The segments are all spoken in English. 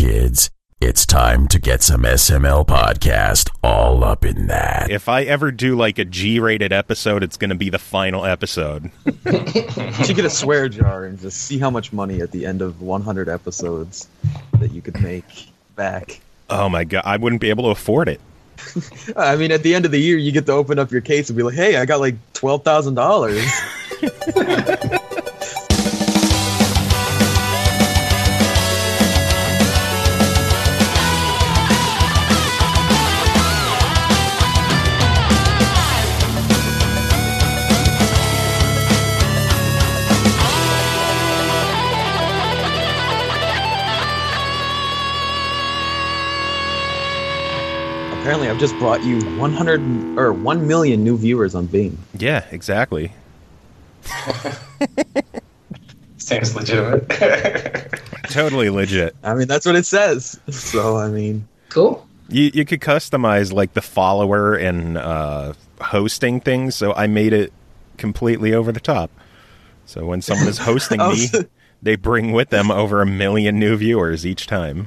kids. It's time to get some SML podcast all up in that. If I ever do like a G-rated episode, it's going to be the final episode. You should get a swear jar and just see how much money at the end of 100 episodes that you could make back. Oh my god, I wouldn't be able to afford it. I mean, at the end of the year, you get to open up your case and be like, hey, I got like $12,000. Apparently, I've just brought you 1 million new viewers on Bing. Yeah, exactly. Seems legitimate. Totally legit. I mean, that's what it says. So, I mean... Cool. You could customize, like, the follower and hosting things, so I made it completely over the top. So when someone is hosting me, they bring with them over 1 million new viewers each time.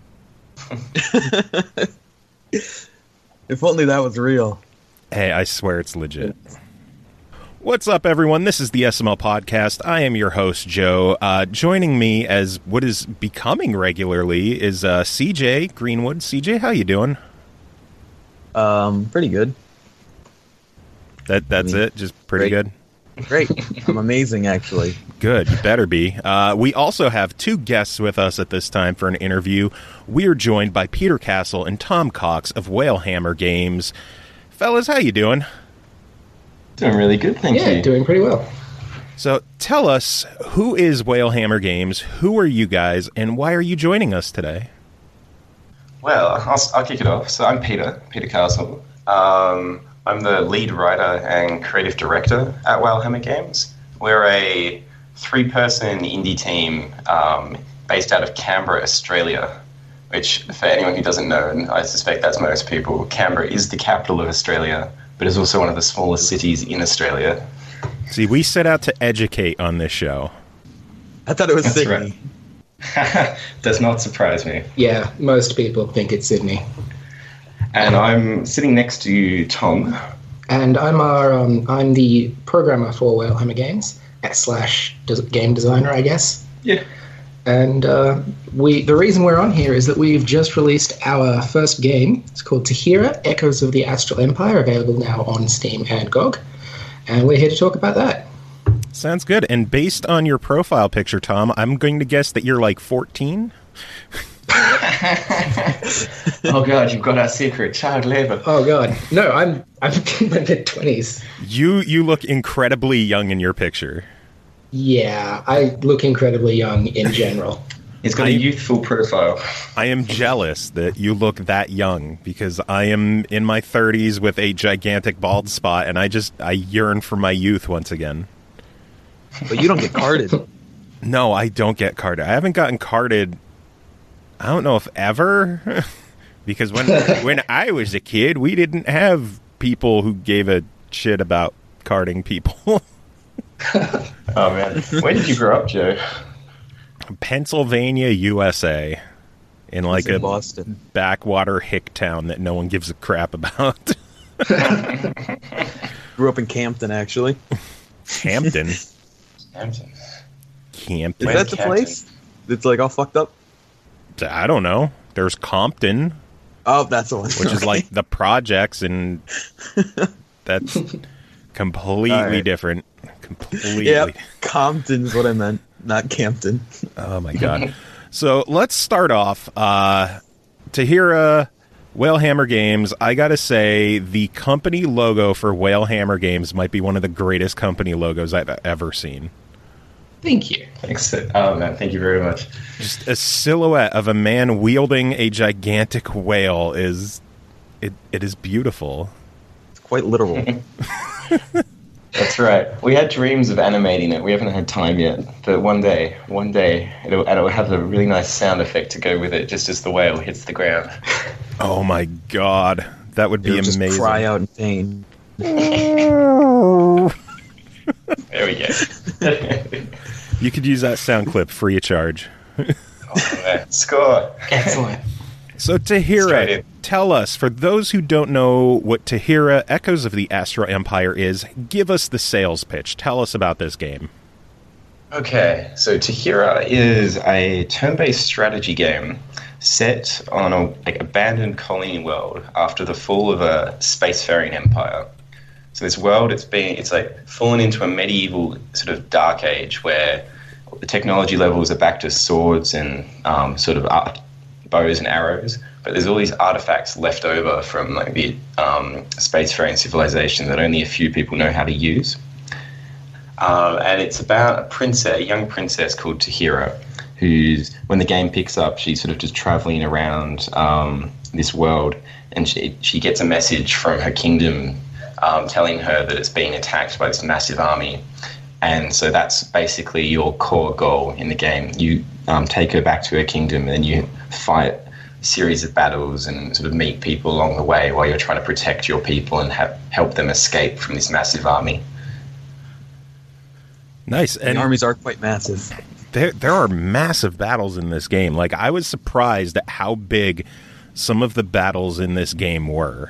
If only that was real. Hey, I swear it's legit. What's up, everyone? This is the SML Podcast. I am your host, Joe. Joining me, as what is becoming regularly, is CJ Greenwood. CJ, how you doing? Pretty good. That's it? Just pretty great. Good? Great. I'm amazing, actually. Good. You better be. We also have two guests with us at this time for an interview. We are joined by Peter Castle and Tom Cox of Whalehammer Games. Fellas, how you doing? Doing really good, thank you. Yeah, doing pretty well. So tell us, who is Whalehammer Games? Who are you guys? And why are you joining us today? Well, I'll kick it off. So I'm Peter Castle. I'm the lead writer and creative director at Whalehammer Games. We're a 3-person indie team based out of Canberra, Australia, which, for anyone who doesn't know, and I suspect that's most people, Canberra is the capital of Australia, but is also one of the smallest cities in Australia. See, we set out to educate on this show. I thought it was That's Sydney. Right. Does not surprise me. Yeah, most people think it's Sydney. And I'm sitting next to you, Tom. And I'm the programmer for Whalehammer Games / game designer, I guess. Yeah. And the reason we're on here is that we've just released our first game. It's called Tahira: Echoes of the Astral Empire, available now on Steam and GOG. And we're here to talk about that. Sounds good. And based on your profile picture, Tom, I'm going to guess that you're like 14? Oh god, you've got our secret, child labor. Oh god, no, I'm in my mid-20s. You look incredibly young in your picture. Yeah, I look incredibly young in general. He's got a youthful profile. I am jealous that you look that young, because I am in my 30s with a gigantic bald spot, and I yearn for my youth once again. But you don't get carded. No, I don't get carded. I haven't gotten carded, I don't know if ever, because when I was a kid, we didn't have people who gave a shit about carding people. Oh man, where did you grow up, Joe? Pennsylvania, USA, in like a Boston backwater hick town that no one gives a crap about. Grew up in Campton, actually. Hampton. Hampton. Campton. Is that the place? It's like all fucked up? I don't know. There's Compton. Oh, that's the one. Which is like the projects, and that's completely different. Completely. Yeah, Compton's what I meant, not Campton. Oh my god. So let's start off. Tahira, Whalehammer Games. I gotta say, the company logo for Whalehammer Games might be one of the greatest company logos I've ever seen. Thank you. Thanks. Oh man, thank you very much. Just a silhouette of a man wielding a gigantic whale is beautiful. It's quite literal. That's right. We had dreams of animating it. We haven't had time yet, but one day, it'll have a really nice sound effect to go with it, just as the whale hits the ground. Oh my god, that would be amazing. Just cry out in pain. There we go. You could use that sound clip free of charge. Score. Excellent. So Straight Tahira, in. tell us, for those who don't know what Tahira Echoes of the Astral Empire is, give us the sales pitch. Tell us about this game. Okay, so Tahira is a turn-based strategy game set on a abandoned colony world after the fall of a spacefaring empire. So this world, it's fallen into a medieval sort of dark age where the technology levels are back to swords and bows and arrows, but there's all these artifacts left over from the spacefaring civilization that only a few people know how to use. And it's about a young princess called Tahira, who's, when the game picks up, she's sort of just traveling around this world, and she gets a message from her kingdom telling her that it's being attacked by this massive army. And so that's basically your core goal in the game. You take her back to her kingdom, and then you fight a series of battles and sort of meet people along the way while you're trying to protect your people and help them escape from this massive army. Nice. And The armies are quite massive. there are massive battles in this game. Like, I was surprised at how big some of the battles in this game were.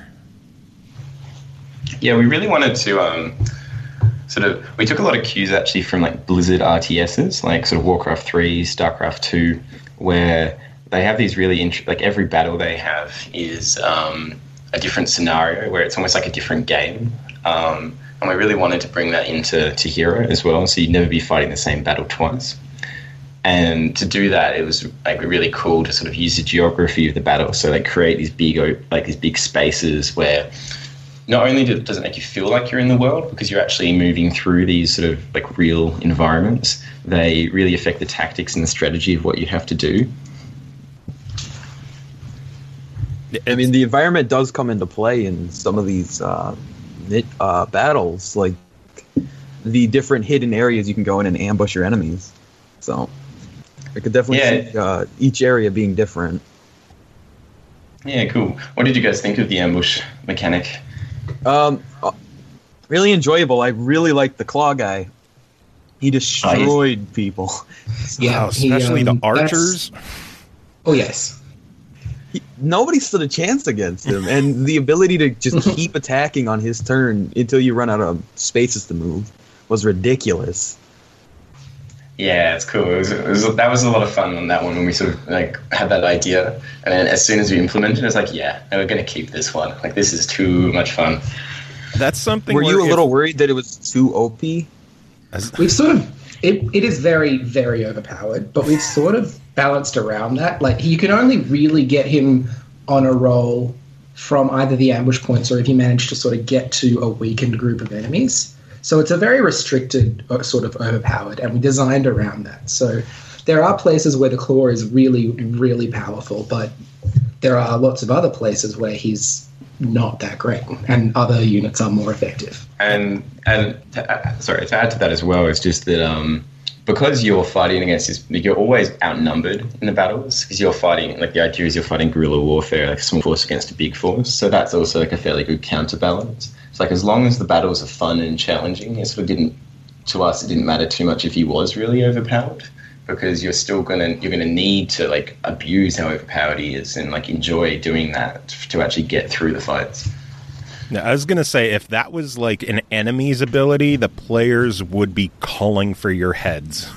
Yeah, we really wanted to we took a lot of cues actually from Blizzard RTSs, like sort of Warcraft 3, StarCraft 2, where they have these really every battle they have is a different scenario where it's almost like a different game. And we really wanted to bring that into Tahira as well, so you'd never be fighting the same battle twice. And to do that, it was really cool to sort of use the geography of the battle. So they create these big spaces where not only does it make you feel like you're in the world because you're actually moving through these sort of real environments, they really affect the tactics and the strategy of what you have to do. I mean, the environment does come into play in some of these battles, like the different hidden areas you can go in and ambush your enemies. So I could definitely see each area being different. Yeah, cool. What did you guys think of the ambush mechanic? Really enjoyable. I really liked the claw guy. He destroyed people. Yeah, especially the archers. Oh yes. Nobody stood a chance against him, and the ability to just keep attacking on his turn until you run out of spaces to move was ridiculous. Yeah, it's cool. That was a lot of fun on that one when we sort of had that idea, and then as soon as we implemented it, I was like, yeah, no, we're going to keep this one. This is too much fun. That's something. Were you a little worried that it was too OP? We've sort of it is very, very overpowered, but we've sort of balanced around that. You can only really get him on a roll from either the ambush points or if you manage to sort of get to a weakened group of enemies. So it's a very restricted sort of overpowered, and we designed around that. So there are places where the claw is really, really powerful, but there are lots of other places where he's not that great, and other units are more effective. And to add to that as well, it's just that because you're fighting against this, you're always outnumbered in the battles because you're fighting, the idea is you're fighting guerrilla warfare, a small force against a big force. So that's also a fairly good counterbalance. It's as long as the battles are fun and challenging, it didn't matter too much if he was really overpowered, because you're gonna need to abuse how overpowered he is and enjoy doing that to actually get through the fights. Now, I was gonna say, if that was an enemy's ability, the players would be calling for your heads.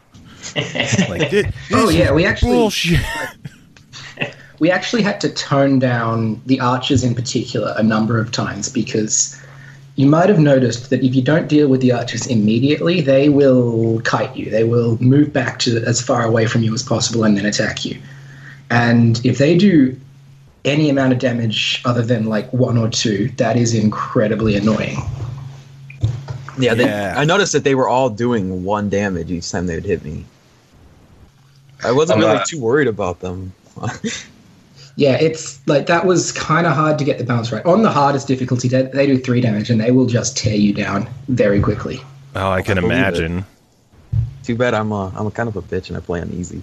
We actually bullshit. We actually had to tone down the archers in particular a number of times, because you might have noticed that if you don't deal with the archers immediately, they will kite you. They will move back to as far away from you as possible and then attack you. And if they do any amount of damage other than 1 or 2, that is incredibly annoying. Yeah, I noticed that they were all doing 1 damage each time they would hit me. I wasn't really too worried about them. Yeah, it's that was kind of hard to get the balance right. On the hardest difficulty, they do 3 damage, and they will just tear you down very quickly. Oh, I can imagine. Too bad I'm a kind of a bitch and I play on easy.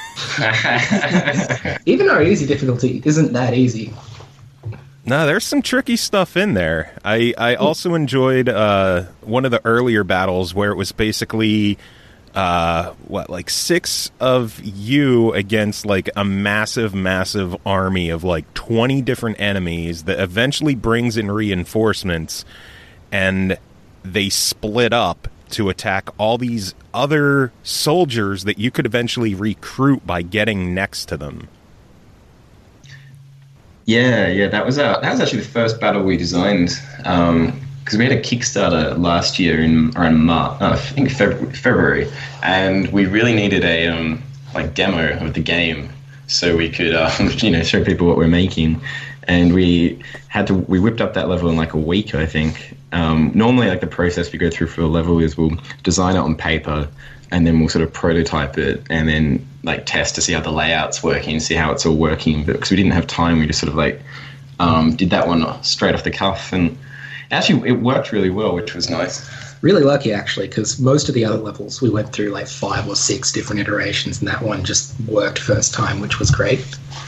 Even our easy difficulty isn't that easy. No, there's some tricky stuff in there. I also enjoyed one of the earlier battles where it was basically like 6 of you against like a massive army of like 20 different enemies that eventually brings in reinforcements, and they split up to attack all these other soldiers that you could eventually recruit by getting next to them. Yeah, that was actually the first battle we designed, because we had a Kickstarter last year in around March, I think February, and we really needed a like demo of the game so we could show people what we're making, and we whipped up that level in like a week, I think. Normally, like the process we go through for a level is we'll design it on paper, and then we'll sort of prototype it, and then like test to see how the layout's working, see how it's all working. But because we didn't have time, we just sort of like did that one straight off the cuff, and actually it worked really well, which was nice. Really lucky, actually, because most of the other levels we went through like 5 or 6 different iterations, and that one just worked first time, which was great.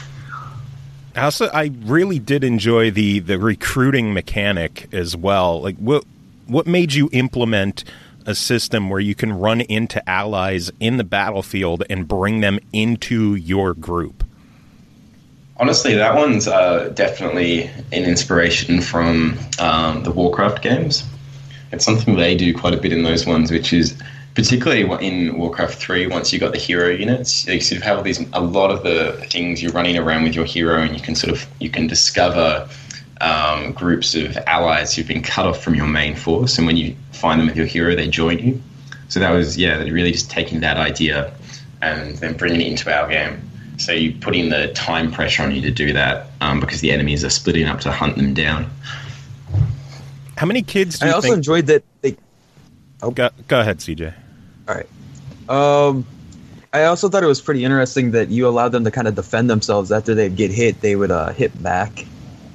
Also, I really did enjoy the recruiting mechanic as well. Like, what made you implement a system where you can run into allies in the battlefield and bring them into your group? Honestly, that one's definitely an inspiration from the Warcraft games. It's something they do quite a bit in those ones, which is particularly in Warcraft 3, once you got the hero units, you sort of have a lot of the things you're running around with your hero, and you can discover groups of allies who've been cut off from your main force, and when you find them with your hero, they join you. So that was, really just taking that idea and then bringing it into our game. So you put in the time pressure on you to do that because the enemies are splitting up to hunt them down. How many kids do you think... I also enjoyed that they... Oh. Go ahead, CJ. All right. I also thought it was pretty interesting that you allowed them to kind of defend themselves after they'd get hit. They would hit back.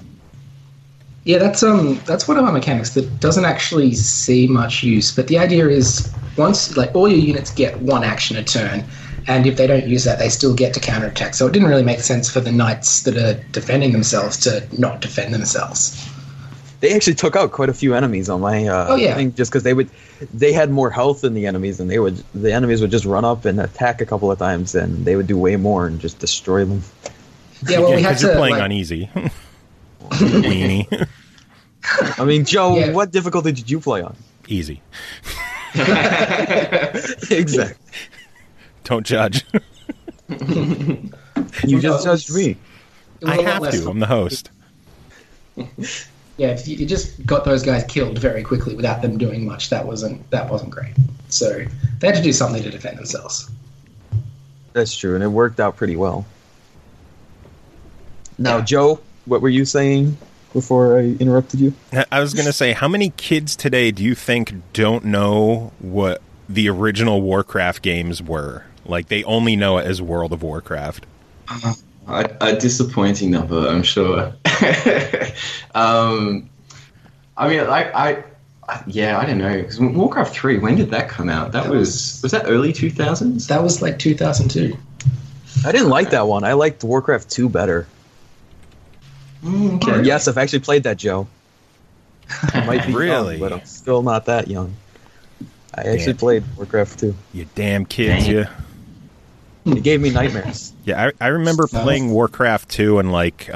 Yeah, that's one of our mechanics that doesn't actually see much use. But the idea is once like all your units get one action a turn, and if they don't use that, they still get to counterattack. So it didn't really make sense for the knights that are defending themselves to not defend themselves. They actually took out quite a few enemies on my thing, just because they had more health than the enemies, and the enemies would just run up and attack a couple of times, and they would do way more and just destroy them. Yeah, well, we had to. You're playing on easy. Weenie. I mean, Joe, what difficulty did you play on? Easy. Exactly. Don't judge. You just judged me. I have to. I'm the host. Yeah, if you just got those guys killed very quickly without them doing much, that wasn't great. So they had to do something to defend themselves. That's true, and it worked out pretty well. Now, Joe, what were you saying before I interrupted you? I was going to say, how many kids today do you think don't know what the original Warcraft games were? Like, they only know it as World of Warcraft. A disappointing number, I'm sure. I mean, I don't know. 'Cause Warcraft 3, when did that come out? Was that early 2000s? That was like 2002. I didn't like that one. I liked Warcraft 2 better. Okay. Yes, I've actually played that, Joe. I might be Really? young, but I'm still not that young. I actually played Warcraft 2. You damn kids, you. It gave me nightmares. Yeah, I remember playing Warcraft 2 in, like,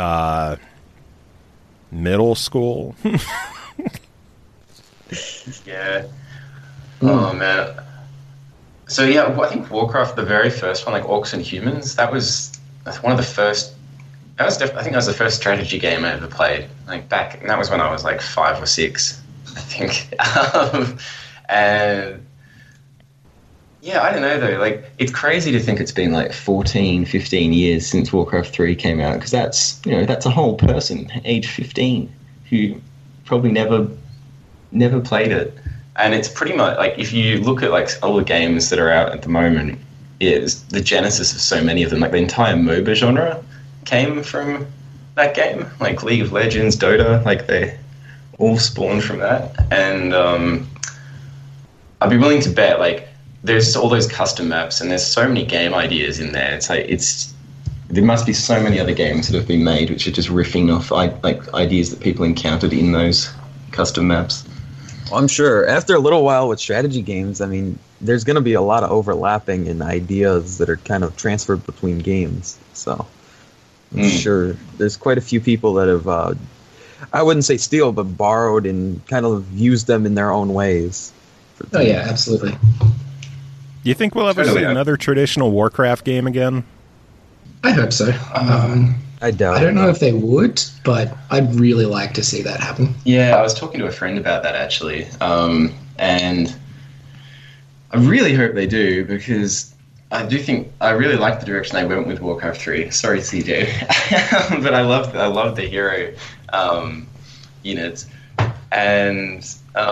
middle school. Yeah. Oh, man. So, yeah, I think Warcraft, the very first one, like Orcs and Humans, that's one of the first... I think that was the first strategy game I ever played. Like, and that was when I was, like, 5 or 6, I think. And... yeah, I don't know, though. Like, it's crazy to think it's been, like, 14, 15 years since Warcraft 3 came out, because that's a whole person, age 15, who probably never played it. And it's pretty much, like, if you look at, like, all the games that are out at the moment, is the genesis of so many of them. Like, the entire MOBA genre came from that game. Like, League of Legends, Dota, like, they all spawned from that. And I'd be willing to bet, like, there's all those custom maps, and there's so many game ideas in there. It's like there must be so many other games that have been made which are just riffing off like ideas that people encountered in those custom maps. Well, I'm sure after a little while with strategy games, I mean, there's going to be a lot of overlapping in ideas that are kind of transferred between games. So I'm sure there's quite a few people that have, I wouldn't say steal, but borrowed and kind of used them in their own ways. Oh, yeah, absolutely. You think we'll ever see another traditional Warcraft game again? I hope so. I doubt. I don't know if they would, but I'd really like to see that happen. Yeah, I was talking to a friend about that actually, and I really hope they do, because I really like the direction they went with Warcraft 3. Sorry, CJ, but I love the hero units, and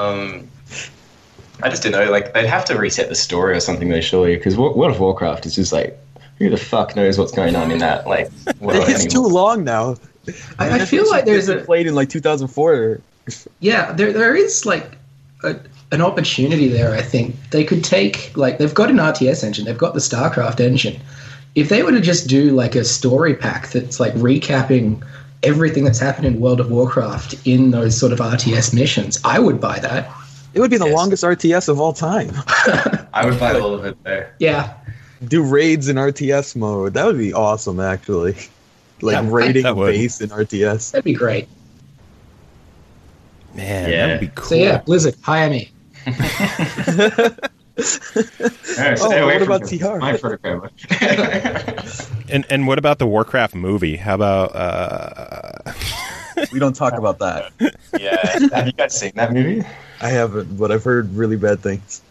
I just don't know. Like, they'd have to reset the story or something, though, surely, because World of Warcraft is just like, who the fuck knows what's going on in that? Like, it's too long now. I feel like there's played in like 2004. Yeah, there is like an opportunity there. I think they could take, like, they've got an RTS engine, they've got the StarCraft engine. If they were to just do like a story pack that's like recapping everything that's happened in World of Warcraft in those sort of RTS missions, I would buy that. It would be the longest RTS of all time. I would buy all of it there. Yeah. Do raids in RTS mode. That would be awesome, actually. Like raiding a base in RTS. That'd be great. Man, that would be cool. So yeah, Blizzard, hire me. What about TR? My program. And what about the Warcraft movie? How about... We don't talk about that. Yeah. Have you guys seen that movie? I haven't, but I've heard really bad things.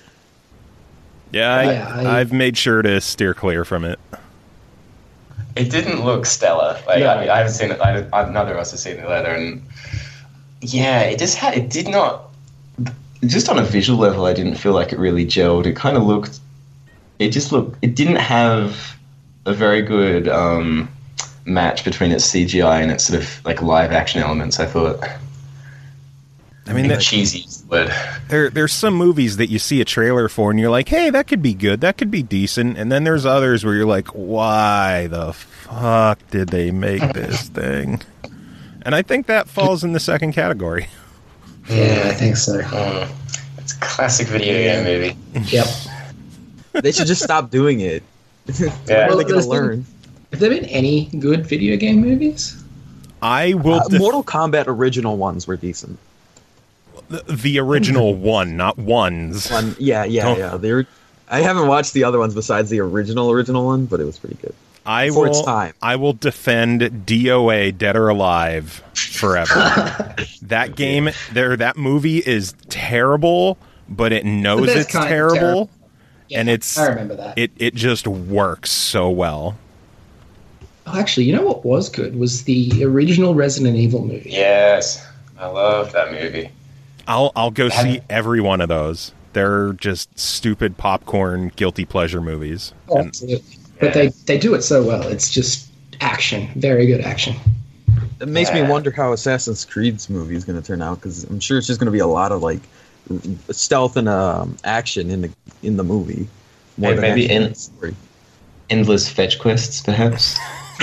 Yeah, I've made sure to steer clear from it. It didn't look stellar. Like, I mean, I haven't seen it. Neither of us have seen it either. And yeah, it did not. Just on a visual level, I didn't feel like it really gelled. It kind of looked. It didn't have a very good match between its CGI and its sort of like live action elements, I thought. I mean, cheesy is the word. There's some movies that you see a trailer for and you're like, hey, that could be good, that could be decent, and then there's others where you're like, why the fuck did they make this thing? And I think that falls in the second category. Yeah, I think so. It's a classic video game movie. Yep. They should just stop doing it. Yeah. When are they going to learn? Have there been any good video game movies? I will. Mortal Kombat original ones were decent. The original one, not ones. Yeah. I haven't watched the other ones besides the original one, but it was pretty good. I will defend DOA, Dead or Alive, forever. That game, that movie is terrible, but it knows it's terrible, yeah, and I remember that. It just works so well. Oh, actually, you know what was good was the original Resident Evil movie. Yes, I love that movie. I'll go see every one of those. They're just stupid popcorn guilty pleasure movies. Oh, absolutely. But they do it so well. It's just action. Very good action. It makes me wonder how Assassin's Creed's movie is going to turn out, because I'm sure it's just going to be a lot of like stealth and action in the movie. More maybe endless fetch quests, perhaps.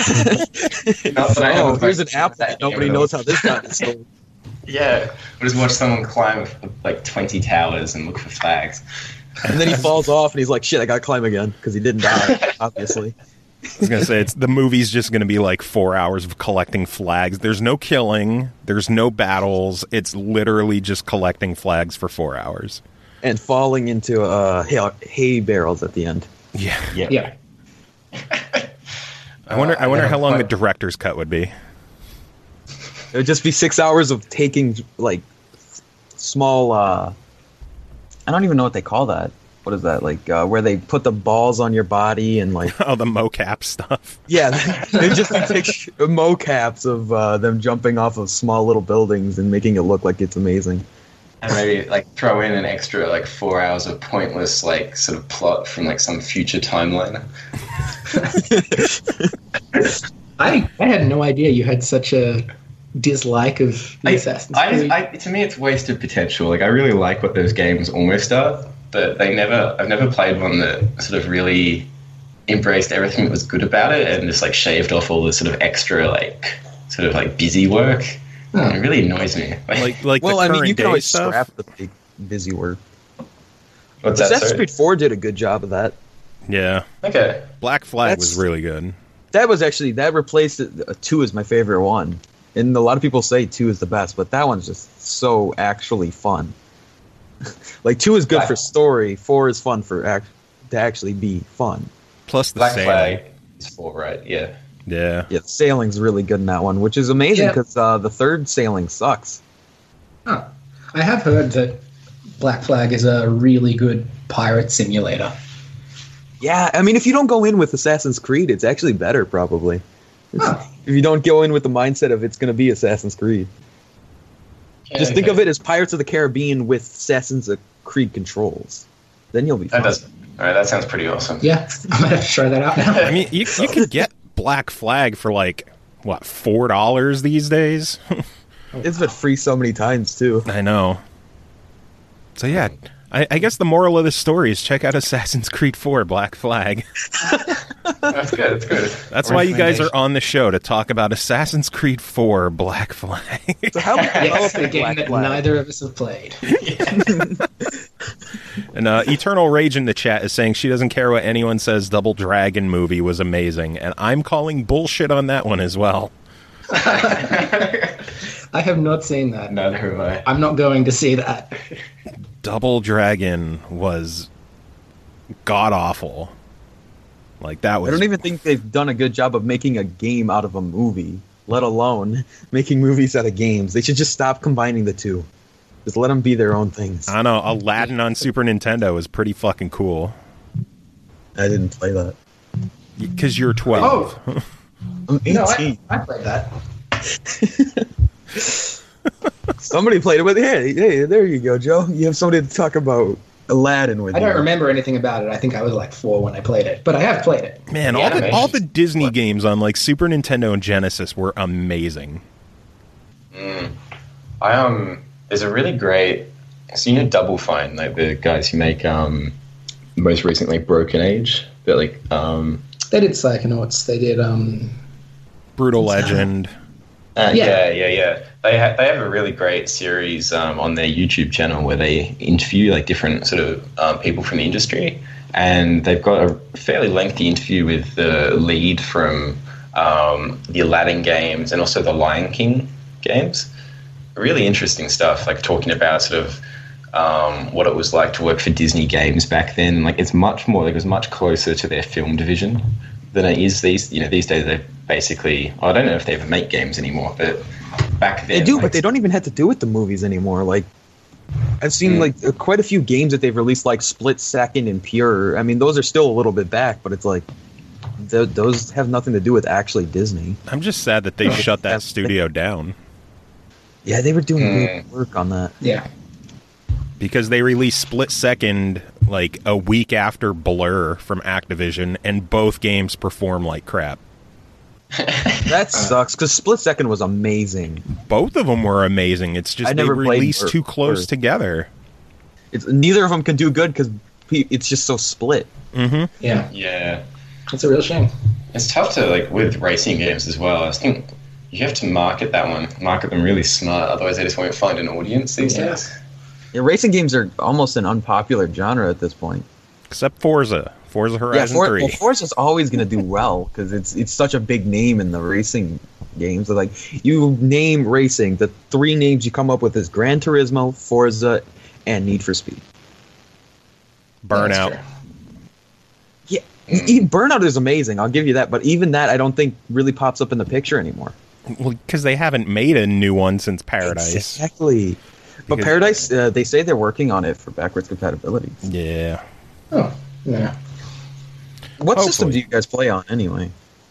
Here's an apple that nobody knows how this got stolen. Yeah, we'll just watch someone climb like 20 towers and look for flags. And then he falls off and he's like, shit, I gotta climb again, because he didn't die, obviously. I was going to say, the movie's just going to be like 4 hours of collecting flags. There's no killing. There's no battles. It's literally just collecting flags for 4 hours. And falling into hay barrels at the end. Yeah. I wonder how long the director's cut would be. It would just be 6 hours of taking, like, small, I don't even know what they call that. What is that? Like, where they put the balls on your body and, like... Oh, the mocap stuff. Yeah, they just take mocaps of them jumping off of small little buildings and making it look like it's amazing. And maybe, like, throw in an extra, like, 4 hours of pointless, like, sort of plot from, like, some future timeline. I had no idea you had such a dislike of the Assassin's Creed. To me, it's wasted potential. Like, I really like what those games almost are, but I've never played one that sort of really embraced everything that was good about it and just, like, shaved off all the sort of extra, like, sort of, like, busy work. It really annoys me. Like Well, the I current mean, you can day always stuff. scrap the big busy work. What's that? Assassin's Sorry? Creed 4 did a good job of that. Yeah, Okay. Black Flag That's- was really good. That was actually that replaced it. 2 is my favorite one, and a lot of people say 2 is the best, but that one's just so actually fun. Like 2 is good Black- for story, 4 is fun for to actually be fun. Plus the Black sailing. Flag is 4, right? Yeah. Yeah, Yeah, the sailing's really good in that one, which is amazing Yeah. because the third sailing sucks. Oh, I have heard that Black Flag is a really good pirate simulator. Yeah, I mean, if you don't go in with Assassin's Creed, it's actually better probably. Huh. If you don't go in with the mindset of it's going to be Assassin's Creed. Just think of it as Pirates of the Caribbean with Assassin's Creed controls. Then you'll be fine. That does. All right, that sounds pretty awesome. Yeah, I'm gonna have to try that out now. I mean, you can get Black Flag for like what, $4 these days. It's been free so many times too. I know. So yeah, I guess the moral of this story is check out Assassin's Creed 4 Black Flag. That's good. That's good. That's why you guys are on the show, to talk about Assassin's Creed 4 Black Flag. So how Yes, a developing game Black that Flag? neither of us have played. And Eternal Rage in the chat is saying she doesn't care what anyone says. Double Dragon movie was amazing, and I'm calling bullshit on that one as well. I have not seen that. Neither have I. I'm not going to see that. Double Dragon was god awful. Like that was. I don't even think they've done a good job of making a game out of a movie, let alone making movies out of games. They should just stop combining the two. Just let them be their own things. I don't know. Aladdin on Super Nintendo is pretty fucking cool. I didn't play that. Because you're 12. Oh, I'm 18. no, I played that. Somebody played it with you. Hey, there you go, Joe. You have somebody to talk about Aladdin with I you. don't remember anything about it. I think I was like 4 when I played it, but I have played it. Man, The all the animation's Disney games on like Super Nintendo and Genesis were amazing. There's a really great. So you know Double Fine, like the guys who make most recently Broken Age, but like They did Psychonauts. They did Brutal Legend. yeah. They have a really great series on their YouTube channel where they interview like different sort of people from the industry, and they've got a fairly lengthy interview with the lead from the Aladdin games and also the Lion King games. Really interesting stuff, like talking about sort of what it was like to work for Disney games back then. Like it's much more, like it was much closer to their film division than it is these days. They basically, I don't know if they ever make games anymore, but back then They do, like, but they don't even have to do with the movies anymore. Like, I've seen like quite a few games that they've released, like Split Second and Pure. I mean, those are still a little bit back, but it's like those have nothing to do with actually Disney. I'm just sad that they shut that studio down Yeah, they were doing good work on that. yeah. because they released Split Second like a week after Blur from Activision, and both games perform like crap. That sucks because Split Second was amazing. Both of them were amazing. It's just I they never played released too close Blur. together. It's neither of them can do good because it's just so split. Yeah. yeah. It's a real shame. It's tough to, like, with racing games as well. I think you have to market them really smart, otherwise they just won't find an audience these Yeah. days. Yeah, racing games are almost an unpopular genre at this point. Except Forza Horizon 3. Forza's always going to do well because it's such a big name in the racing games. So, like, you name racing, the 3 names you come up with is Gran Turismo, Forza, and Need for Speed. Burnout. Yeah, Burnout is amazing. I'll give you that, but even that I don't think really pops up in the picture anymore. Well, because they haven't made a new one since Paradise. Exactly. But Because- Paradise, they say they're working on it for backwards compatibility. Yeah. Oh, yeah. What system Hopefully. do you guys play on anyway?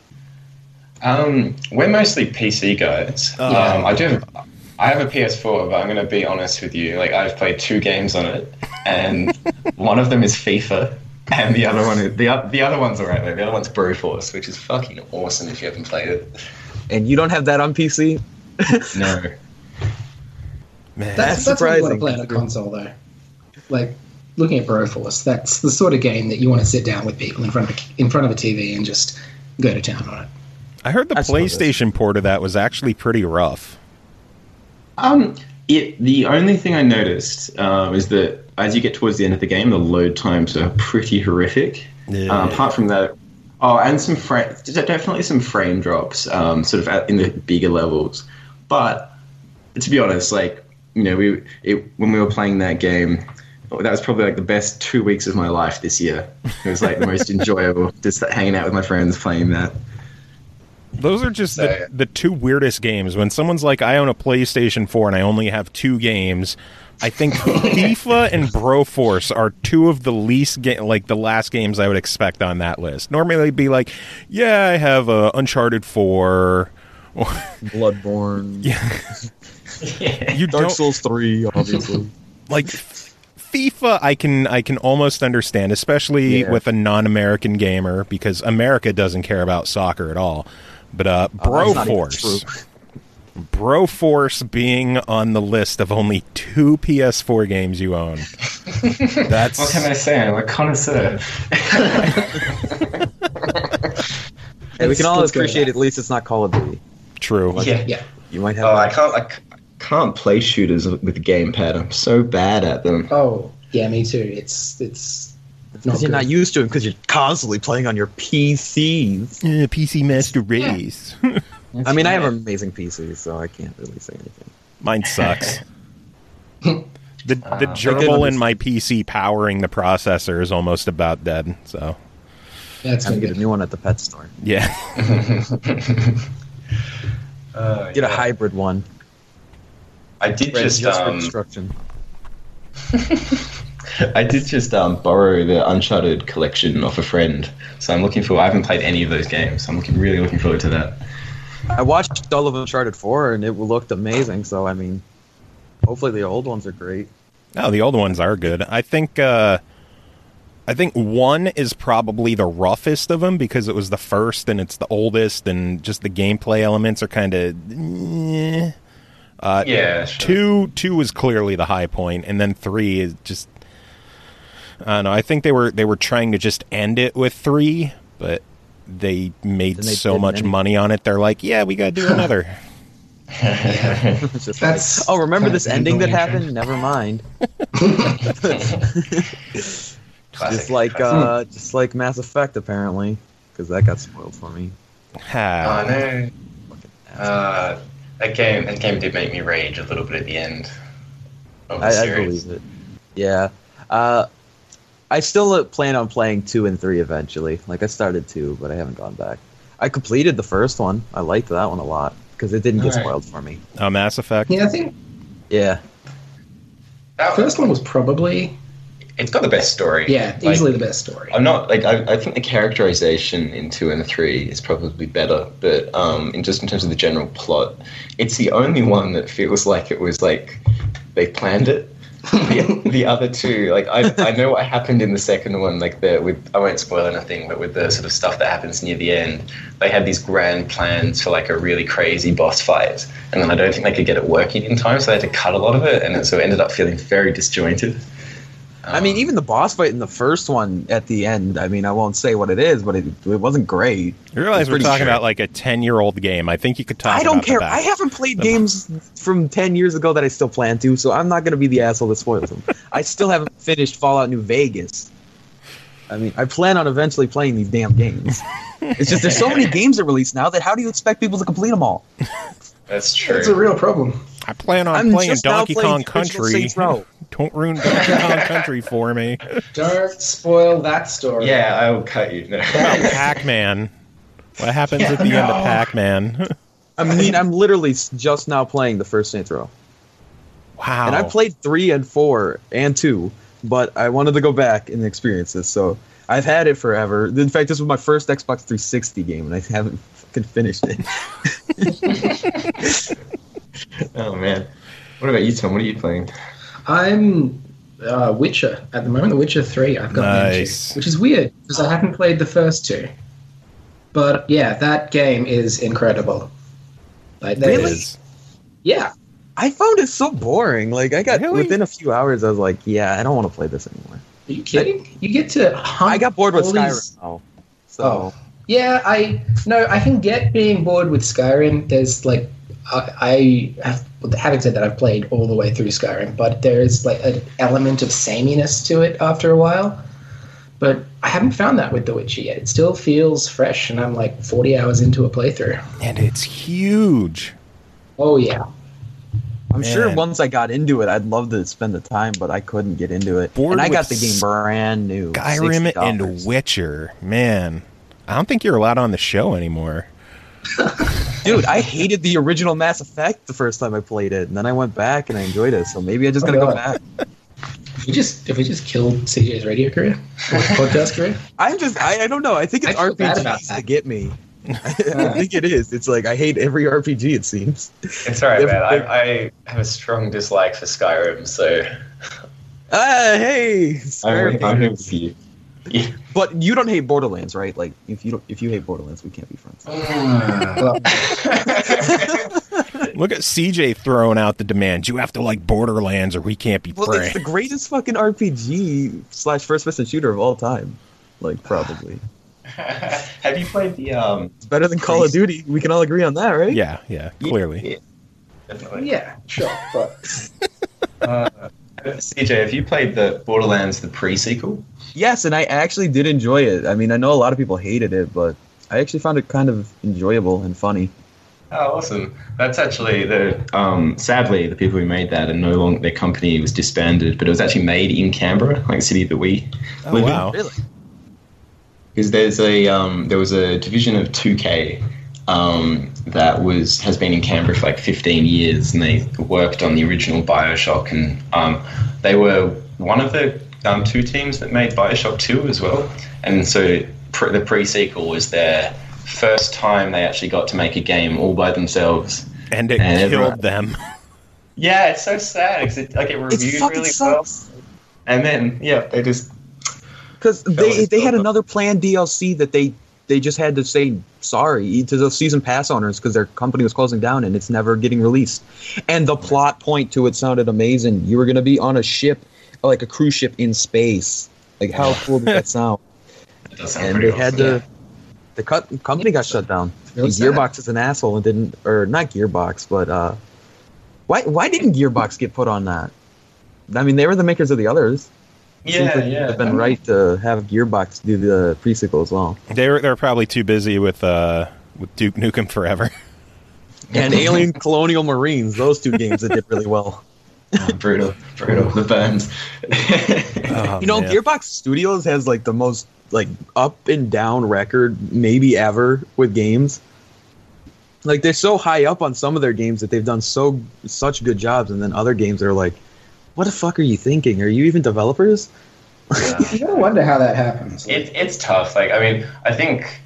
We're mostly PC guys. I have a PS4, but I'm going to be honest with you. Like, I've played 2 games on it, and one of them is FIFA, and the other one is the other one's alright. Like, the other one's Broforce, which is fucking awesome if you haven't played it. And you don't have that on PC? No. Man, That's That's what you want surprising. to play on a console, though. Like, looking at Broforce, that's the sort of game that you want to sit down with people in front of a TV and just go to town on it. I heard the I suppose. PlayStation port of that was actually pretty rough. The only thing I noticed is that as you get towards the end of the game, the load times are pretty horrific. Yeah. Apart from that, and definitely some frame drops, sort of in the bigger levels. But to be honest, like, you know, when we were playing that game, that was probably like the best 2 weeks of my life this year. It was like the most enjoyable, just hanging out with my friends playing that. Those are just the two weirdest games. When someone's like, I own a PlayStation 4 and I only have 2 games, I think FIFA and Broforce are two of the least, the last games I would expect on that list. Normally they'd be like, yeah, I have Uncharted 4. Bloodborne. Yeah. You Dark Souls 3, obviously. Like, FIFA I can almost understand, especially with a non-American gamer, because America doesn't care about soccer at all. But Broforce being on the list of only 2 PS4 games you own. That's what can I say? I'm a connoisseur. Hey, we can all appreciate at least it's not Call of Duty. True. Yeah. You might have. I can't play shooters with the gamepad. I'm so bad at them. Oh, yeah, me too. It's not you're not used to it because you're constantly playing on your PCs. PC Master Race. I mean, I have an amazing PC, so I can't really say anything. Mine sucks. The gerbil in my PC powering the processor is almost about dead. So that's I'm gonna get a new one at the pet store. Yeah. Get a hybrid one. I did just for construction. I did just borrow the Uncharted collection off a friend, so I haven't played any of those games, so I'm really looking forward to that. I watched all of Uncharted 4 and it looked amazing, so I mean, hopefully the old ones are great. Oh, the old ones are good. I think 1 is probably the roughest of them because it was the first and it's the oldest, and just the gameplay elements are kind of. Yeah. Sure. 2 is clearly the high point, and then 3 is just. I don't know. I think they were trying to just end it with 3, but they made so much money on it. They're like, yeah, we gotta do another. That's remember this ending that happened? Never mind. Just like Mass Effect, apparently, because that got spoiled for me. No. That game did make me rage a little bit at the end of the series. I believe it. Yeah. I still plan on playing 2 and 3 eventually. Like, I started 2, but I haven't gone back. I completed the first one. I liked that one a lot because it didn't get spoiled for me. Mass Effect? Yeah, I think. Yeah. The first one was probably. It's got the best story. Yeah, easily the best story. I'm not I think the characterization in 2 and 3 is probably better, but in terms of the general plot, it's the only one that feels like it was like they planned it. The other 2, like I know what happened in the second one, like I won't spoil anything, but with the sort of stuff that happens near the end, they had these grand plans for like a really crazy boss fight, and then I don't think they could get it working in time, so they had to cut a lot of it, and so it ended up feeling very disjointed. I mean, even the boss fight in the first one at the end, I mean, I won't say what it is, but it wasn't great. You realize we're talking about like a 10-year-old game. I think you could talk about I don't care. I haven't played games from 10 years ago that I still plan to, so I'm not going to be the asshole that spoils them. I still haven't finished Fallout New Vegas. I mean, I plan on eventually playing these damn games. It's just there's so many games that release now that how do you expect people to complete them all? That's true. It's a real problem. I plan on playing Donkey Kong Country. Don't ruin Donkey Kong Country for me. Don't spoil that story. Yeah, I will cut you. No. What about Pac-Man? What happens at the end of Pac-Man? I mean, I'm literally just now playing the first Saints Row. Wow. And I played 3 and 4 and 2, but I wanted to go back and experience this, so I've had it forever. In fact, this was my first Xbox 360 game, and I haven't fucking finished it. Oh, man. What about you, Tom? What are you playing? I'm Witcher at the moment. The Witcher 3 I've got into, which is weird because I haven't played the first 2. But yeah, that game is incredible. Like, really? Yeah. I found it so boring. Like, within a few hours, I was like, yeah, I don't want to play this anymore. Are you kidding? You get to hunt. I got bored with Skyrim now. So. Yeah, I can get being bored with Skyrim. There's like Having said that, I've played all the way through Skyrim, but there's like an element of sameness to it after a while. But I haven't found that with The Witcher yet. It still feels fresh, and I'm like 40 hours into a playthrough. And it's huge. Oh, yeah. I'm sure once I got into it, I'd love to spend the time, but I couldn't get into it. Bored and I got with the game brand new. Skyrim $60. and Witcher. Man, I don't think you're allowed on the show anymore. Dude, I hated the original Mass Effect the first time I played it, and then I went back and I enjoyed it, so maybe I just gotta go back. If we just killed CJ's radio career, podcast career, I don't know. I think it's RPGs to get me. I think it is. It's like I hate every RPG. It seems. It's alright, man. I have a strong dislike for Skyrim, so. Hey, I'm here with you. Yeah. But you don't hate Borderlands, right? Like, if you hate Borderlands, we can't be friends. Look at CJ throwing out the demands. You have to like Borderlands, or we can't be Well, friends. it's the greatest fucking RPG / first-person shooter of all time. Like, probably. Have you played the It's better than Call of Duty. We can all agree on that, right? Yeah, clearly. Yeah, definitely. yeah, sure. But CJ, have you played the Borderlands the pre-sequel? Yes, and I actually did enjoy it. I mean, I know a lot of people hated it, but I actually found it kind of enjoyable and funny. Oh, awesome! That's actually sadly the people who made that are no longer. Their company was disbanded, but it was actually made in Canberra, like the city that we live in. Wow. Really? Because there was a division of 2K that has been in Canberra for like 15 years, and they worked on the original BioShock, and they were one of the two teams that made BioShock 2 as well. And so the pre-sequel was their first time they actually got to make a game all by themselves. And it killed them. Yeah, it's so sad. Cause it reviewed really sucks. well. And then, they just... Because they had another planned DLC that they just had to say sorry to the season pass owners because their company was closing down and it's never getting released. And the plot point to it sounded amazing. You were going to be on a ship, like a cruise ship in space. Like, how cool does that sound? It does sound And pretty they had awesome. the company got shut down. Really Gearbox is an asshole and didn't, or not Gearbox, but why didn't Gearbox get put on that? I mean, they were the makers of the others. It seems like it would have been right to have Gearbox do the pre-sequel as well. They're probably too busy with Duke Nukem Forever. And Alien Colonial Marines, those two games that did really well. Brutal. The burns. Oh, You know, man. Gearbox Studios has like the most like up and down record maybe ever with games. Like, they're so high up on some of their games that they've done such good jobs, and then other games are like, what the fuck are you thinking? Are you even developers? you gotta wonder how that happens. It's tough. Like, I mean, I think,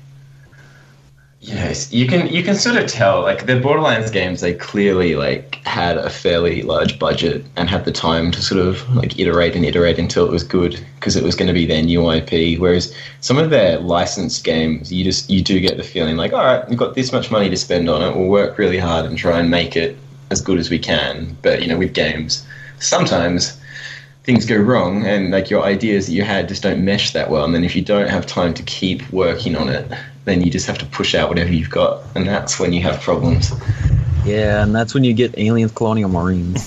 you can sort of tell, like, the Borderlands games, they clearly, like, had a fairly large budget and had the time to sort of, like, iterate until it was good, because it was going to be their new IP, whereas some of their licensed games, you do get the feeling like, all right, we've got this much money to spend on it, we'll work really hard and try and make it as good as we can. But, with games, sometimes things go wrong and like your ideas that you had just don't mesh that well, and then if you don't have time to keep working on it, then you just have to push out whatever you've got, and that's when you have problems. Yeah, and that's when you get Aliens Colonial Marines.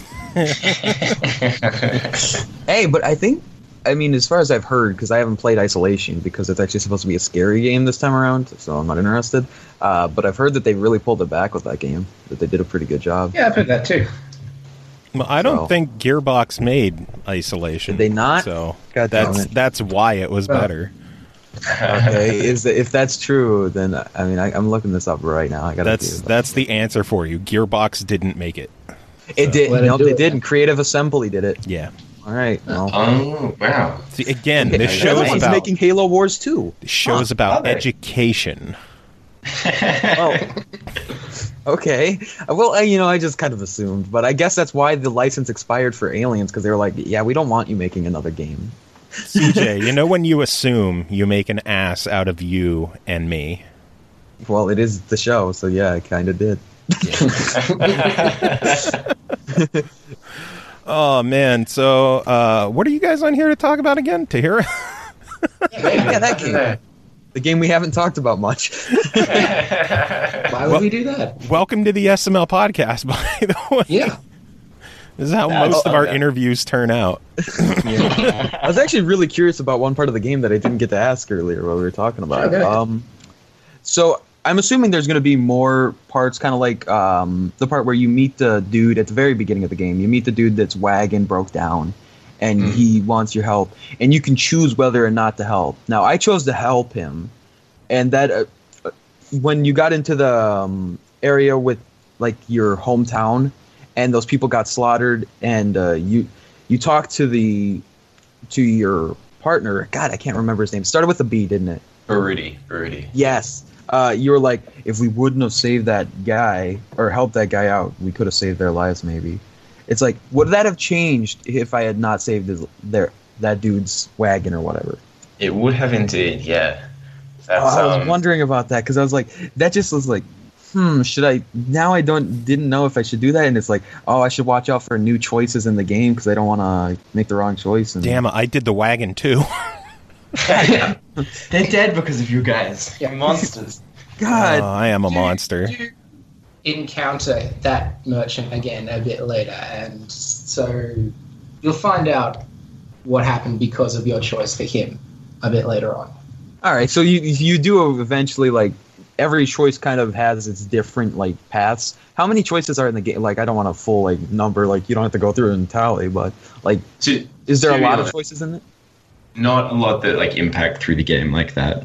Hey, but I mean, as far as I've heard, because I haven't played Isolation, because it's actually supposed to be a scary game this time around, so I'm not interested. But I've heard that they really pulled it back with that game, that they did a pretty good job. Yeah, I've heard that too. Well, I don't think Gearbox made Isolation. Did they not? So God damn it. that's why it was better. Okay, if that's true, then I mean, I'm looking this up right now. That's the answer for you. Gearbox didn't make it. It did. Let it No, do they it. didn't. Creative Assembly did it. Yeah. All right. Well, Oh, wow. See, again, this they're show the is ones about making Halo Wars 2. about they? education. Oh, okay. Well, I just kind of assumed, but I guess that's why the license expired for Aliens, because they were like, yeah, we don't want you making another game. CJ, when you assume, you make an ass out of you and me. Well, it is the show, so yeah, I kind of did. Oh, man. So, what are you guys on here to talk about again? Tahira? Yeah, that game. the game we haven't talked about much. Why would we do that? Welcome to the SML podcast, by the way. Yeah. This is how most of our interviews turn out. I was actually really curious about one part of the game that I didn't get to ask earlier while we were talking about it. Okay. So I'm assuming there's going to be more parts, kind of like the part where you meet the dude at the very beginning of the game. You meet the dude that's wagon broke down, and he wants your help, and you can choose whether or not to help. Now, I chose to help him, and that when you got into the area with like your hometown, and those people got slaughtered, and you talked to your partner. God, I can't remember his name. It started with a B, didn't it? Barudi. Yes. You were like, if we wouldn't have saved that guy or helped that guy out, we could have saved their lives. Maybe. It's like, would that have changed if I had not saved that dude's wagon or whatever? It would have indeed. Yeah. I was wondering about that because I was like, that just was like, should I? Now I didn't know if I should do that, and it's like, oh, I should watch out for new choices in the game because I don't want to make the wrong choice. And Damn it, I did the wagon too. They're dead because of you guys. Yeah. You're monsters. God, I am a monster. You encounter that merchant again a bit later, and so you'll find out what happened because of your choice for him a bit later on. all right. So you do eventually like. Every choice kind of has its different like paths. How many choices are in the game? Like, I don't want a full like number. Like, you don't have to go through and tally, but like, is there a lot of choices in it? Not a lot that like impact through the game like that.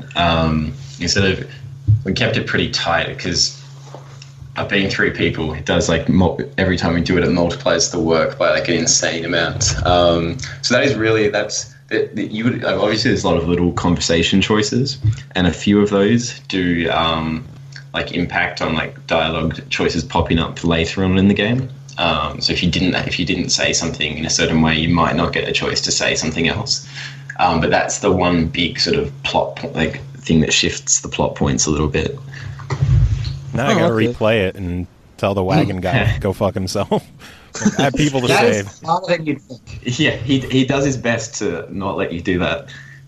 We kept it pretty tight because being 3 people, it does like every time we do it, it multiplies the work by like an insane amount. So that is really you would obviously there's a lot of little conversation choices, and a few of those do like impact on like dialogue choices popping up later on in the game. So if you didn't say something in a certain way, you might not get a choice to say something else. But that's the one big sort of plot thing that shifts the plot points a little bit. Now I gotta replay it and tell the wagon guy go fuck himself. I have people to save. Is harder than you'd think. Yeah, he does his best to not let you do that.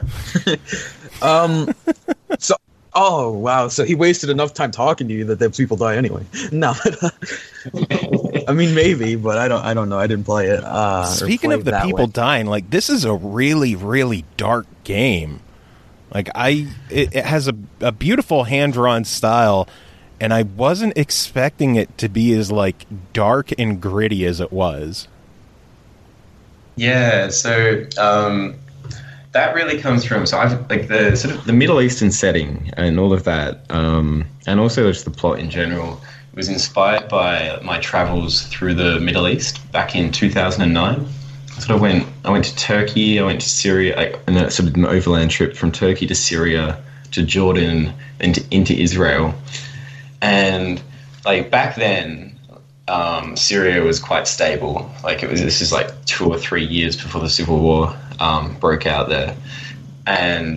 So, oh wow! So he wasted enough time talking to you that those people die anyway. No, I mean maybe, but I don't know. I didn't play it. Speaking of the people dying, like this is a really, really dark game. Like it has a beautiful hand drawn style. And I wasn't expecting it to be as like dark and gritty as it was. Yeah, so that really comes from I've like the sort of the Middle Eastern setting and all of that, and also just the plot in general was inspired by my travels through the Middle East back in 2009. I went to Turkey, I went to Syria, and that's sort of an overland trip from Turkey to Syria to Jordan and into Israel. And like back then, Syria was quite stable. Like this is like 2 or 3 years before the civil war broke out there. And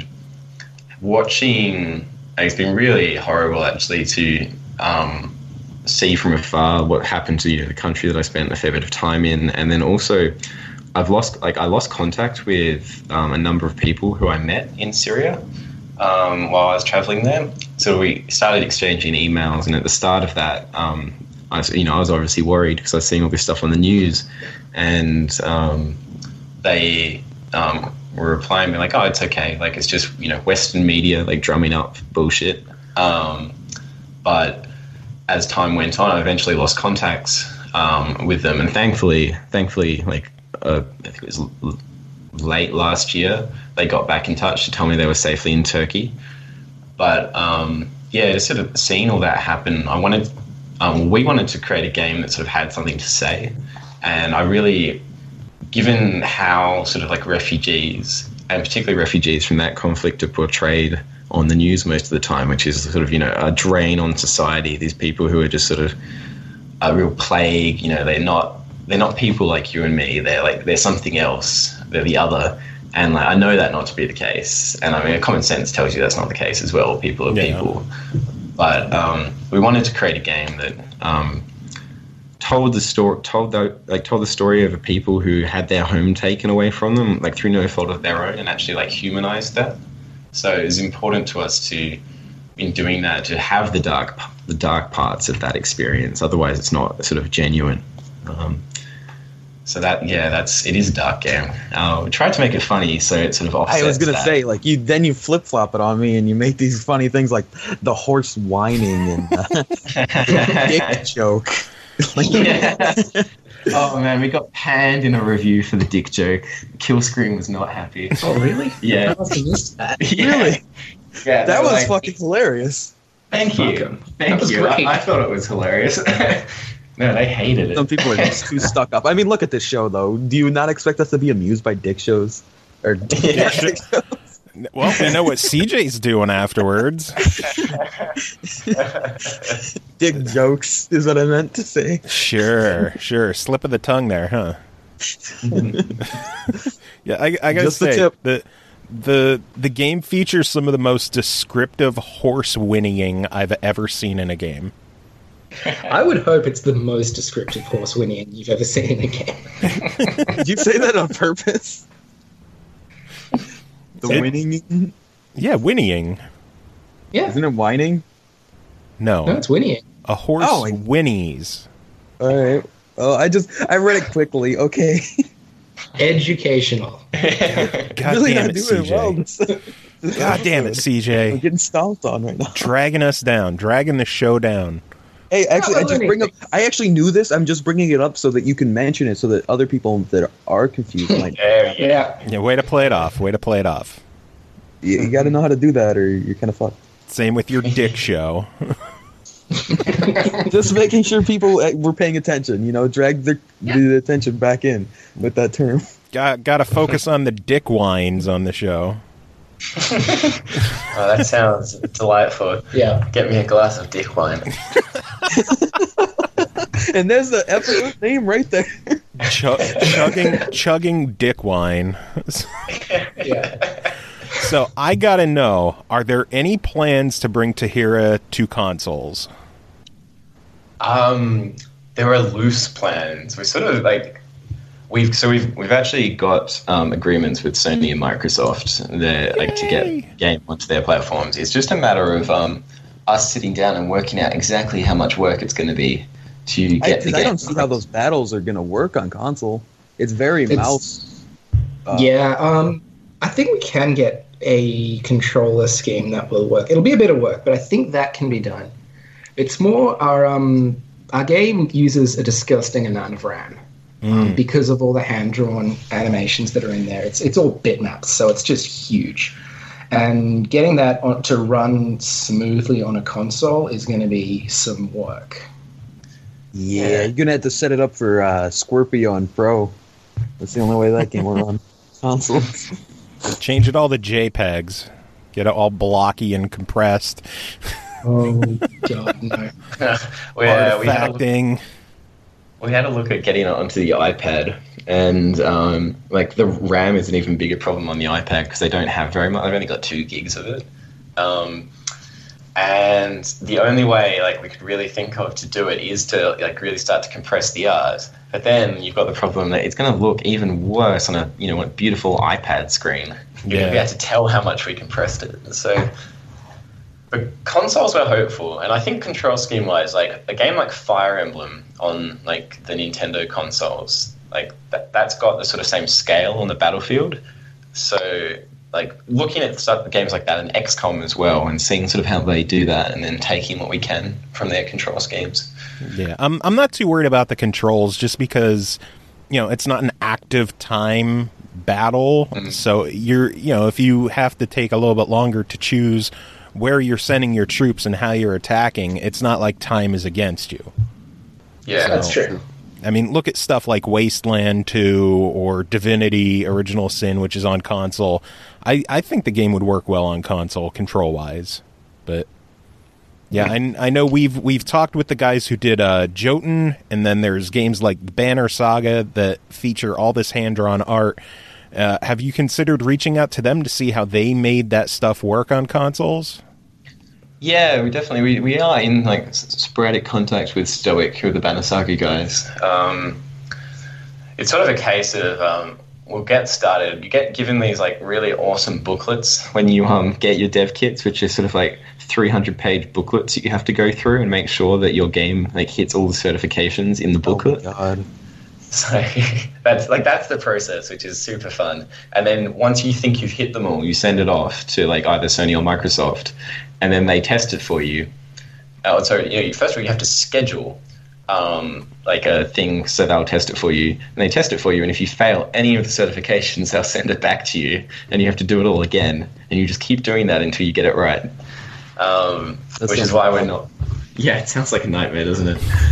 it's been really horrible actually to see from afar what happened to the country that I spent a fair bit of time in. And then also, I lost contact with a number of people who I met in Syria. While I was traveling there, so we started exchanging emails, and at the start of that, I was obviously worried because I was seeing all this stuff on the news, and they were replying me like, "Oh, it's okay, like it's just Western media like drumming up bullshit." But as time went on, I eventually lost contacts with them, and thankfully, like I think it was late last year, they got back in touch to tell me they were safely in Turkey. But just sort of seeing all that happen, we wanted to create a game that sort of had something to say. And I really, given how sort of like refugees, and particularly refugees from that conflict, are portrayed on the news most of the time, which is sort of a drain on society. These people who are just sort of a real plague. They're not people like you and me. They're something else. They're the other. And I know that not to be the case. And I mean, common sense tells you that's not the case as well. People are people. But we wanted to create a game that told the story of a people who had their home taken away from them, like through no fault of their own, and actually like humanized that. So it's important to us in doing that, to have the dark parts of that experience. Otherwise, it's not sort of genuine. So it is a dark game. We tried to make it funny, so it sort of offsets. I was gonna that. say, like, you flip flop it on me, and you make these funny things like the horse whining and dick joke. Yeah. Oh man, we got panned in a review for the dick joke. Killscreen was not happy. Oh, really? Yeah. I must have missed that. Yeah. Really? Yeah, That was like, fucking hilarious. Thank you. Welcome. Thank That was you. great. I thought it was hilarious. No, they hated it. Some people are just too stuck up. I mean, look at this show, though. Do you not expect us to be amused by dick shows? Or dick shows? Well, we know what CJ's doing afterwards. Dick jokes is what I meant to say. Sure. Slip of the tongue there, huh? Yeah, I gotta Just the say, tip. the game features some of the most descriptive horse whinnying I've ever seen in a game. I would hope it's the most descriptive horse whinnying you've ever seen in a game. Did you say that on purpose? The It- winning? Yeah, whinnying. Yeah. Isn't it whining? No, No, it's whinnying. a horse Oh, I- whinnies. All right. Oh, I read it quickly. Okay. Educational. God really damn not it, doing CJ. well. This God damn it, I'm CJ. getting stomped on right now. Dragging us down, dragging the show down. Hey, actually, Not learning. I actually knew this. I'm just bringing it up so that you can mention it, so that other people that are confused might. Yeah. Yeah, way to play it off. Way to play it off. You got to know how to do that, or you're kind of fucked. Same with your dick show. Just making sure people were paying attention. You know, drag the attention back in with that term. Got to focus on the dick whines on the show. Oh, that sounds delightful. Yeah. Get me a glass of dick wine. And there's the episode name right there. Chugging dick wine. Yeah. So I gotta know: are there any plans to bring Tahira to consoles? There are loose plans. We sort of like we've actually got agreements with Sony and Microsoft to get game onto their platforms. It's just a matter of us sitting down and working out exactly how much work it's going to be to get the game. I don't see how those battles are going to work on console. It's very mouse. I think we can get a controller scheme that will work. It'll be a bit of work, but I think that can be done. It's more our game uses a disgusting amount of RAM because of all the hand-drawn animations that are in there. It's all bitmaps, so it's just huge. And getting that to run smoothly on a console is going to be some work. Yeah, you're going to have to set it up for Scorpio on Pro. That's the only way that game will run console. Change it all to JPEGs. Get it all blocky and compressed. Oh, God, no. we had a look at getting it onto the iPad, and like the RAM is an even bigger problem on the iPad because they don't have very much. They've only got 2 gigs of it, and the only way like we could really think of to do it is to like really start to compress the R's. But then you've got the problem that it's going to look even worse on a beautiful iPad screen. You're going to be able to tell how much we compressed it. So. But consoles were hopeful, and I think control scheme wise, like a game like Fire Emblem on like the Nintendo consoles, like that's got the sort of same scale on the battlefield. So like looking at games like that and XCOM as well, and seeing sort of how they do that, and then taking what we can from their control schemes. Yeah, I'm not too worried about the controls, just because it's not an active time battle. So if you have to take a little bit longer to choose where you're sending your troops and how you're attacking, it's not like time is against you. Yeah, That's true. I mean, look at stuff like Wasteland 2 or Divinity Original Sin, which is on console. I think the game would work well on console control-wise. But yeah, I know we've talked with the guys who did Jotun, and then there's games like Banner Saga that feature all this hand-drawn art. Have you considered reaching out to them to see how they made that stuff work on consoles? Yeah, we definitely we are in like sporadic contact with Stoic, who are the Banner Saga guys. It's sort of a case of will get started, you get given these like really awesome booklets when you get your dev kits, which are sort of like 300-page booklets that you have to go through and make sure that your game like hits all the certifications in the booklet. Oh my God. So that's the process, which is super fun. And then once you think you've hit them all, you send it off to like either Sony or Microsoft, and then they test it for you. So first of all, you have to schedule like a thing, so they'll test it for you, and they test it for you. And if you fail any of the certifications, they'll send it back to you, and you have to do it all again. And you just keep doing that until you get it right. Which is why we're not. Yeah, it sounds like a nightmare, doesn't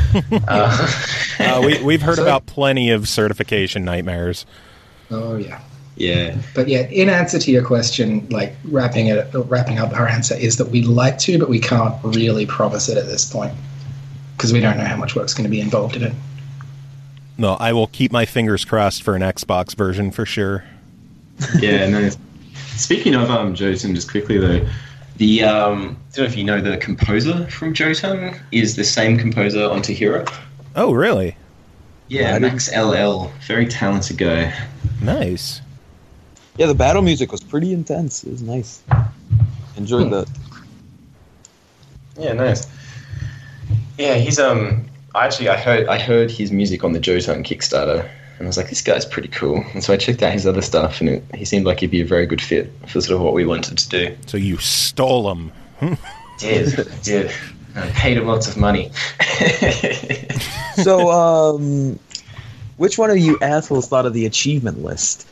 it? We've heard about plenty of certification nightmares. Oh yeah. Yeah. But yeah, in answer to your question, like wrapping up our answer is that we'd like to, but we can't really promise it at this point because we don't know how much work's going to be involved in it. No, I will keep my fingers crossed for an Xbox version for sure. Yeah, no. Speaking of Jotun, just quickly though, I don't know if you know, the composer from Jotun is the same composer on Tahira. Oh, really? Yeah, Max LL, very talented guy. Nice. Yeah, the battle music was pretty intense. It was nice. Enjoyed that. Yeah, nice. Yeah, he's actually I heard his music on the Jotun Kickstarter, and I was like, this guy's pretty cool. And so I checked out his other stuff, and he seemed like he'd be a very good fit for sort of what we wanted to do. So you stole him. Did. I paid him lots of money. So, which one of you assholes thought of the achievement list?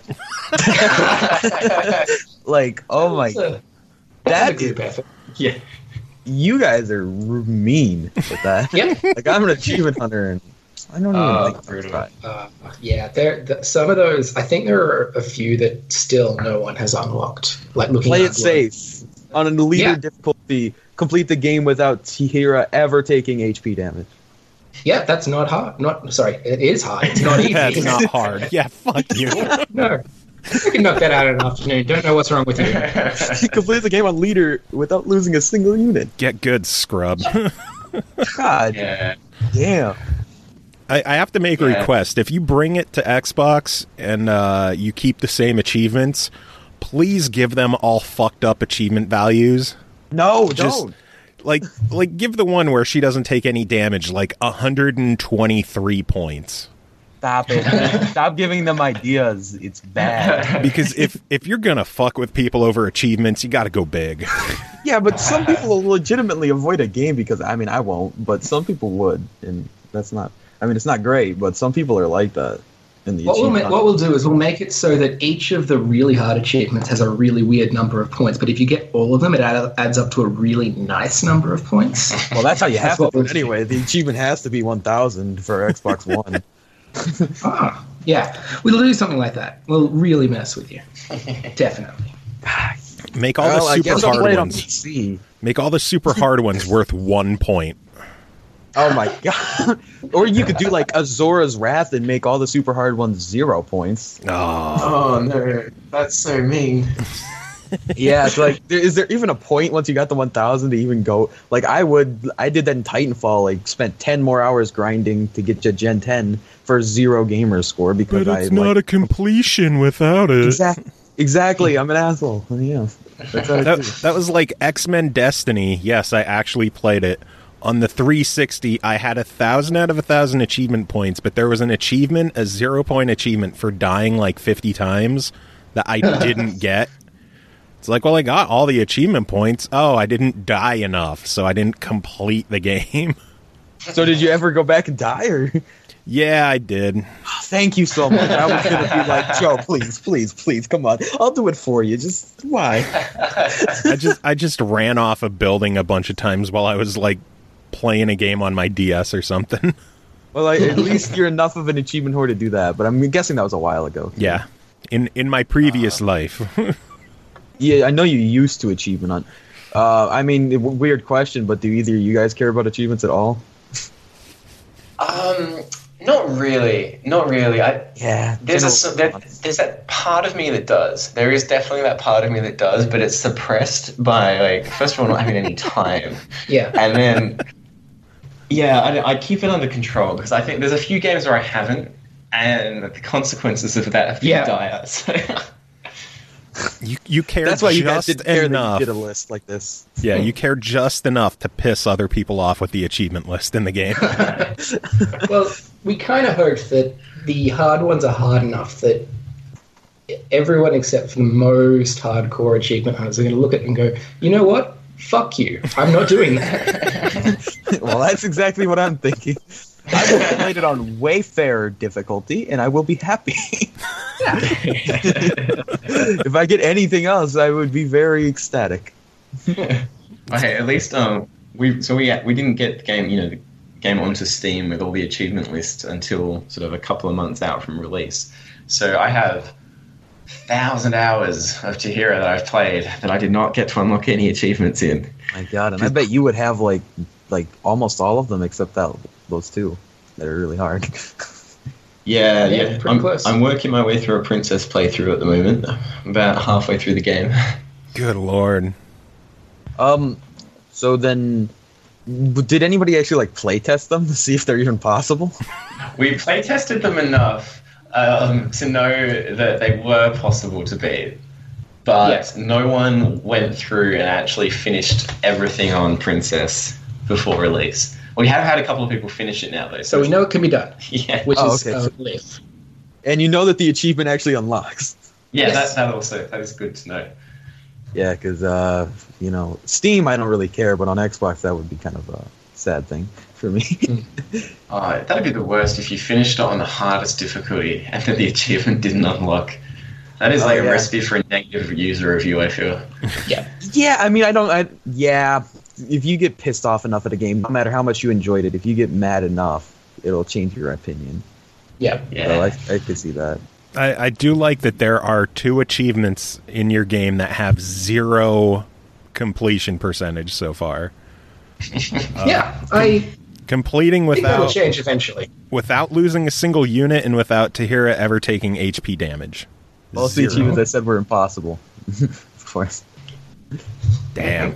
Like, oh my god. That's a group effort. Yeah. You guys are mean with that. Yep. Like, I'm an achievement hunter, and I don't even think brutal. that's right. Yeah, some of those, I think there are a few that still no one has unlocked. Like Play it safe. On a leader difficulty, complete the game without Tahira ever taking HP damage. Yeah, that's not hard. It is hard. It's not easy. That's not hard. Yeah, fuck you. No. I can knock that out in an afternoon. Don't know what's wrong with you. He completes the game on leader without losing a single unit. Get good, scrub. God damn. I have to make a request. If you bring it to Xbox and you keep the same achievements, please give them all fucked up achievement values. No, Just, don't. Like give the one where she doesn't take any damage, like 123 points. Stop it. Stop giving them ideas. It's bad. Because if you're gonna fuck with people over achievements, you gotta go big. Yeah, but some people will legitimately avoid a game because, I mean, I won't, but some people would, and that's not, I mean, it's not great, but some people are like that. What we'll do is we'll make it so that each of the really hard achievements has a really weird number of points, but if you get all of them, it adds up to a really nice number of points. Well, that's how you have to do it anyway. The achievement has to be 1,000 for Xbox One. Yeah. We'll do something like that. We'll really mess with you. Definitely. Make all the super hard ones. PC. Make all the super hard ones worth 1 point. Oh my god! Or you could do like Azora's Wrath and make all the super hard ones 0 points. Oh no, that's so mean. Yeah, it's like, is there even a point once you got the 1,000 to even go? Like I did that in Titanfall. Like spent 10 more hours grinding to get to Gen 10 for 0 gamer score because But it's not a completion without it. Exactly. I'm an asshole. Yeah. That was like X-Men Destiny. Yes, I actually played it. On the 360, I had 1,000 out of 1,000 achievement points, but there was an achievement, a 0-point achievement for dying like 50 times that I didn't get. It's like, well, I got all the achievement points. Oh, I didn't die enough, so I didn't complete the game. So did you ever go back and die? Or? Yeah, I did. Thank you so much. I was going to be like, Joe, please, come on. I'll do it for you. Just, why? I just ran off a building a bunch of times while I was like playing a game on my DS or something. Well, at least you're enough of an achievement whore to do that, but I'm guessing that was a while ago. Yeah, in my previous life. Yeah, I know you used to achievement hunt. I mean, weird question, but do either of you guys care about achievements at all? Not really. There's that part of me that does. There is definitely that part of me that does, but it's suppressed by, like, first of all, not having any time. Yeah. And then, I keep it under control because I think there's a few games where I haven't, and the consequences of that have been dire. So. You care. That's why you guys just didn't care enough. that you did a list like this. Yeah, you care just enough to piss other people off with the achievement list in the game. Well, we kind of hope that the hard ones are hard enough that everyone except for the most hardcore achievement hunters are going to look at it and go, you know what? Fuck you. I'm not doing that. Well, that's exactly what I'm thinking. I will play it on Wayfarer difficulty, and I will be happy. If I get anything else, I would be very ecstatic. Okay, at least we didn't get the game onto Steam with all the achievement lists until sort of a couple of months out from release. So I have 1,000 hours of Tahira that I've played that I did not get to unlock any achievements in. My God, and I bet you would have like almost all of them except those two that are really hard. Yeah. Pretty close. I'm working my way through a princess playthrough at the moment. I'm about halfway through the game. Good lord. So then, did anybody actually play test them to see if they're even possible? We play tested them enough to know that they were possible to beat, but no one went through and actually finished everything on Princess before release. We have had a couple of people finish it now, though. So we know it can be done. Yeah. Which is okay. live. And you know that the achievement actually unlocks. Yeah, Yes. that is good to know. Yeah, because Steam I don't really care, but on Xbox that would be kind of a sad thing for me. That'd be the worst if you finished it on the hardest difficulty and then the achievement didn't unlock. That is a recipe for a negative user review, I feel. Yeah, I mean, if you get pissed off enough at a game, no matter how much you enjoyed it, if you get mad enough, it'll change your opinion. Yeah. So I could see that. I do like that there are 2 achievements in your game that have 0 completion percentage so far. Completing think that'll without change eventually. without losing a single unit and without Tahira ever taking HP damage. Well, the 0. achievements I said were impossible. Of course. Damn.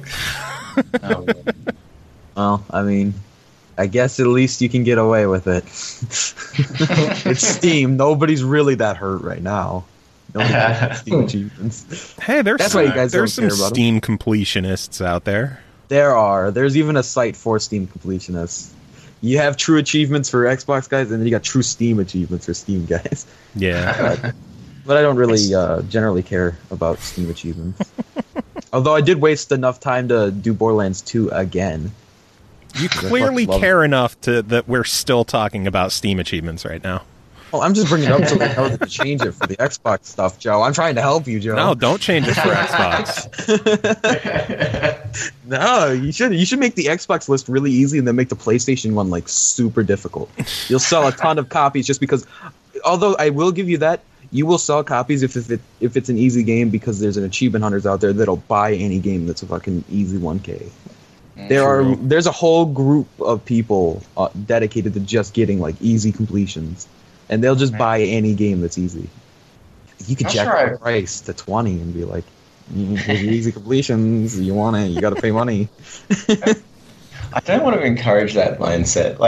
Well, I mean, I guess at least you can get away with it. It's Steam. Nobody's really that hurt right now. Nobody has Steam achievements. Hey, That's why you guys there's don't some care about Steam completionists out there. There's even a site for Steam completionists. You have true achievements for Xbox guys, and then you got true Steam achievements for Steam guys. Yeah. But I don't really generally care about Steam achievements. Although I did waste enough time to do Borderlands 2 again. You clearly care enough that we're still talking about Steam achievements right now. Oh, I'm just bringing it up so they know that to change it for the Xbox stuff, Joe. I'm trying to help you, Joe. No, don't change it for Xbox. No, you should make the Xbox list really easy and then make the PlayStation one super difficult. You'll sell a ton of copies just because. Although I will give you that, you will sell copies if it's an easy game because there's an achievement hunters out there that'll buy any game that's a fucking easy 1K. There's a whole group of people dedicated to just getting easy completions, and they'll just buy any game that's easy. You could jack the price to 20 and be like, "Here's your easy completions. You want it? You got to pay money." I don't want to encourage that mindset.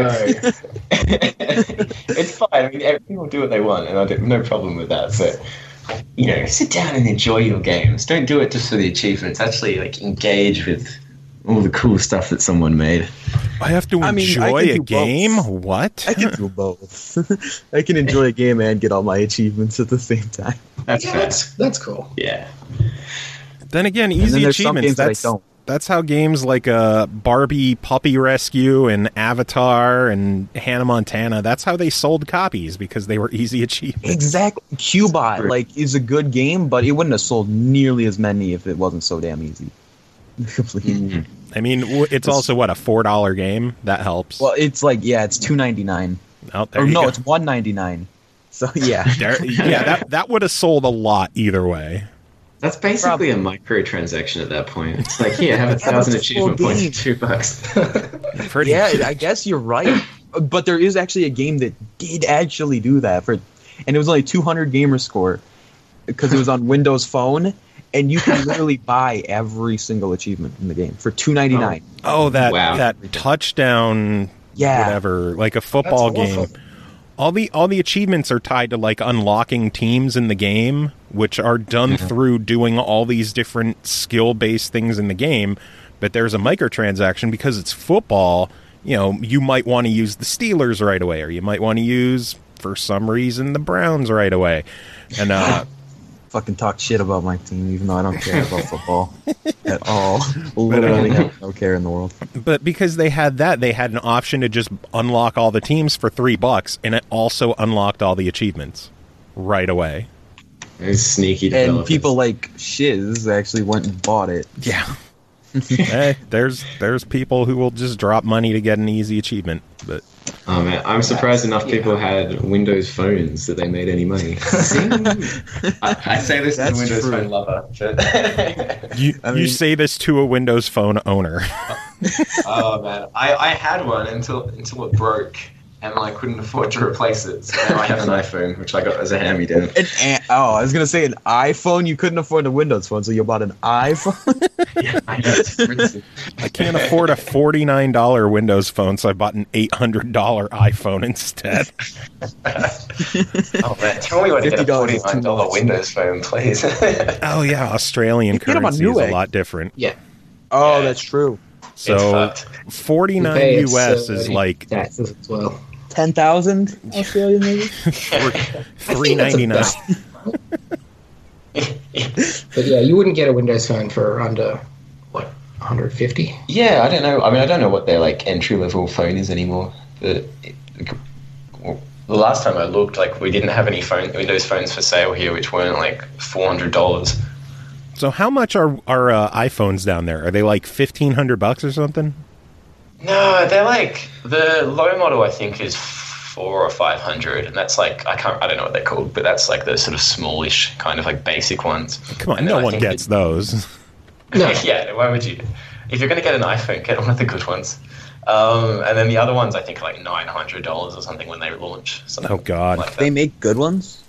It's fine. I mean, people do what they want, and I have no problem with that. But sit down and enjoy your games. Don't do it just for the achievements. Actually, engage with all the cool stuff that someone made. I have to enjoy a game? Both. What? I can do both. I can enjoy a game and get all my achievements at the same time. That's cool. Yeah. Then again, easy achievements. That's how games like Barbie Puppy Rescue and Avatar and Hannah Montana, that's how they sold copies, because they were easy achievements. Exactly. Cubot is a good game, but it wouldn't have sold nearly as many if it wasn't so damn easy. Mm-hmm. I mean, it's also a $4 game. That helps. Well, it's it's $2.99. Oh, there you go. It's $1.99. So yeah, that would have sold a lot either way. That's basically a microtransaction at that point. It's have 1,000 achievement points for $2. Yeah, I guess you're right. But there is actually a game that did actually do that and it was only 200 gamer score because it was on Windows Phone. And you can literally buy every single achievement in the game for $2.99. Oh, that touchdown, whatever, like a football game. all the achievements are tied to like unlocking teams in the game, which are done through doing all these different skill-based things in the game. But there's a microtransaction because it's football. You know, you might want to use the Steelers right away, or you might want to use, for some reason, the Browns right away. And fucking talk shit about my team, even though I don't care about football at all. Literally have no care in the world. But because they had that, they had an option to just unlock all the teams for $3, and it also unlocked all the achievements right away. It's sneaky And developers. people like Shiz actually went and bought it. Yeah. Hey, there's people who will just drop money to get an easy achievement. But Oh man, I'm surprised enough people had Windows phones that they made any money. I say this as a That's Windows true. Phone lover. But you say this to a Windows Phone owner. oh man, I had one until it broke, and I couldn't afford to replace it. So now I have an iPhone, which I got as a hand-me-down. I was gonna say an iPhone. You couldn't afford a Windows phone, so you bought an iPhone. Yeah, I know, it's expensive. I can't afford a $49 Windows phone, so I bought an $800 iPhone instead. Oh man, tell me what to get a $50 is too $49 much. Windows phone, please. Oh yeah, Australian You can get 'em on currency is a Newegg. lot different. Yeah. Oh, Yeah. that's true. So fucked. 49 You pay US is like taxes as well. 10,000 Australian, maybe. $3.99. But yeah, you wouldn't get a Windows phone for under, what, 150? Yeah, I don't know. I mean, I don't know what their like entry-level phone is anymore. But well, the last time I looked, like we didn't have any Windows phones for sale here, which weren't like $400. So how much are iPhones down there? Are they like $1,500 or something? No, they're like the low model. I think is 400 or 500, and that's like I don't know what they're called, but that's like the sort of smallish kind of like basic ones. Come on, And then no I one think gets those. No. Yeah, why would you? If you're going to get an iPhone, get one of the good ones. And then the other ones, I think, are like $900 or something when they launch. Something Oh, God. like that. They make good ones.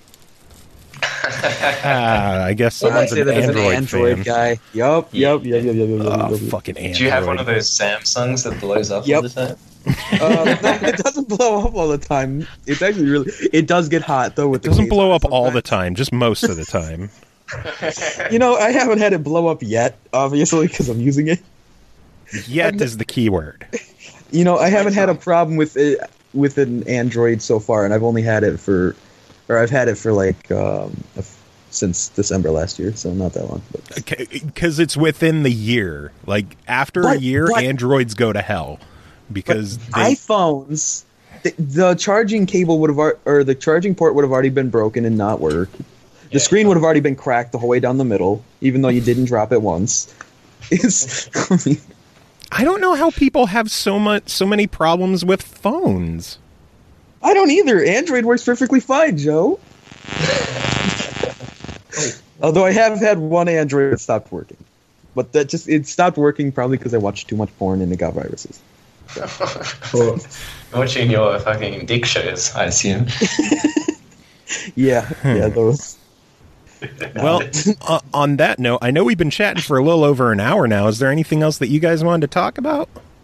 I guess I might someone's say an that as an Android Android fan. guy. Yup. Oh, fucking Android. Do you have one of those Samsungs that blows up Yep. all the time? It doesn't blow up all the time. It's actually really. It does get hot though. With It doesn't the case blow on up it all the sometimes. time, just most of the time. You know, I haven't had it blow up yet, obviously, because I'm using it. Yet is the key word. You know, I haven't had a problem with it with an Android so far, and I've only had it for, or I've had it for like since December last year, so not that long. Because it's within the year. Like, after a year, but- Androids go to hell. Because iPhones, the charging cable would have, or the charging port would have already been broken and not work. The screen would have already been cracked the whole way down the middle, even though you didn't drop it once. I don't know how people have so many problems with phones. I don't either. Android works perfectly fine, Joe. Although I have had one Android that stopped working. But it stopped working probably because I watched too much porn and it got viruses. Or, Watching your fucking dick shows, I assume. Yeah, those. Well, on that note, I know we've been chatting for a little over an hour now. Is there anything else that you guys wanted to talk about?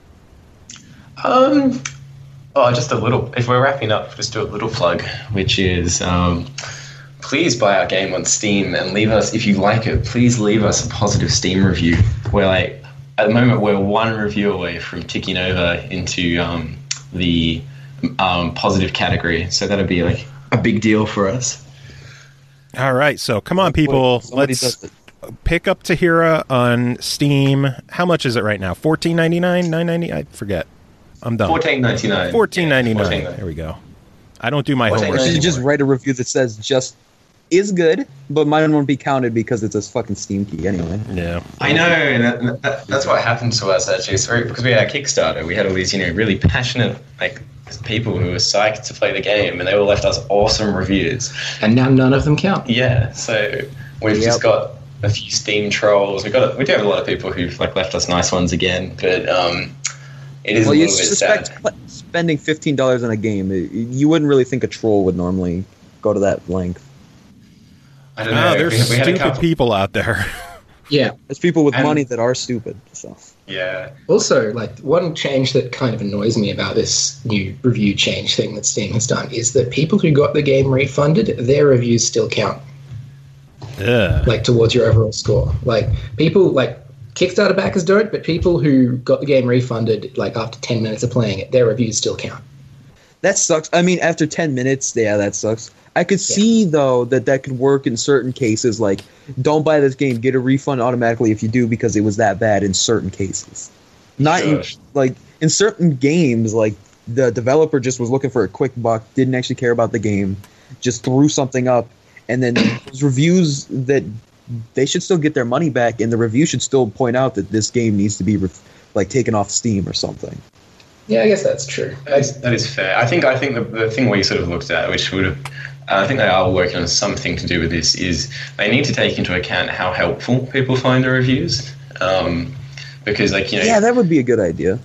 Just a little. If we're wrapping up, just do a little plug, which is please buy our game on Steam and leave us, if you like it, please leave us a positive Steam review. We're like, at the moment, we're one review away from ticking over into the positive category. So that'll be like a big deal for us. All right, so come on, people. Somebody Let's does it. pick up Tahira on Steam. How much is it right now? $14.99? $9.90? I forget. I'm done. $14.99. $14.99. There we go. I don't do my homework. Or you should just anymore. write a review that says just is good, but mine won't be counted because it's a fucking Steam key anyway. Yeah. I know, and that's what happened to us actually. Sorry, because we had our Kickstarter, we had all these, really passionate people who were psyched to play the game, and they all left us awesome reviews. and now none of them count. Yeah, so we've just got a few Steam trolls. We do have a lot of people who've left us nice ones again, but it is Well, a you little bit suspect sad. spending $15 on a game. You wouldn't really think a troll would normally go to that length. I don't know. There's we had a stupid couple. people out there. Yeah. There's people with And- money that are stupid. So Yeah. Also, like, one change that kind of annoys me about this new review change thing that Steam has done is that people who got the game refunded, their reviews still count, Ugh. like, towards your overall score. Like, people, like, Kickstarter backers don't, but people who got the game refunded, like, after 10 minutes of playing it, their reviews still count. that sucks. I mean, after 10 minutes, yeah, that sucks. I could see, though, that could work in certain cases. Like, don't buy this game, get a refund automatically if you do because it was that bad in certain cases. Not in, Sure. like, in certain games, like, the developer just was looking for a quick buck, didn't actually care about the game, just threw something up, and then those reviews that they should still get their money back, and the review should still point out that this game needs to be, like, taken off Steam or something. Yeah, I guess that's true. That is fair. I think the thing we sort of looked at, which would have, I think they are working on something to do with this, is they need to take into account how helpful people find the reviews, because like Yeah, that would be a good idea.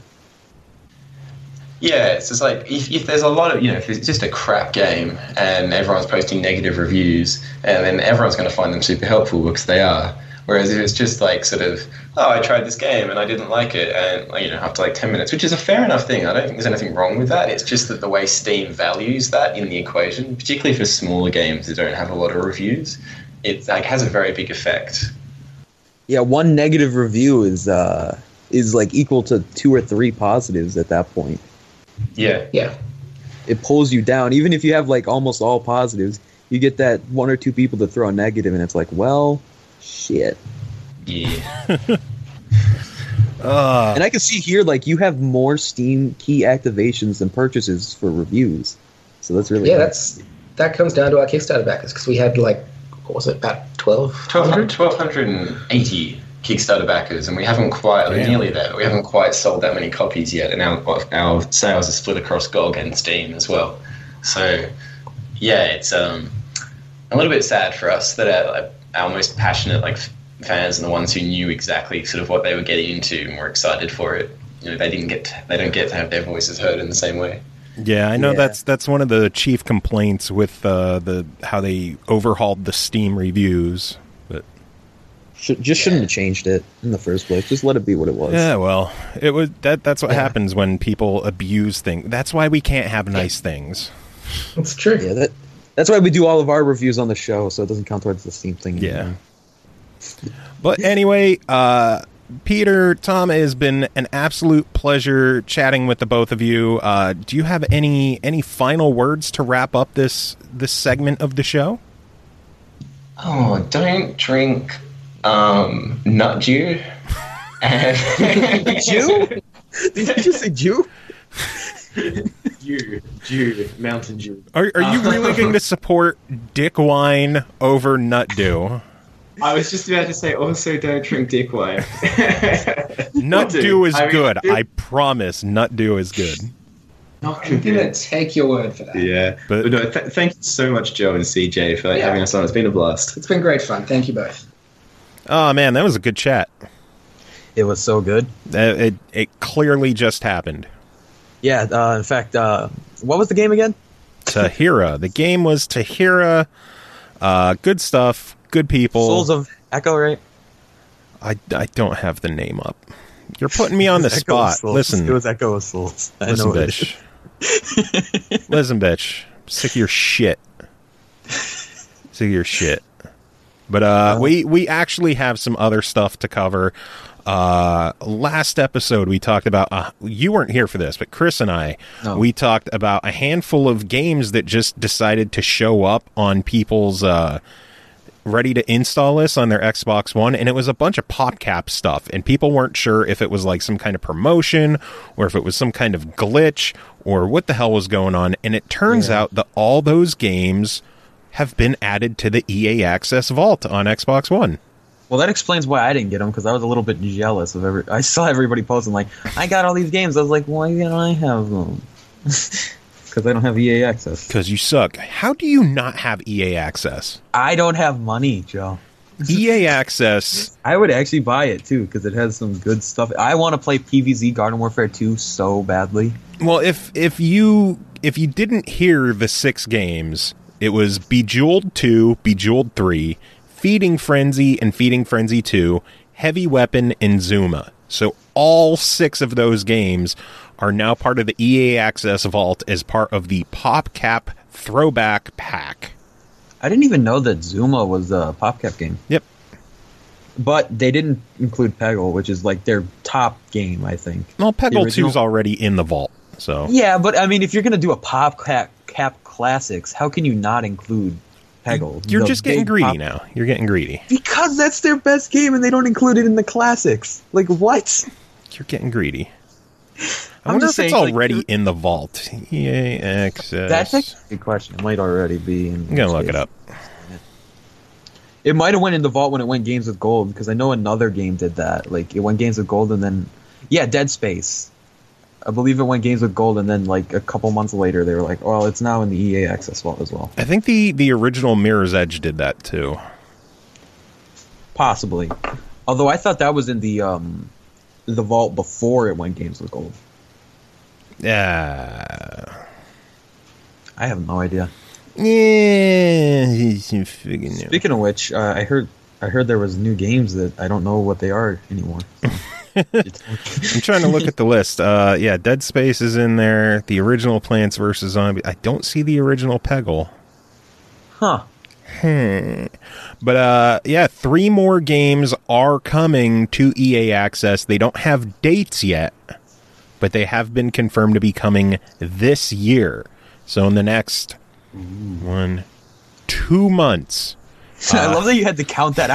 Yeah, it's just like if there's a lot of, if it's just a crap game and everyone's posting negative reviews, and then everyone's going to find them super helpful because they are. Whereas if it's just like sort of, oh, I tried this game and I didn't like it, and after like 10 minutes, which is a fair enough thing. I don't think there's anything wrong with that. It's just that the way Steam values that in the equation, particularly for smaller games that don't have a lot of reviews, it like has a very big effect. Yeah, one negative review is like equal to 2 or 3 positives at that point. Yeah. Yeah. It pulls you down. Even if you have like almost all positives, you get that 1 or 2 people that throw a negative, and it's like, well, shit. Yeah. And I can see here, like, you have more Steam key activations than purchases for reviews. So that's really that comes down to our Kickstarter backers, because we had, like, what was it, about 1,200? 1,280 Kickstarter backers, and we haven't quite, nearly there. We haven't quite sold that many copies yet, and our sales are split across GOG and Steam as well. So, yeah, it's a little bit sad for us that our most passionate fans and the ones who knew exactly sort of what they were getting into and were excited for it, they don't get to have their voices heard in the same way. Yeah, I know that's one of the chief complaints with the how they overhauled the Steam reviews. But shouldn't have changed it in the first place. Just let it be what it was. Yeah, well, it was that's what happens when people abuse things. That's why we can't have nice things. It's true. Yeah, that's why we do all of our reviews on the show, so it doesn't count towards the Steam thing anymore. Yeah. But anyway, Peter, Tom, it has been an absolute pleasure chatting with the both of you. Do you have any final words to wrap up this segment of the show? Oh, don't drink nut dew. And Jew? Did you just say Jew? Dew, Mountain Dew. Are you really going to support dick wine over nut dew? I was just about to say, also don't drink dick wine. Nut dew is good. I promise nut dew is good. I'm going to take your word for that. Yeah. But no, thank you so much, Joe and CJ, for having us on. It's been a blast. It's been great fun. Thank you both. Oh, man, that was a good chat. It was so good. It clearly just happened. Yeah, in fact, what was the game again? Tahira. The game was Tahira. Good stuff. Good people. Souls of Echo, right? I don't have the name up. You're putting me on the spot. Listen. It was Echo of Souls. Listen, bitch. Listen, bitch. Sick of your shit. Sick of your shit. But we actually have some other stuff to cover. Last episode we talked about you weren't here for this, but Chris and I we talked about a handful of games that just decided to show up on people's ready to install lists on their Xbox One, and it was a bunch of PopCap stuff, and people weren't sure if it was like some kind of promotion or if it was some kind of glitch or what the hell was going on. And it turns out that all those games have been added to the EA Access Vault on Xbox One. Well, that explains why I didn't get them, because I was a little bit jealous of I saw everybody posting, like, I got all these games. I was like, why can't I have them? Because I don't have EA Access. Because you suck. How do you not have EA Access? I don't have money, Joe. EA Access... I would actually buy it, too, because it has some good stuff. I want to play PvZ Garden Warfare 2 so badly. Well, if you didn't hear the 6 games, it was Bejeweled 2, Bejeweled 3, Feeding Frenzy and Feeding Frenzy 2, Heavy Weapon, and Zuma. So all 6 of those games are now part of the EA Access Vault as part of the PopCap Throwback Pack. I didn't even know that Zuma was a PopCap game. Yep. But they didn't include Peggle, which is like their top game, I think. Well, Peggle 2 is already in the vault, so... Yeah, but I mean, if you're going to do a PopCap Classics, how can you not include Peggle? You're just getting greedy now. You're getting greedy. Because that's their best game and they don't include it in the Classics. Like, what? You're getting greedy. I wonder if it's already in the vault. EA Access. That's a good question. It might already be. I'm going to look it up. It might have went in the vault when it went Games with Gold, because I know another game did that. Like, it went Games with Gold and then... Yeah, Dead Space. I believe it went Games with Gold, and then, like, a couple months later, they were like, well, it's now in the EA Access vault as well. I think the original Mirror's Edge did that, too. Possibly. Although I thought that was in the vault before it went Games with Gold. Yeah. I have no idea. Yeah. Speaking of which, I heard there was new games that I don't know what they are anymore. I'm trying to look at the list. Yeah, Dead Space is in there. The original Plants vs. Zombies. I don't see the original Peggle. Huh. But yeah, 3 more games are coming to EA Access. They don't have dates yet, but they have been confirmed to be coming this year. So in the next 2 months. I love that you had to count that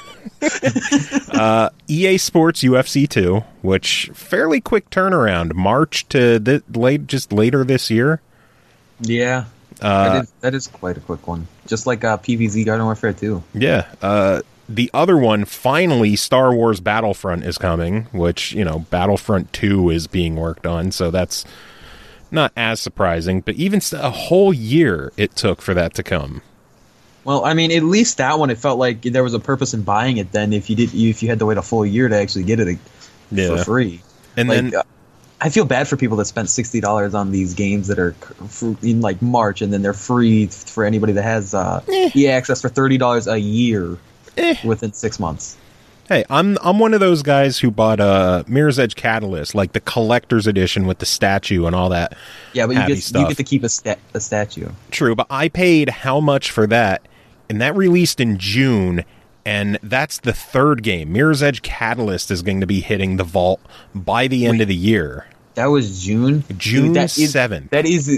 out. EA Sports UFC 2, which fairly quick turnaround, March to just later this year. Yeah, that is quite a quick one. Just like PvZ Garden Warfare 2. Yeah, the other one, finally, Star Wars Battlefront is coming, which, Battlefront 2 is being worked on, so that's not as surprising, but even a whole year it took for that to come. Well, I mean, at least that one, it felt like there was a purpose in buying it then if you had to wait a full year to actually get it for free. And then I feel bad for people that spent $60 on these games that are in like March, and then they're free for anybody that has EA Access for $30 a year within 6 months. Hey, I'm one of those guys who bought Mirror's Edge Catalyst, like the collector's edition with the statue and all that. Yeah, but you get to keep a statue. True, but I paid how much for that? And that released in June, and that's the 3rd game. Mirror's Edge Catalyst is going to be hitting the vault by the end of the year. That was June? June 7th. That is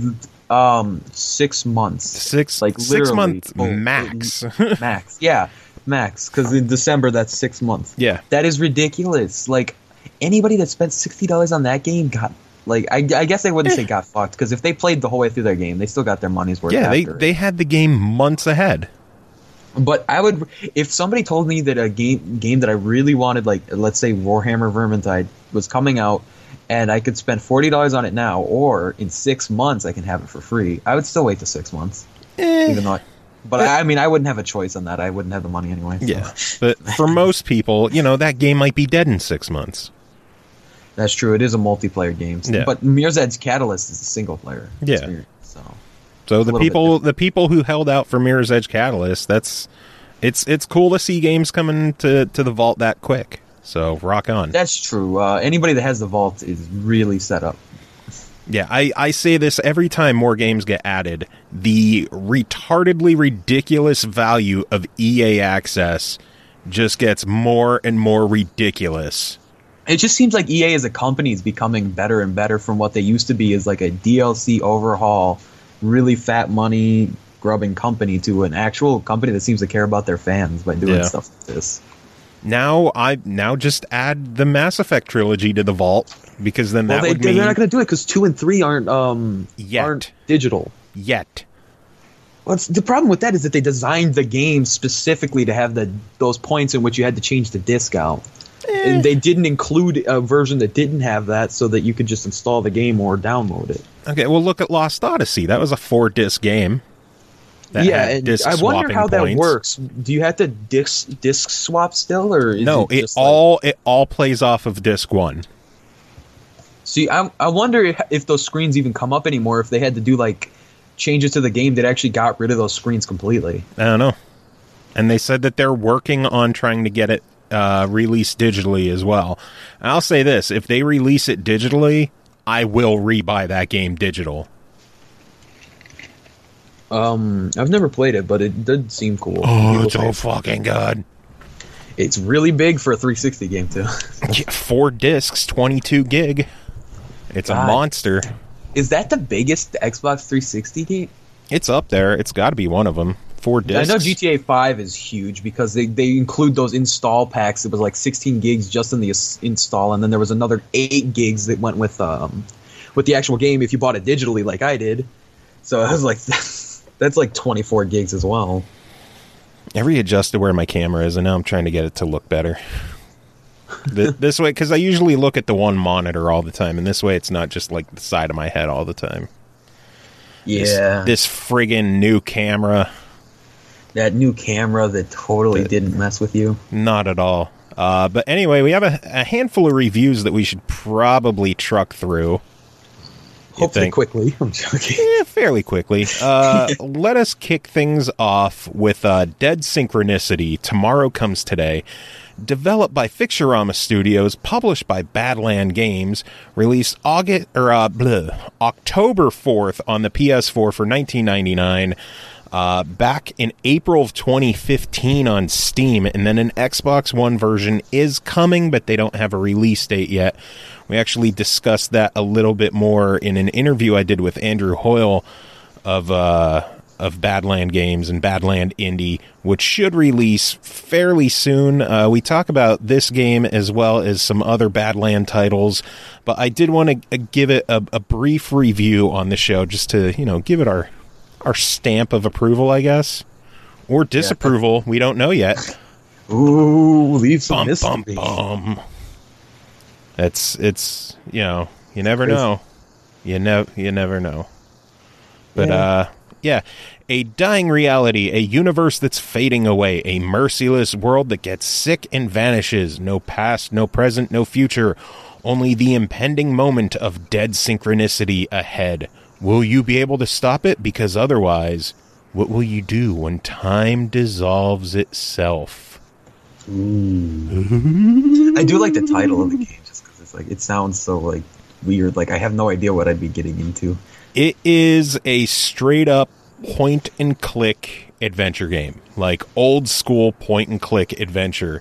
6 months. 6 months max. Max, yeah. Max, because in December that's 6 months. Yeah, that is ridiculous. Like, anybody that spent $60 on that game got, like, I guess I wouldn't say got fucked, because if they played the whole way through their game, they still got their money's worth. Yeah, they had the game months ahead. But I would, if somebody told me that a game that I really wanted, like, let's say Warhammer Vermintide was coming out, and I could spend $40 on it now, or in 6 months I can have it for free, I would still wait to 6 months, even though. But I mean, I wouldn't have a choice on that. I wouldn't have the money anyway. So. Yeah, but for most people, that game might be dead in 6 months. That's true. It is a multiplayer game. Yeah. But Mirror's Edge Catalyst is a single player experience. So the people who held out for Mirror's Edge Catalyst, it's cool to see games coming to the vault that quick. So rock on. That's true. Anybody that has the vault is really set up. Yeah, I say this every time more games get added. The retardedly ridiculous value of EA Access just gets more and more ridiculous. It just seems like EA as a company is becoming better and better from what they used to be as like a DLC overhaul, really fat money grubbing company to an actual company that seems to care about their fans by doing stuff like this. Now just add the Mass Effect trilogy to the vault, because then that would mean... They're not going to do it because 2 and 3 aren't digital. Yet. Well, the problem with that is that they designed the game specifically to have those points in which you had to change the disc out. And they didn't include a version that didn't have that so that you could just install the game or download it. Okay, well, look at Lost Odyssey. That was a 4-disc game. Yeah, and I wonder how that works. Do you have to disc swap still, or is no? It all plays off of disc 1. See, I wonder if those screens even come up anymore. If they had to do like changes to the game that actually got rid of those screens completely. I don't know. And they said that they're working on trying to get it released digitally as well. And I'll say this, if they release it digitally, I will rebuy that game digital. I've never played it, but it did seem cool. Oh, it's so fucking good. It's really big for a 360 game, too. 4 discs, 22 gig. It's a monster. Is that the biggest Xbox 360 game? It's up there. It's got to be one of them. 4 discs. I know GTA 5 is huge because they include those install packs. It was like 16 gigs just in the install, and then there was another 8 gigs that went with the actual game if you bought it digitally like I did. So I was like, that's like 24 gigs as well. I readjusted where my camera is, and now I'm trying to get it to look better. This way, because I usually look at the one monitor all the time, and this way it's not just like the side of my head all the time. Yeah. This friggin' new camera. That new camera that totally didn't mess with you. Not at all. But anyway, we have a handful of reviews that we should probably truck through. Hopefully quickly. I'm joking. Yeah, fairly quickly. Let us kick things off with Dead Synchronicity, Tomorrow Comes Today. Developed by Fixurama Studios, published by Badland Games, released October 4th on the PS4 for $19.99. Back in April of 2015 on Steam, and then an Xbox One version is coming, but they don't have a release date yet. We actually discussed that a little bit more in an interview I did with Andrew Hoyle of Badland Games and Badland Indie, which should release fairly soon. We talk about this game as well as some other Badland titles, but I did want to give it a brief review on the show just to, give it our stamp of approval, I guess, or disapproval. We don't know yet. Ooh, leave some mystery. It's you never know. You never know. But a dying reality, a universe that's fading away, a merciless world that gets sick and vanishes. No past, no present, no future. Only the impending moment of dead synchronicity ahead. Will you be able to stop it? Because otherwise, what will you do when time dissolves itself? Ooh. I do like the title of the game just because it's like it sounds so like weird. Like I have no idea what I'd be getting into. It is a straight up point and click adventure game, like old school point and click adventure.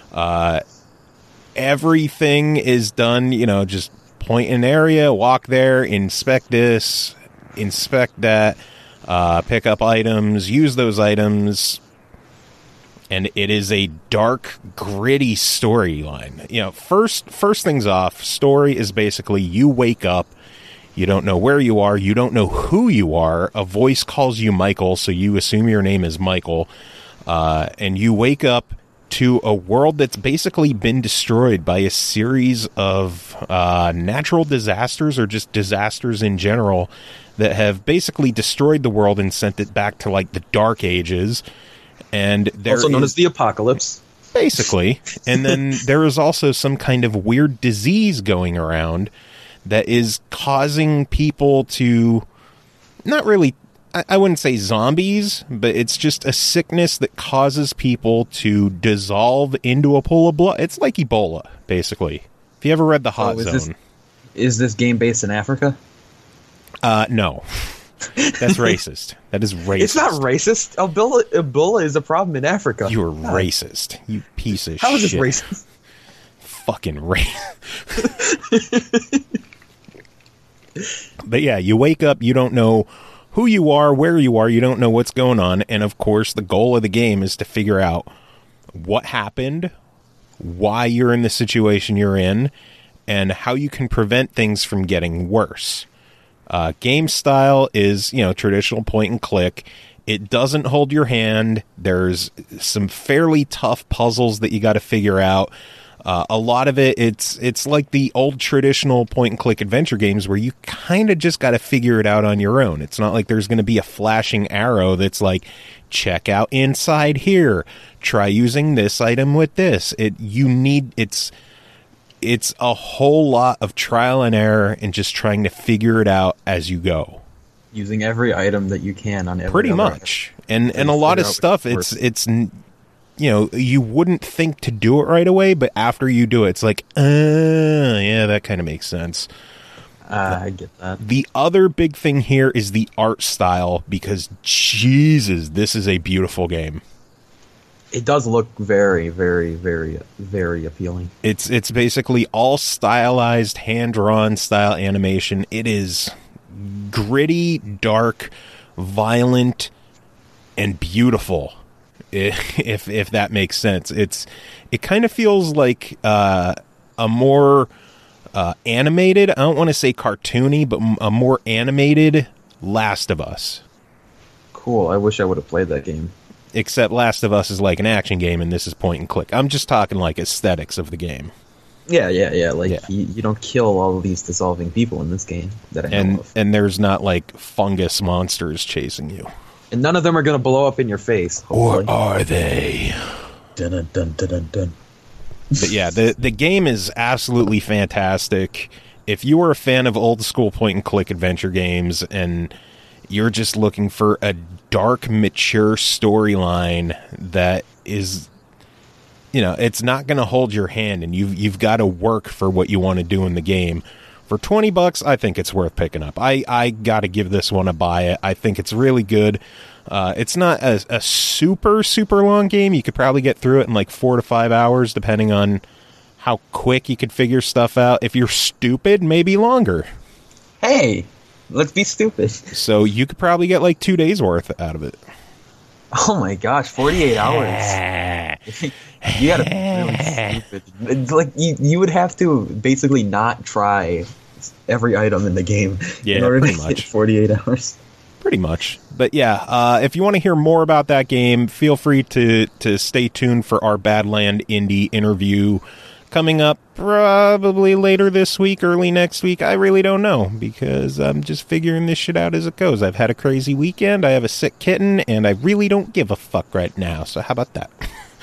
Everything is done, just point an area, walk there, inspect this, inspect that, pick up items, use those items, and it is a dark, gritty storyline. First things off, story is basically you wake up, you don't know where you are, you don't know who you are, a voice calls you Michael, so you assume your name is Michael, and you wake up to a world that's basically been destroyed by a series of natural disasters or just disasters in general that have basically destroyed the world and sent it back to like the Dark Ages. And there also known as the apocalypse. Basically. And then there is also some kind of weird disease going around that is causing people to not really, I wouldn't say zombies, but it's just a sickness that causes people to dissolve into a pool of blood. It's like Ebola, basically. If you ever read The Hot Zone. Is this game based in Africa? No. That's racist. That is racist. It's not racist. Ebola is a problem in Africa. You are racist. You piece of shit. How is this racist? Fucking racist. But yeah, you wake up, you don't know who you are, where you are, you don't know what's going on, and of course the goal of the game is to figure out what happened, why you're in the situation you're in, and how you can prevent things from getting worse. Game style is, traditional point and click. It doesn't hold your hand. There's some fairly tough puzzles that you got to figure out. A lot of it's like the old traditional point and click adventure games where you kind of just got to figure it out on your own. It's not like there's going to be a flashing arrow that's like, check out inside here, try using this item with this. It's a whole lot of trial and error and just trying to figure it out as you go. using every item that you can on every pretty other much. And a lot of stuff, it's you wouldn't think to do it right away, but after you do it, it's like, yeah, that kind of makes sense. I get that. The other big thing here is the art style, because Jesus, this is a beautiful game. It does look very, very, very, very appealing. It's basically all stylized, hand-drawn style animation. It is gritty, dark, violent, and beautiful. If that makes sense. It kind of feels like a more animated, I don't want to say cartoony, but a more animated Last of Us. Cool. I wish I would have played that game. Except Last of Us is like an action game, and this is point and click. I'm just talking like aesthetics of the game. Yeah. Like, you don't kill all of these dissolving people in this game that I know of. And there's not like fungus monsters chasing you. And none of them are going to blow up in your face. Hopefully. Or are they? Dun, dun, dun, dun, dun, dun. But yeah, the game is absolutely fantastic. If you are a fan of old school point and click adventure games and you're just looking for a dark, mature storyline that is, it's not going to hold your hand, and you've got to work for what you want to do in the game. For $20, I think it's worth picking up. I got to give this one a buy. I think it's really good. It's not a super, super long game. You could probably get through it in like 4 to 5 hours, depending on how quick you could figure stuff out. If you're stupid, maybe longer. Hey, let's be stupid. So you could probably get like 2 days worth out of it. Oh my gosh, 48 hours. You gotta be really stupid. Like, you would have to basically not try every item in the game in order to get 48 hours. Pretty much. But yeah, if you want to hear more about that game, feel free to stay tuned for our Badland Indie interview coming up probably later this week, early next week. I really don't know, because I'm just figuring this shit out as it goes. I've had a crazy weekend, I have a sick kitten, and I really don't give a fuck right now. So how about that?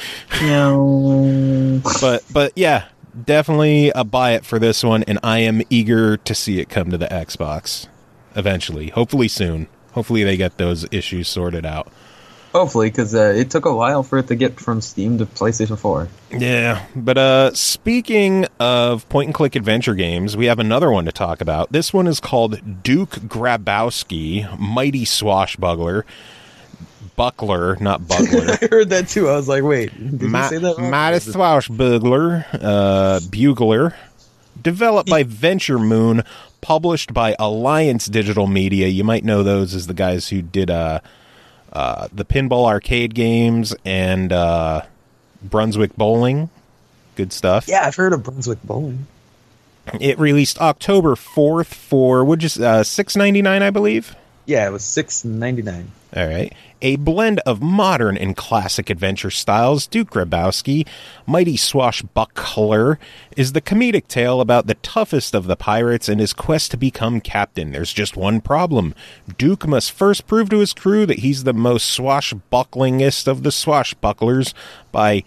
No. But yeah, definitely a buy it for this one, and I am eager to see it come to the Xbox eventually. Hopefully soon. Hopefully they get those issues sorted out. Hopefully, because it took a while for it to get from Steam to PlayStation 4. Yeah, but speaking of point-and-click adventure games, we have another one to talk about. This one is called Duke Grabowski, Mighty Swashbuckler. Buckler, not Butler. I heard that too. I was like, wait, did you say that wrong? Mighty Swashbuckler, Bugler. Developed by Venture Moon, published by Alliance Digital Media. You might know those as the guys who did the Pinball Arcade games and Brunswick Bowling. Good stuff. Yeah, I've heard of Brunswick Bowling. It released October 4th for $6.99, I believe. Yeah, it was $6.99. All right. A blend of modern and classic adventure styles, Duke Grabowski, Mighty Swashbuckler, is the comedic tale about the toughest of the pirates and his quest to become captain. There's just one problem. Duke must first prove to his crew that he's the most swashbucklingest of the swashbucklers by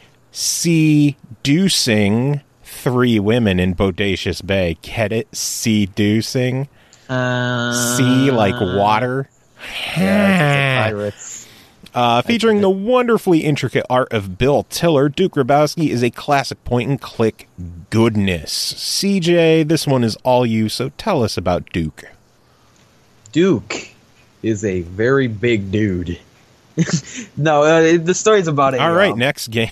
seducing 3 women in Bodacious Bay. Get it? Seducing? Sea like water? Yeah, pirates. Featuring the wonderfully intricate art of Bill Tiller, Duke Grabowski is a classic point-and-click goodness. CJ, this one is all you, so tell us about Duke. Duke is a very big dude. No, the story's about it. All right, next game.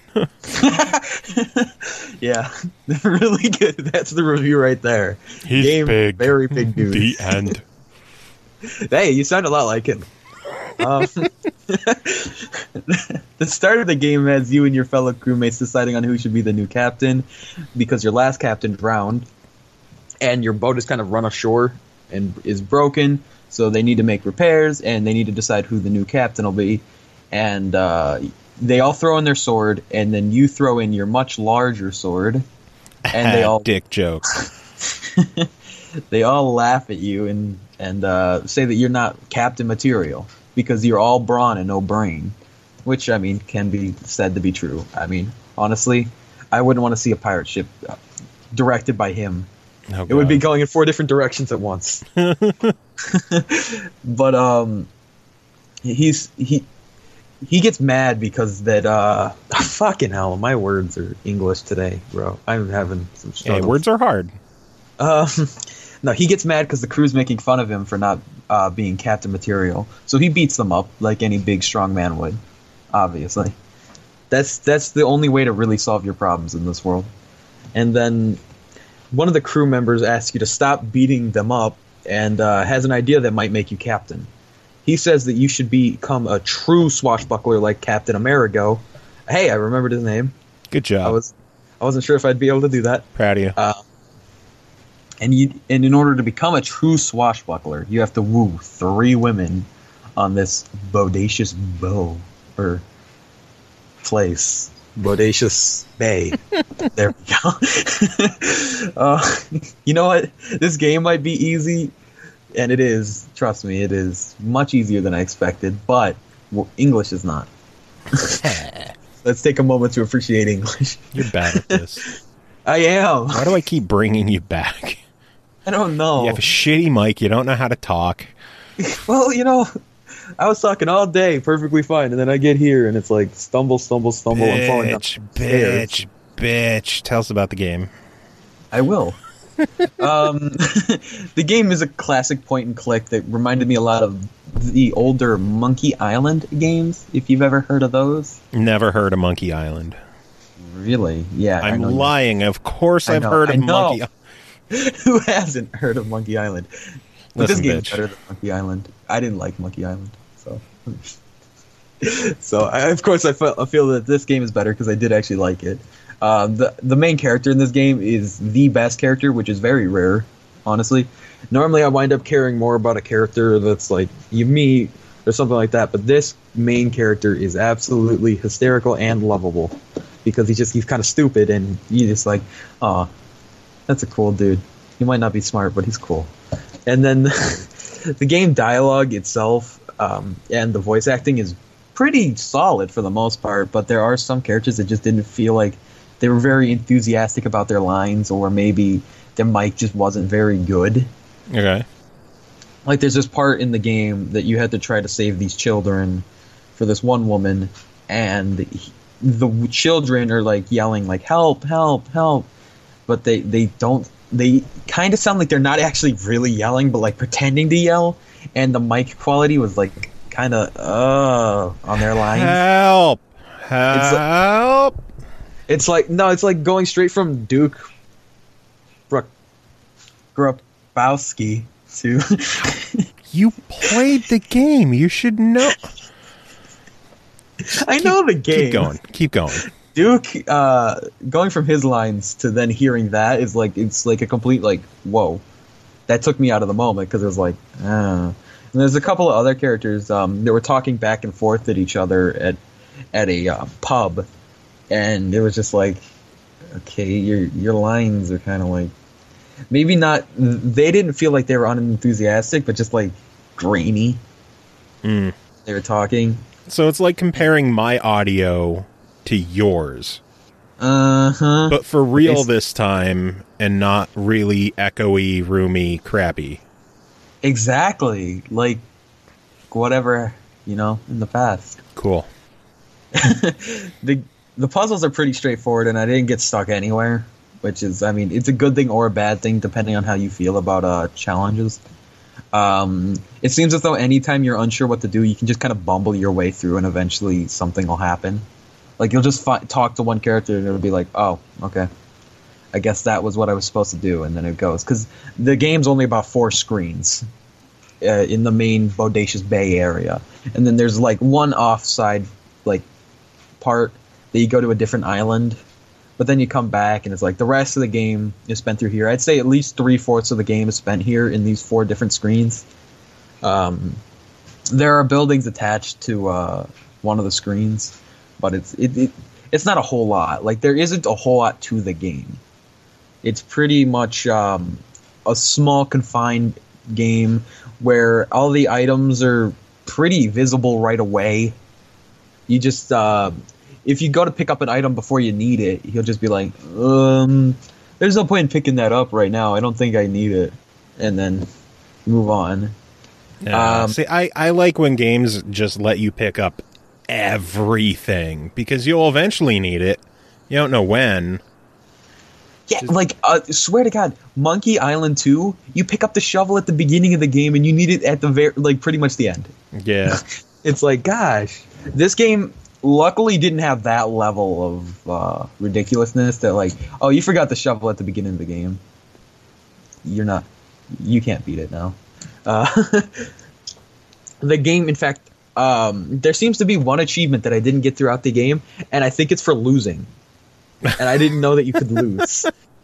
Yeah, really good. That's the review right there. He's game, big. Very big dude. The end. Hey, you sound a lot like him. The start of the game has you and your fellow crewmates deciding on who should be the new captain, because your last captain drowned, and your boat is kind of run ashore and is broken, so they need to make repairs, and they need to decide who the new captain will be. And they all throw in their sword, and then you throw in your much larger sword, and they all dick jokes. They all laugh at you and say that you're not captain material because you're all brawn and no brain, which, I mean, can be said to be true. I mean, honestly, I wouldn't want to see a pirate ship directed by him. Oh, it would be going in 4 different directions at once. But he gets mad because that fucking hell, my words are English today, bro. I'm having some struggles. Hey, words are hard. No, he gets mad because the crew's making fun of him for not being captain material. So he beats them up like any big strong man would. Obviously, that's the only way to really solve your problems in this world. And then one of the crew members asks you to stop beating them up and has an idea that might make you captain. He says that you should become a true swashbuckler like Captain Amerigo. Hey, I remembered his name. Good job. I wasn't sure if I'd be able to do that. Proud of you. And in order to become a true swashbuckler, you have to woo 3 women on this bodacious bow or place. Bodacious Bay. There we go. You know what? This game might be easy, and it is. Trust me, it is much easier than I expected, but English is not. Let's take a moment to appreciate English. You're bad at this. I am. Why do I keep bringing you back? I don't know. You have a shitty mic. You don't know how to talk. Well, I was talking all day perfectly fine, and then I get here, and it's like stumble, I'm falling down stairs. Bitch. Tell us about the game. I will. The game is a classic point and click that reminded me a lot of the older Monkey Island games, if you've ever heard of those. Never heard of Monkey Island. Really? Yeah. I'm lying. Of course I've heard of Monkey Island. Who hasn't heard of Monkey Island? But Listen, this game's bitch. better than Monkey Island. I didn't like Monkey Island, so. Of course, I feel that this game is better because I did actually like it. The main character in this game is the best character, which is very rare, honestly. Normally, I wind up caring more about a character that's like you meet or something like that, but this main character is absolutely hysterical and lovable because he's kind of stupid, and you just like, aw, that's a cool dude. He might not be smart, but he's cool. And then the game dialogue itself and the voice acting is pretty solid for the most part, but there are some characters that just didn't feel like they were very enthusiastic about their lines, or maybe their mic just wasn't very good. Okay. Like there's this part in the game that you had to try to save these children for this one woman, and the children are like yelling like help, help, help, but they kind of sound like they're not actually really yelling, but like pretending to yell, and the mic quality was like kind of on their lines. Help! It's like going straight from Duke Grabowski to. You played the game. You should know. I know the game. Keep going. Duke, going from his lines to then hearing that is like, it's like a complete like, whoa. That took me out of the moment because it was like, And there's a couple of other characters that were talking back and forth at each other at a pub, and it was just like, okay, your lines are kind of like, maybe not. They didn't feel like they were unenthusiastic, but just like grainy. They were talking. So it's like comparing my audio to yours. Uh-huh. But for real this time, and not really echoey, roomy, crappy. Exactly. Like whatever, in the past. Cool. The puzzles are pretty straightforward, and I didn't get stuck anywhere, which is, it's a good thing or a bad thing depending on how you feel about challenges. It seems as though anytime you're unsure what to do, you can just kind of bumble your way through, and eventually something will happen. Like, you'll just talk to one character, and it'll be like, oh, okay. I guess that was what I was supposed to do, and then it goes. Because the game's only about 4 screens in the main Bodacious Bay area. And then there's, like, one offside, like, part that you go to a different island. But then you come back, and it's like the rest of the game is spent through here. I'd say at least 3/4 of the game is spent here in these 4 different screens. There are buildings attached to one of the screens, but it's not a whole lot. Like, there isn't a whole lot to the game. It's pretty much a small, confined game where all the items are pretty visible right away. You just... if you go to pick up an item before you need it, he'll just be like, there's no point in picking that up right now. I don't think I need it. And then move on. See, I like when games just let you pick up everything, because you'll eventually need it. You don't know when. Yeah, swear to God, Monkey Island 2, you pick up the shovel at the beginning of the game and you need it at the pretty much the end. Yeah. It's like, gosh, this game luckily didn't have that level of ridiculousness that like, oh, you forgot the shovel at the beginning of the game. You can't beat it now. The game, in fact, there seems to be one achievement that I didn't get throughout the game, and I think it's for losing. And I didn't know that you could lose.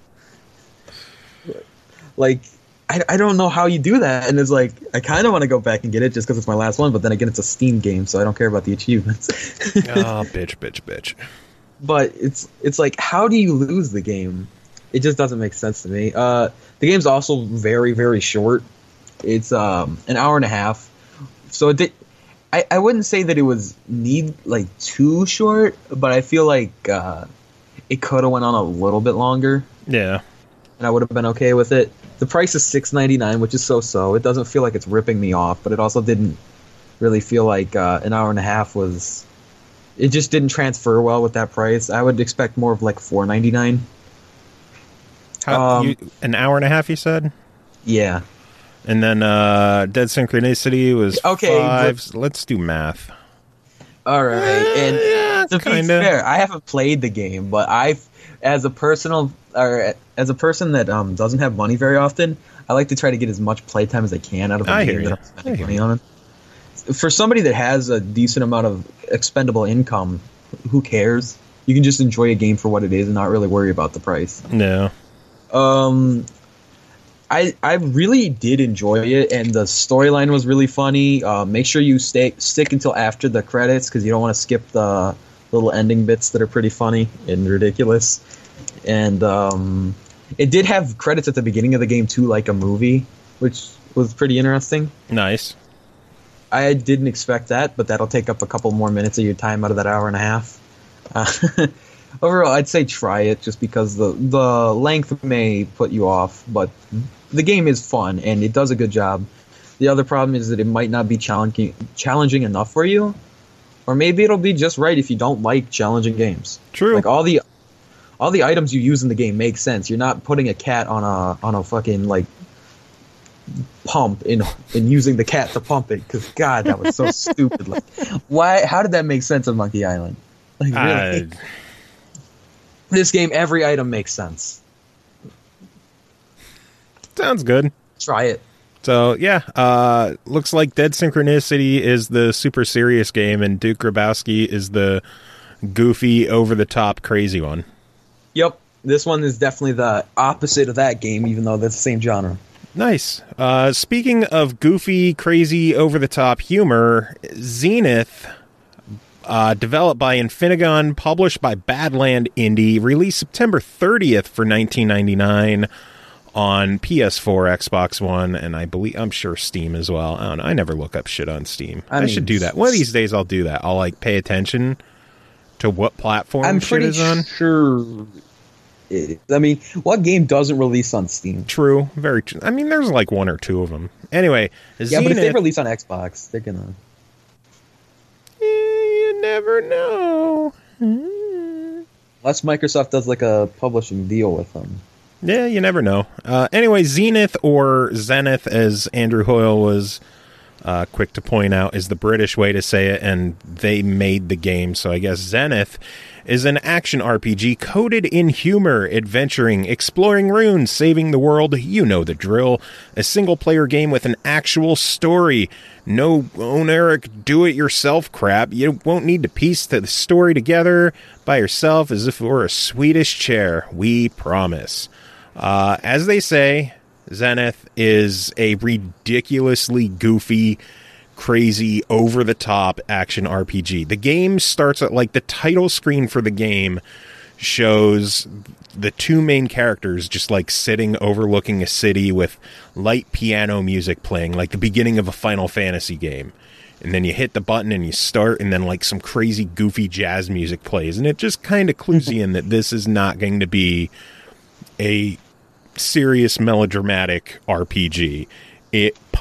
Like, I don't know how you do that, and it's like, I kind of want to go back and get it just because it's my last one, but then again, it's a Steam game, so I don't care about the achievements. Oh, bitch. But it's like, how do you lose the game? It just doesn't make sense to me. The game's also very, very short. It's an hour and a half. So I wouldn't say that it was too short, but I feel like it could have went on a little bit longer. Yeah. And I would have been okay with it. The price is $6.99, which is so-so. It doesn't feel like it's ripping me off, but it also didn't really feel like an hour and a half was... It just didn't transfer well with that price. I would expect more of like $4.99. An hour and a half, you said? Yeah. And then Dead Synchronicity was okay, 5. Let's do math. All right. And to kinda. be fair, I haven't played the game, but as a person that doesn't have money very often, I like to try to get as much playtime as I can out of a game that I'm spending money on. For somebody that has a decent amount of expendable income, who cares? You can just enjoy a game for what it is and not really worry about the price. No. I really did enjoy it, and the storyline was really funny. Make sure you stick until after the credits, because you don't want to skip the little ending bits that are pretty funny and ridiculous. And it did have credits at the beginning of the game too, like a movie, which was pretty interesting. Nice. I didn't expect that, but that'll take up a couple more minutes of your time out of that hour and a half. Overall, I'd say try it, just because the length may put you off, but the game is fun and it does a good job. The other problem is that it might not be challenging enough for you, or maybe it'll be just right if you don't like challenging games. True. Like all the items you use in the game make sense. You're not putting a cat on a fucking like pump and using the cat to pump it, because God, that was so stupid. Like, why? How did that make sense on Monkey Island? Like, really? This game, every item makes sense. Sounds good. Try it. So, yeah, looks like Dead Synchronicity is the super serious game, and Duke Grabowski is the goofy, over-the-top, crazy one. Yep. This one is definitely the opposite of that game, even though they're the same genre. Nice. Speaking of goofy, crazy, over-the-top humor, Zenith... developed by Infinigon, published by Badland Indie, released September 30th for $19.99 on PS4, Xbox One, and I'm sure Steam as well. I don't know. I never look up shit on Steam. I should do that. One of these days I'll do that. I'll pay attention to what platform shit is on. Sure. I mean, what game doesn't release on Steam? True. Very true. I mean, there's one or two of them. Anyway, Zenith, but if they release on Xbox, they're gonna... You never know. Unless Microsoft does a publishing deal with them. Yeah, you never know. Anyway, Zenith, or Zenith, as Andrew Hoyle was quick to point out, is the British way to say it, and they made the game, so I guess Zenith is an action RPG coated in humor, adventuring, exploring runes, saving the world. You know the drill. A single-player game with an actual story. No Eric do-it-yourself crap. You won't need to piece the story together by yourself as if it were a Swedish chair. We promise. As they say, Zenith is a ridiculously goofy, crazy, over-the-top action RPG. The game starts at, the title screen for the game shows the two main characters just, sitting overlooking a city with light piano music playing, like the beginning of a Final Fantasy game. And then you hit the button and you start, and then, some crazy, goofy jazz music plays. And it just kind of clues you in that this is not going to be a serious, melodramatic RPG. It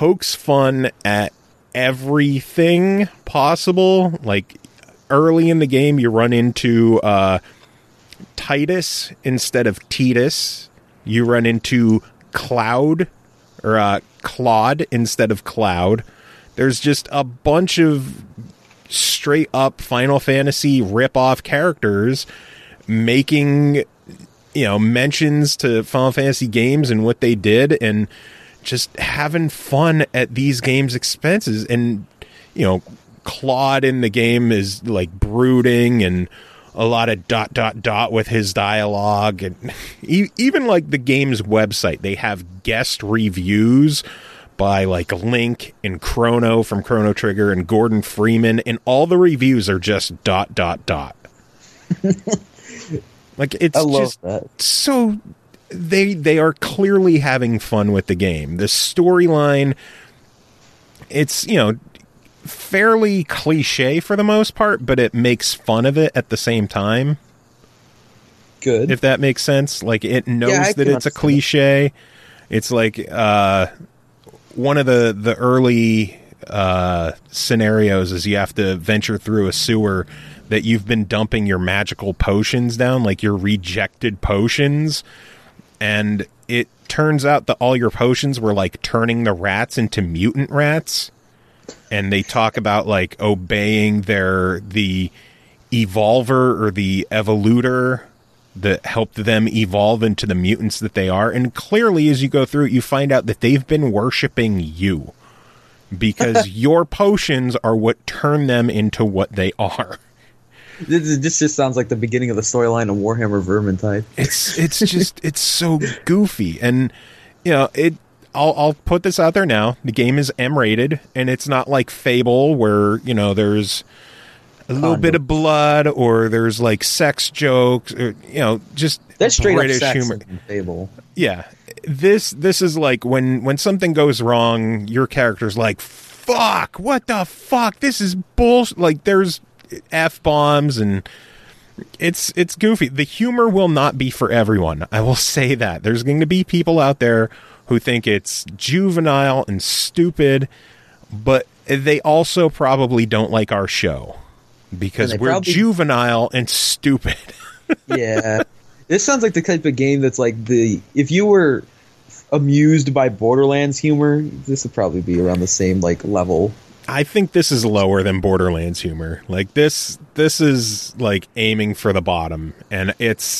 pokes fun at everything possible. Like, early in the game, you run into Titus instead of Titus. You run into Claude instead of Cloud. There's just a bunch of straight up Final Fantasy rip-off characters making, mentions to Final Fantasy games and what they did, and just having fun at these games' expenses. And, Claude in the game is like brooding and a lot of ... with his dialogue. And even like the game's website, they have guest reviews by like Link and Chrono from Chrono Trigger and Gordon Freeman, and all the reviews are just ... Like, it's just that. So they are clearly having fun with the game. The storyline, it's, fairly cliche for the most part, but it makes fun of it at the same time. Good. If that makes sense. Like, it knows that it's a cliche. It's like one of the early scenarios is you have to venture through a sewer that you've been dumping your magical potions down, like your rejected potions, and it turns out that all your potions were like turning the rats into mutant rats. And they talk about like obeying the evolver or the evolutor that helped them evolve into the mutants that they are. And clearly, as you go through it, you find out that they've been worshiping you because your potions are what turn them into what they are. This just sounds like the beginning of the storyline of Warhammer Vermintide. It's so goofy, and I'll put this out there now. The game is M-rated, and it's not like Fable where, there's a little bit of blood or there's like sex jokes or, just that's straight British up sex humor. in Fable. Yeah. This is like when something goes wrong, your character's like, fuck, what the fuck? This is bullshit. Like, there's F-bombs and it's goofy. The humor will not be for everyone. I will say that. There's going to be people out there who think it's juvenile and stupid, but they also probably don't like our show because we're juvenile and stupid. Yeah. This sounds like the type of game that's like if you were amused by Borderlands humor, this would probably be around the same like level. I think this is lower than Borderlands humor. Like this is like aiming for the bottom, and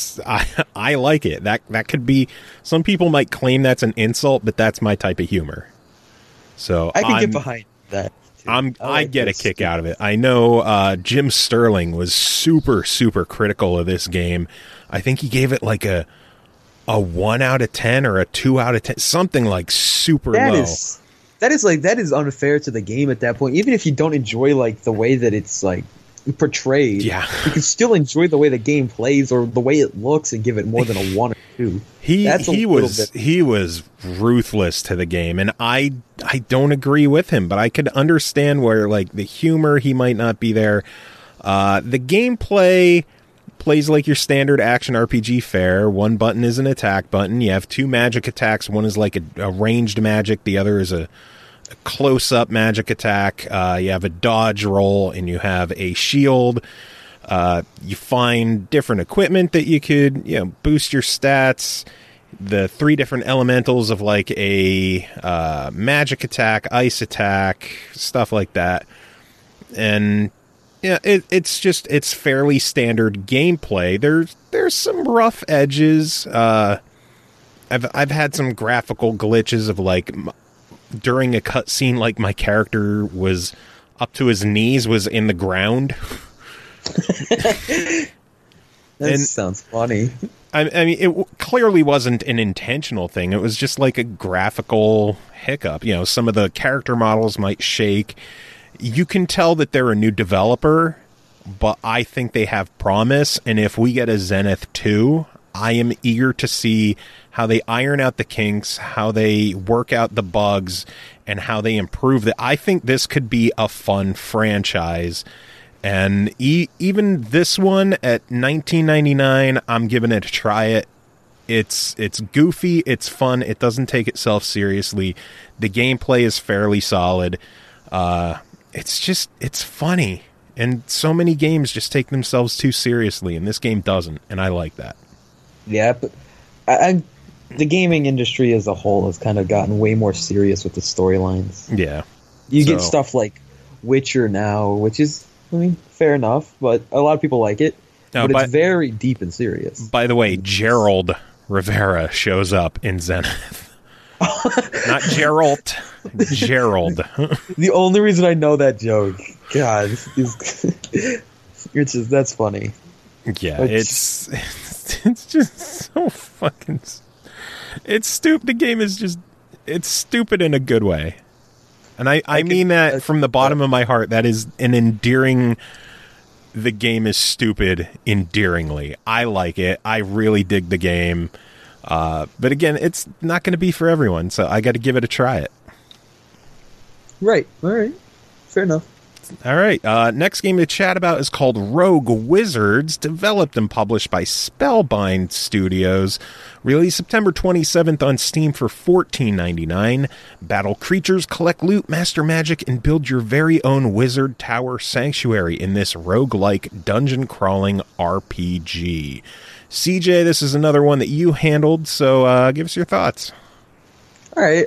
I like it. That could be, some people might claim that's an insult, but that's my type of humor. So I can get behind that. I get a kick out of it. I know Jim Sterling was super, super critical of this game. I think he gave it like a 1 out of 10 or a 2 out of 10, something like super low. That is unfair to the game at that point. Even if you don't enjoy like the way that it's like portrayed, yeah, you can still enjoy the way the game plays or the way it looks and give it more than a 1 or 2. He was ruthless to the game, and I don't agree with him, but I could understand where like the humor, he might not be there. The gameplay plays like your standard action RPG fare. One button is an attack button. You have 2 magic attacks. One is like a ranged magic. The other is a close-up magic attack. You have a dodge roll, and you have a shield. You find different equipment that you could, boost your stats. The 3 different elementals of like a magic attack, ice attack, stuff like that. And yeah, it's fairly standard gameplay. There's some rough edges. I've had some graphical glitches of like during a cutscene, like my character was up to his knees, was in the ground. That sounds funny. I mean, it clearly wasn't an intentional thing. It was just like a graphical hiccup. Some of the character models might shake. You can tell that they're a new developer, but I think they have promise. And if we get a Zenith 2, I am eager to see how they iron out the kinks, how they work out the bugs, and how they improve that. I think this could be a fun franchise. And even this one at $19.99, I'm giving it a try. It's goofy, it's fun, it doesn't take itself seriously. The gameplay is fairly solid. It's funny. And so many games just take themselves too seriously, and this game doesn't, and I like that. Yeah, but the gaming industry as a whole has kind of gotten way more serious with the storylines. Yeah. You get stuff like Witcher now, which is, I mean, fair enough, but a lot of people like it. No, but it's very deep and serious. By the way, Gerald Rivera shows up in Zenith. Not Geralt, Gerald. The only reason I know that joke, God, is that's funny. Yeah, it's just so fucking. It's stupid. The game is just, it's stupid in a good way, and I mean that from the bottom of my heart. That is an endearing. The game is stupid endearingly. I like it. I really dig the game. But again, it's not going to be for everyone, so I got to give it a try. Right. All right. Fair enough. All right. Next game to chat about is called Rogue Wizards, developed and published by Spellbind Studios. Released September 27th on Steam for $14.99. Battle creatures, collect loot, master magic, and build your very own wizard tower sanctuary in this roguelike dungeon crawling RPG. CJ, this is another one that you handled, so give us your thoughts. All right.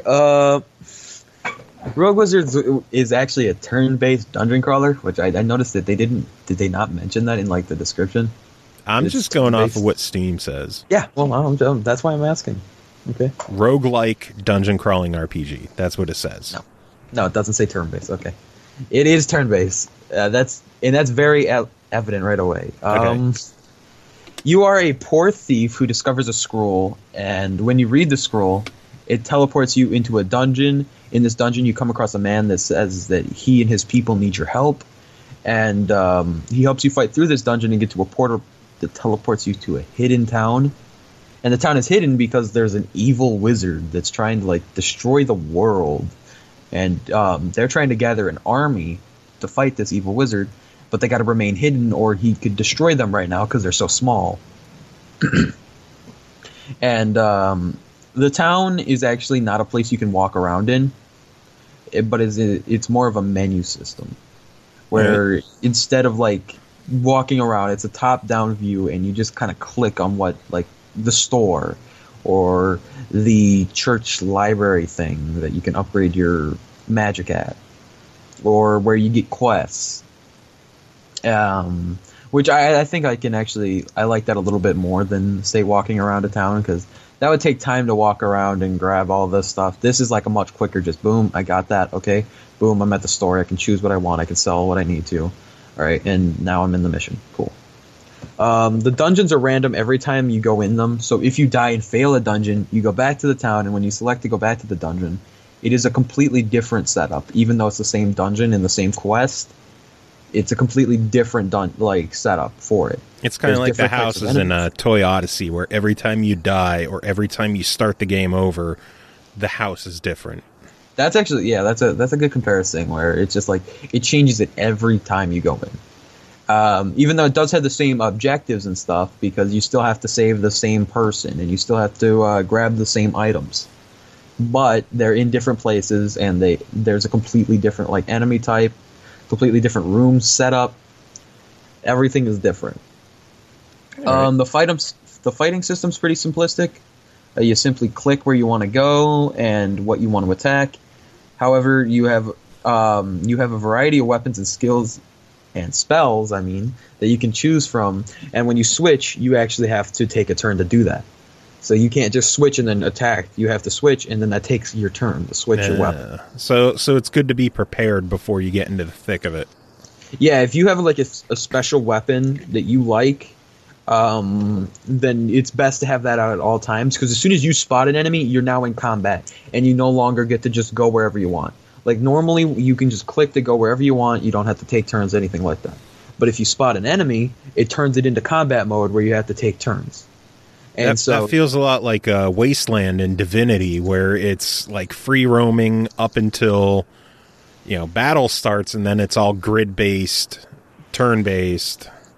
Rogue Wizards is actually a turn-based dungeon crawler, which I noticed that did they not mention that in like the description? I'm just going off of what Steam says. Yeah, well, that's why I'm asking. Okay. Roguelike dungeon crawling RPG. That's what it says. No, it doesn't say turn-based. Okay. It is turn-based. That's very evident right away. Okay. You are a poor thief who discovers a scroll, and when you read the scroll, it teleports you into a dungeon. In this dungeon, you come across a man that says that he and his people need your help, and he helps you fight through this dungeon and get to a portal that teleports you to a hidden town. And the town is hidden because there's an evil wizard that's trying to like destroy the world, and they're trying to gather an army to fight this evil wizard, but they got to remain hidden or he could destroy them right now because they're so small. And the town is actually not a place you can walk around in, but it's more of a menu system where instead of like walking around, it's a top-down view, and you just kind of click on what, like the store or the church library thing that you can upgrade your magic at, or where you get quests. Which I think I like that a little bit more than, say, walking around a town, because that would take time to walk around and grab all this stuff. This is like a much quicker, just boom, I got that, okay, boom, I'm at the store, I can choose what I want, I can sell what I need to, all right, and now I'm in the mission, cool. The dungeons are random every time you go in them, so if you die and fail a dungeon, you go back to the town, and when you select to go back to the dungeon, it is a completely different setup, even though it's the same dungeon and the same quest. It's a completely different setup for it. It's kind of like the houses in Toy Odyssey, where every time you die or every time you start the game over, the house is different. That's actually, yeah, that's a good comparison, where it's just like it changes it every time you go in. Even though it does have the same objectives and stuff, because you still have to save the same person and you still have to grab the same items, but they're in different places, and there's a completely different like enemy type. Completely different rooms set up. Everything is different. Right. The fighting system's pretty simplistic. You simply click where you want to go and what you want to attack. However, you have a variety of weapons and skills and spells, that you can choose from. And when you switch, you actually have to take a turn to do that. So you can't just switch and then attack. You have to switch, and then that takes your turn to switch your weapon. So it's good to be prepared before you get into the thick of it. Yeah, if you have like a special weapon that you like, then it's best to have that out at all times, because as soon as you spot an enemy, you're now in combat, and you no longer get to just go wherever you want. Like normally, you can just click to go wherever you want. You don't have to take turns, anything like that. But if you spot an enemy, it turns it into combat mode where you have to take turns. And that feels a lot like Wasteland and Divinity, where it's like free roaming up until battle starts, and then it's all grid based, turn based.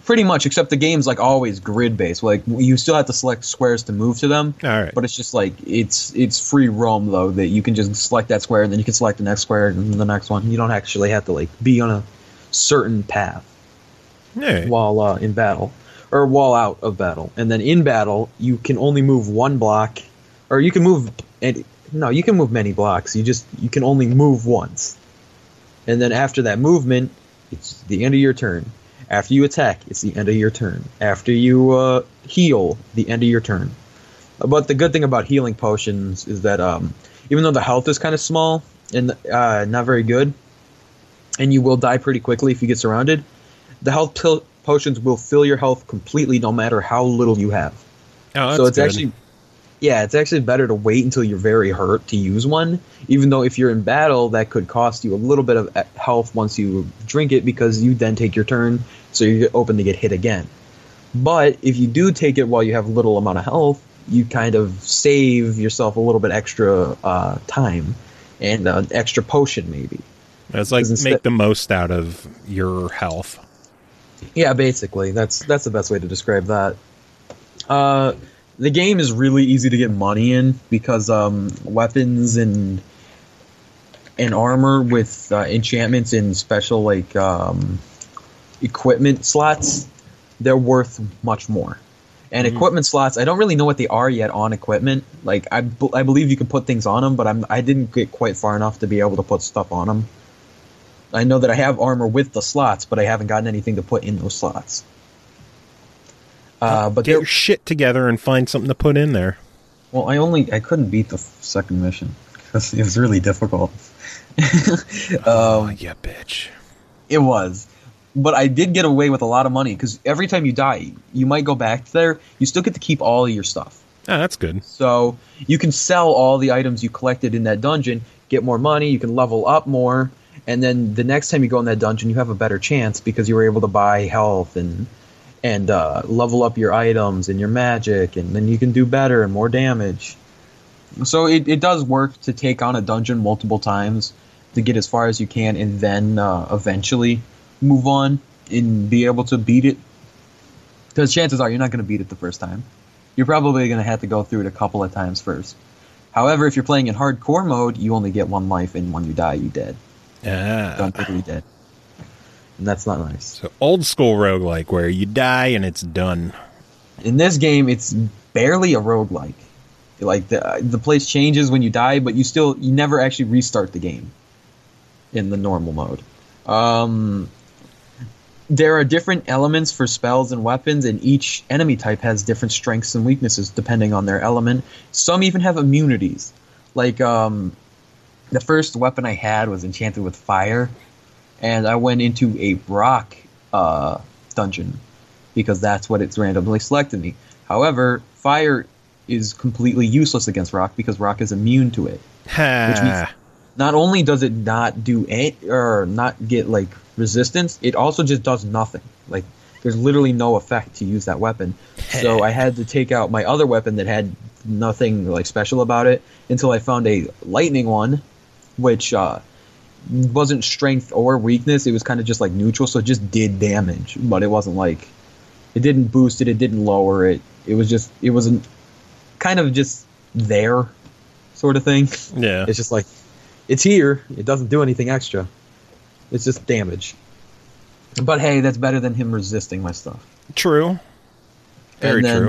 Pretty much, except the game's like always grid based. Like you still have to select squares to move to them. All right. But it's just like it's free roam though, that you can just select that square and then you can select the next square and the next one. You don't actually have to like be on a certain path while in battle, or while out of battle. And then in battle, you can only move one block, or you can move you can move many blocks. You can only move once. And then after that movement, it's the end of your turn. After you attack, it's the end of your turn. After you heal, the end of your turn. But the good thing about healing potions is that even though the health is kind of small and not very good, and you will die pretty quickly if you get surrounded, the health potions will fill your health completely no matter how little you have. Oh, that's so it's good. it's actually better to wait until you're very hurt to use one, even though if you're in battle, that could cost you a little bit of health once you drink it, because you then take your turn, so you're open to get hit again. But if you do take it while you have little amount of health, you kind of save yourself a little bit extra time and an extra potion maybe. It's like make the most out of your health. Yeah, basically. That's the best way to describe that. The game is really easy to get money in because weapons and armor with enchantments and special like equipment slots, they're worth much more. And equipment slots, I don't really know what they are yet on equipment. Like I believe you can put things on them, but I didn't get quite far enough to be able to put stuff on them. I know that I have armor with the slots, but I haven't gotten anything to put in those slots. But get your shit together and find something to put in there. Well, I couldn't beat the second mission because it was really difficult. Yeah, bitch. It was. But I did get away with a lot of money because every time you die, you might go back there. You still get to keep all of your stuff. Oh, that's good. So you can sell all the items you collected in that dungeon, get more money, you can level up more, and then the next time you go in that dungeon, you have a better chance because you were able to buy health and level up your items and your magic, and then you can do better and more damage. So it does work to take on a dungeon multiple times to get as far as you can, and then eventually move on and be able to beat it. Because chances are you're not going to beat it the first time. You're probably going to have to go through it a couple of times first. However, if you're playing in hardcore mode, you only get one life, and when you die, you're dead. Done totally dead. And that's not nice. So old school roguelike where you die and it's done. In this game, it's barely a roguelike. Like the place changes when you die, but you never actually restart the game in the normal mode. There are different elements for spells and weapons, and each enemy type has different strengths and weaknesses depending on their element. Some even have immunities. Like the first weapon I had was enchanted with fire, and I went into a rock dungeon because that's what it's randomly selected me. However, fire is completely useless against rock because rock is immune to it. Which means not only does it not do not get like resistance, it also just does nothing. Like there's literally no effect to use that weapon. So I had to take out my other weapon that had nothing like special about it until I found a lightning one, which wasn't strength or weakness. It was kind of just like neutral, so it just did damage, but it wasn't like it didn't boost it, it didn't lower it. It wasn't kind of just there sort of thing. Yeah. It's just like it's here. It doesn't do anything extra. It's just damage. But hey, that's better than him resisting my stuff. True. Very true.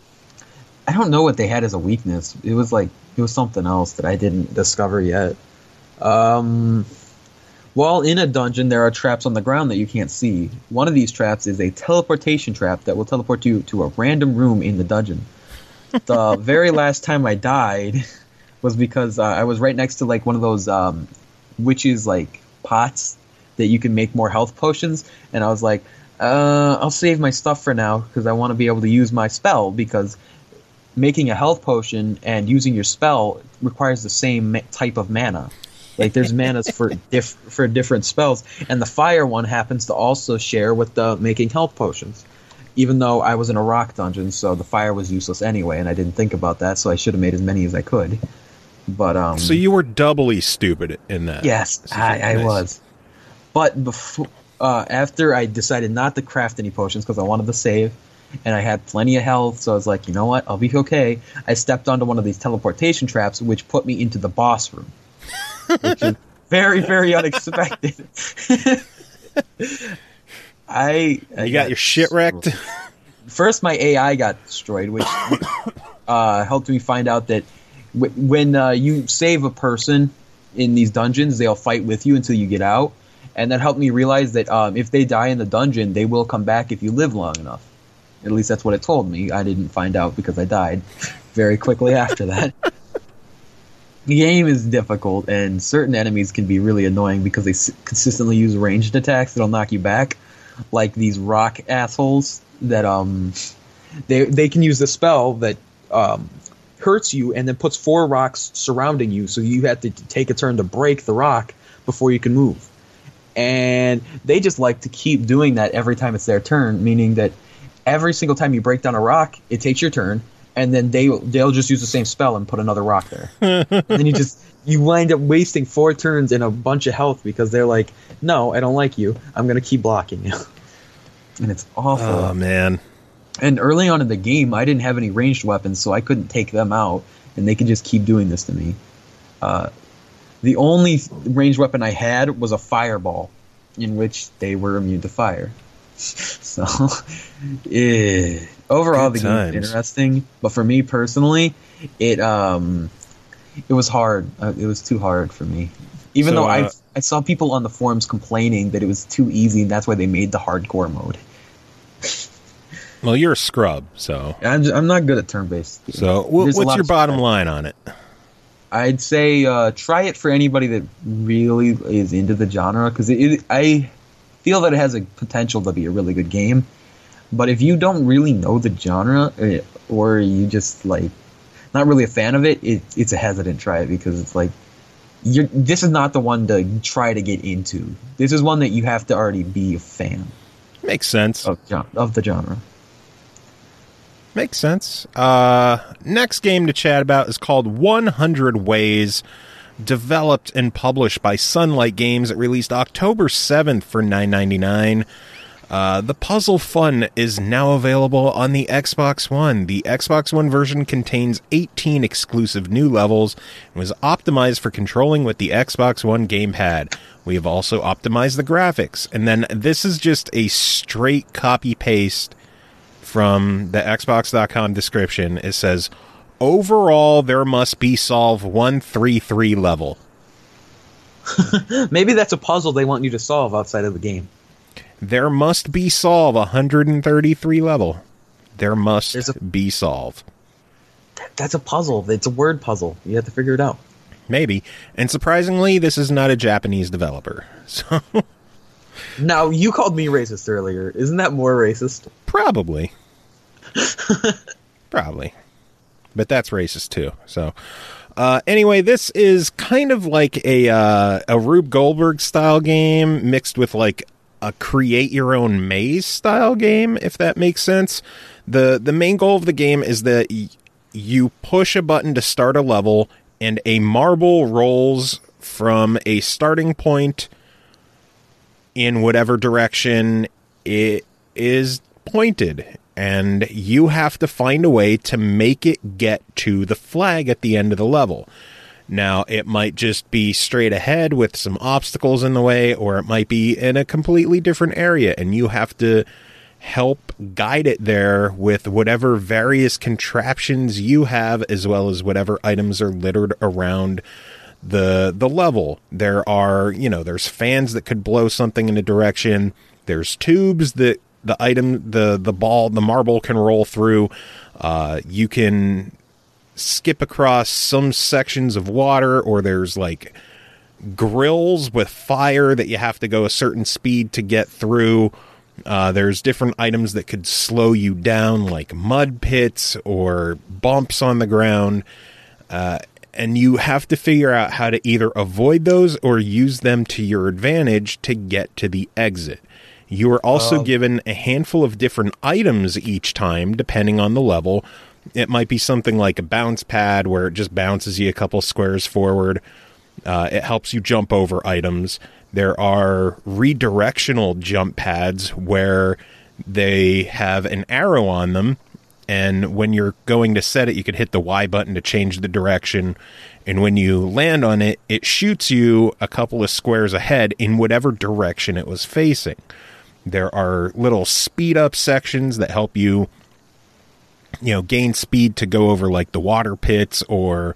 I don't know what they had as a weakness. It was something else that I didn't discover yet. While in a dungeon, there are traps on the ground that you can't see. One of these traps is a teleportation trap that will teleport you to a random room in the dungeon. The very last time I died was because I was right next to like one of those witches like pots that you can make more health potions, and I was like, I'll save my stuff for now because I want to be able to use my spell, because making a health potion and using your spell requires the same type of mana. Like there's manas for different spells, and the fire one happens to also share with the making health potions. Even though I was in a rock dungeon, so the fire was useless anyway, and I didn't think about that, so I should have made as many as I could. But so you were doubly stupid in that. Yes, I was. But after I decided not to craft any potions because I wanted to save, and I had plenty of health, so I was like, you know what, I'll be okay. I stepped onto one of these teleportation traps, which put me into the boss room, which is very, very unexpected. You got your shit wrecked? First, my AI got destroyed, which helped me find out that when you save a person in these dungeons, they'll fight with you until you get out. And that helped me realize that if they die in the dungeon, they will come back if you live long enough. At least that's what it told me. I didn't find out because I died very quickly after that. The game is difficult, and certain enemies can be really annoying because they consistently use ranged attacks that'll knock you back. Like these rock assholes that they can use the spell that hurts you and then puts 4 rocks surrounding you, so you have to take a turn to break the rock before you can move. And they just like to keep doing that every time it's their turn, meaning that every single time you break down a rock, it takes your turn, and then they'll just use the same spell and put another rock there. And then you wind up wasting 4 turns and a bunch of health because they're like, no, I don't like you. I'm going to keep blocking you. And it's awful. Oh, man. And early on in the game, I didn't have any ranged weapons, so I couldn't take them out, and they could just keep doing this to me. The only ranged weapon I had was a fireball, in which they were immune to fire. So, overall, the game is interesting, but for me personally, it was hard. It was too hard for me. Even though I saw people on the forums complaining that it was too easy, and that's why they made the hardcore mode. Well, you're a scrub, so I'm not good at turn-based. So, what's your bottom line on it? I'd say try it for anybody that really is into the genre, because I feel that it has a potential to be a really good game. But if you don't really know the genre, or you just like not really a fan of it, it's a hesitant try it, because it's like this is not the one to try to get into. This is one that you have to already be a fan. Makes sense of the genre. Makes sense. Next game to chat about is called 100 Ways, developed and published by Sunlight Games. It released October 7th for $9.99. The puzzle fun is now available on the Xbox One. The Xbox One version contains 18 exclusive new levels and was optimized for controlling with the Xbox One gamepad. We have also optimized the graphics. And then this is just a straight copy-paste from the Xbox.com description. It says, overall, there must be solve 133 level. Maybe that's a puzzle they want you to solve outside of the game. There must be solve 133 level. There must be solve. That's a puzzle. It's a word puzzle. You have to figure it out. Maybe. And surprisingly, this is not a Japanese developer. So now, you called me racist earlier. Isn't that more racist? Probably. Probably. But that's racist too. So anyway, this is kind of like a Rube Goldberg style game mixed with like a create your own maze style game, if that makes sense. The main goal of the game is that you push a button to start a level, and a marble rolls from a starting point in whatever direction it is pointed, and you have to find a way to make it get to the flag at the end of the level. Now, it might just be straight ahead with some obstacles in the way, or it might be in a completely different area, and you have to help guide it there with whatever various contraptions you have, as well as whatever items are littered around the level. There are, there's fans that could blow something in a direction. There's tubes that the marble can roll through. You can skip across some sections of water, or there's like grills with fire that you have to go a certain speed to get through. There's different items that could slow you down, like mud pits or bumps on the ground. And you have to figure out how to either avoid those or use them to your advantage to get to the exit. You are also given a handful of different items each time, depending on the level. It might be something like a bounce pad where it just bounces you a couple squares forward. It helps you jump over items. There are redirectional jump pads where they have an arrow on them, and when you're going to set it, you could hit the Y button to change the direction, and when you land on it, it shoots you a couple of squares ahead in whatever direction it was facing. There are little speed up sections that help you, gain speed to go over like the water pits, or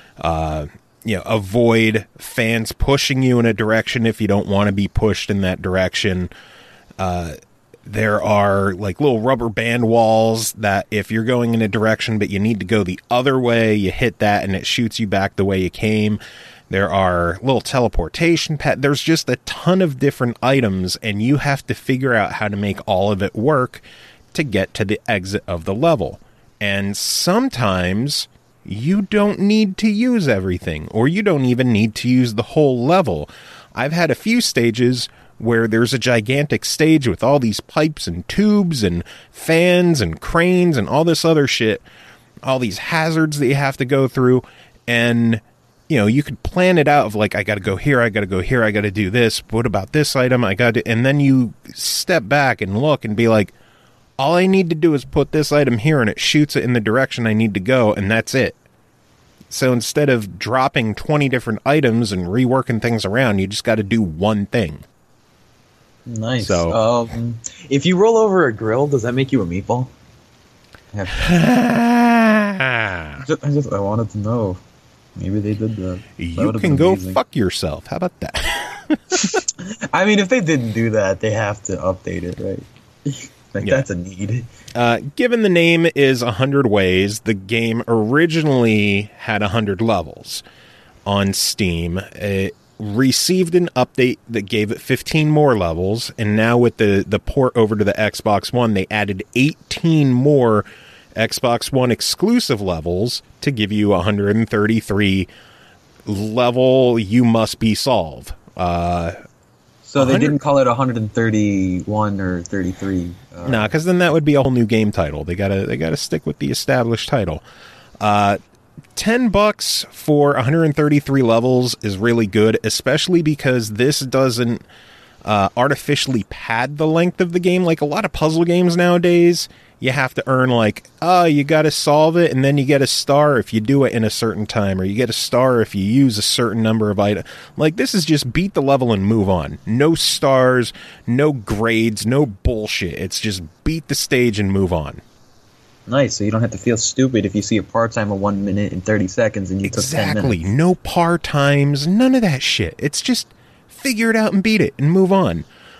avoid fans pushing you in a direction if you don't want to be pushed in that direction. There are like little rubber band walls that if you're going in a direction but you need to go the other way, you hit that and it shoots you back the way you came. There are little teleportation pads. There's just a ton of different items, and you have to figure out how to make all of it work to get to the exit of the level. And sometimes you don't need to use everything, or you don't even need to use the whole level. I've had a few stages where there's a gigantic stage with all these pipes and tubes and fans and cranes and all this other shit, all these hazards that you have to go through, and you could plan it out of like, I gotta go here, I gotta go here, I gotta do this, what about this item, and then you step back and look and be like, all I need to do is put this item here and it shoots it in the direction I need to go, and that's it. So instead of dropping 20 different items and reworking things around, you just got to do one thing. Nice. So, if you roll over a grill, does that make you a meatball? I wanted to know. Maybe they did that. You can go fuck yourself. How about that? I mean, if they didn't do that, they have to update it, right? That's a need. Given the name is 100 Ways, the game originally had 100 levels on Steam. It received an update that gave it 15 more levels, and now with the port over to the Xbox One, they added 18 more Xbox One exclusive levels to give you 133 level you must be solve. So they didn't call it 131 or 33. No, because then that would be a whole new game title. They gotta stick with the established title. $10 for 133 levels is really good, especially because this doesn't artificially pad the length of the game. Like a lot of puzzle games nowadays, you have to earn you got to solve it, and then you get a star if you do it in a certain time, or you get a star if you use a certain number of items. Like, this is just beat the level and move on. No stars, no grades, no bullshit. It's just beat the stage and move on. Nice, so you don't have to feel stupid if you see a par time of 1 minute and 30 seconds and you took 10 minutes. Exactly. No par times, none of that shit. It's just figure it out and beat it and move on.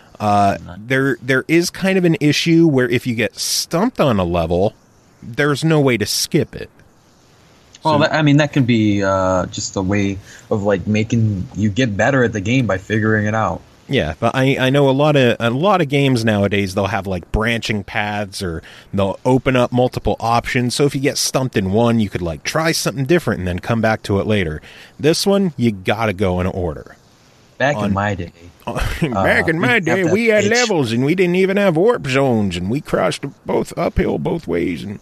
There is kind of an issue where if you get stumped on a level, there's no way to skip it. Well, that can be just a way of making you get better at the game by figuring it out. Yeah, but I know a lot of games nowadays, they'll have branching paths, or they'll open up multiple options. So if you get stumped in one, you could try something different and then come back to it later. This one, you gotta go in order. Back in my day, we had levels, and we didn't even have warp zones, and we crossed both uphill both ways. And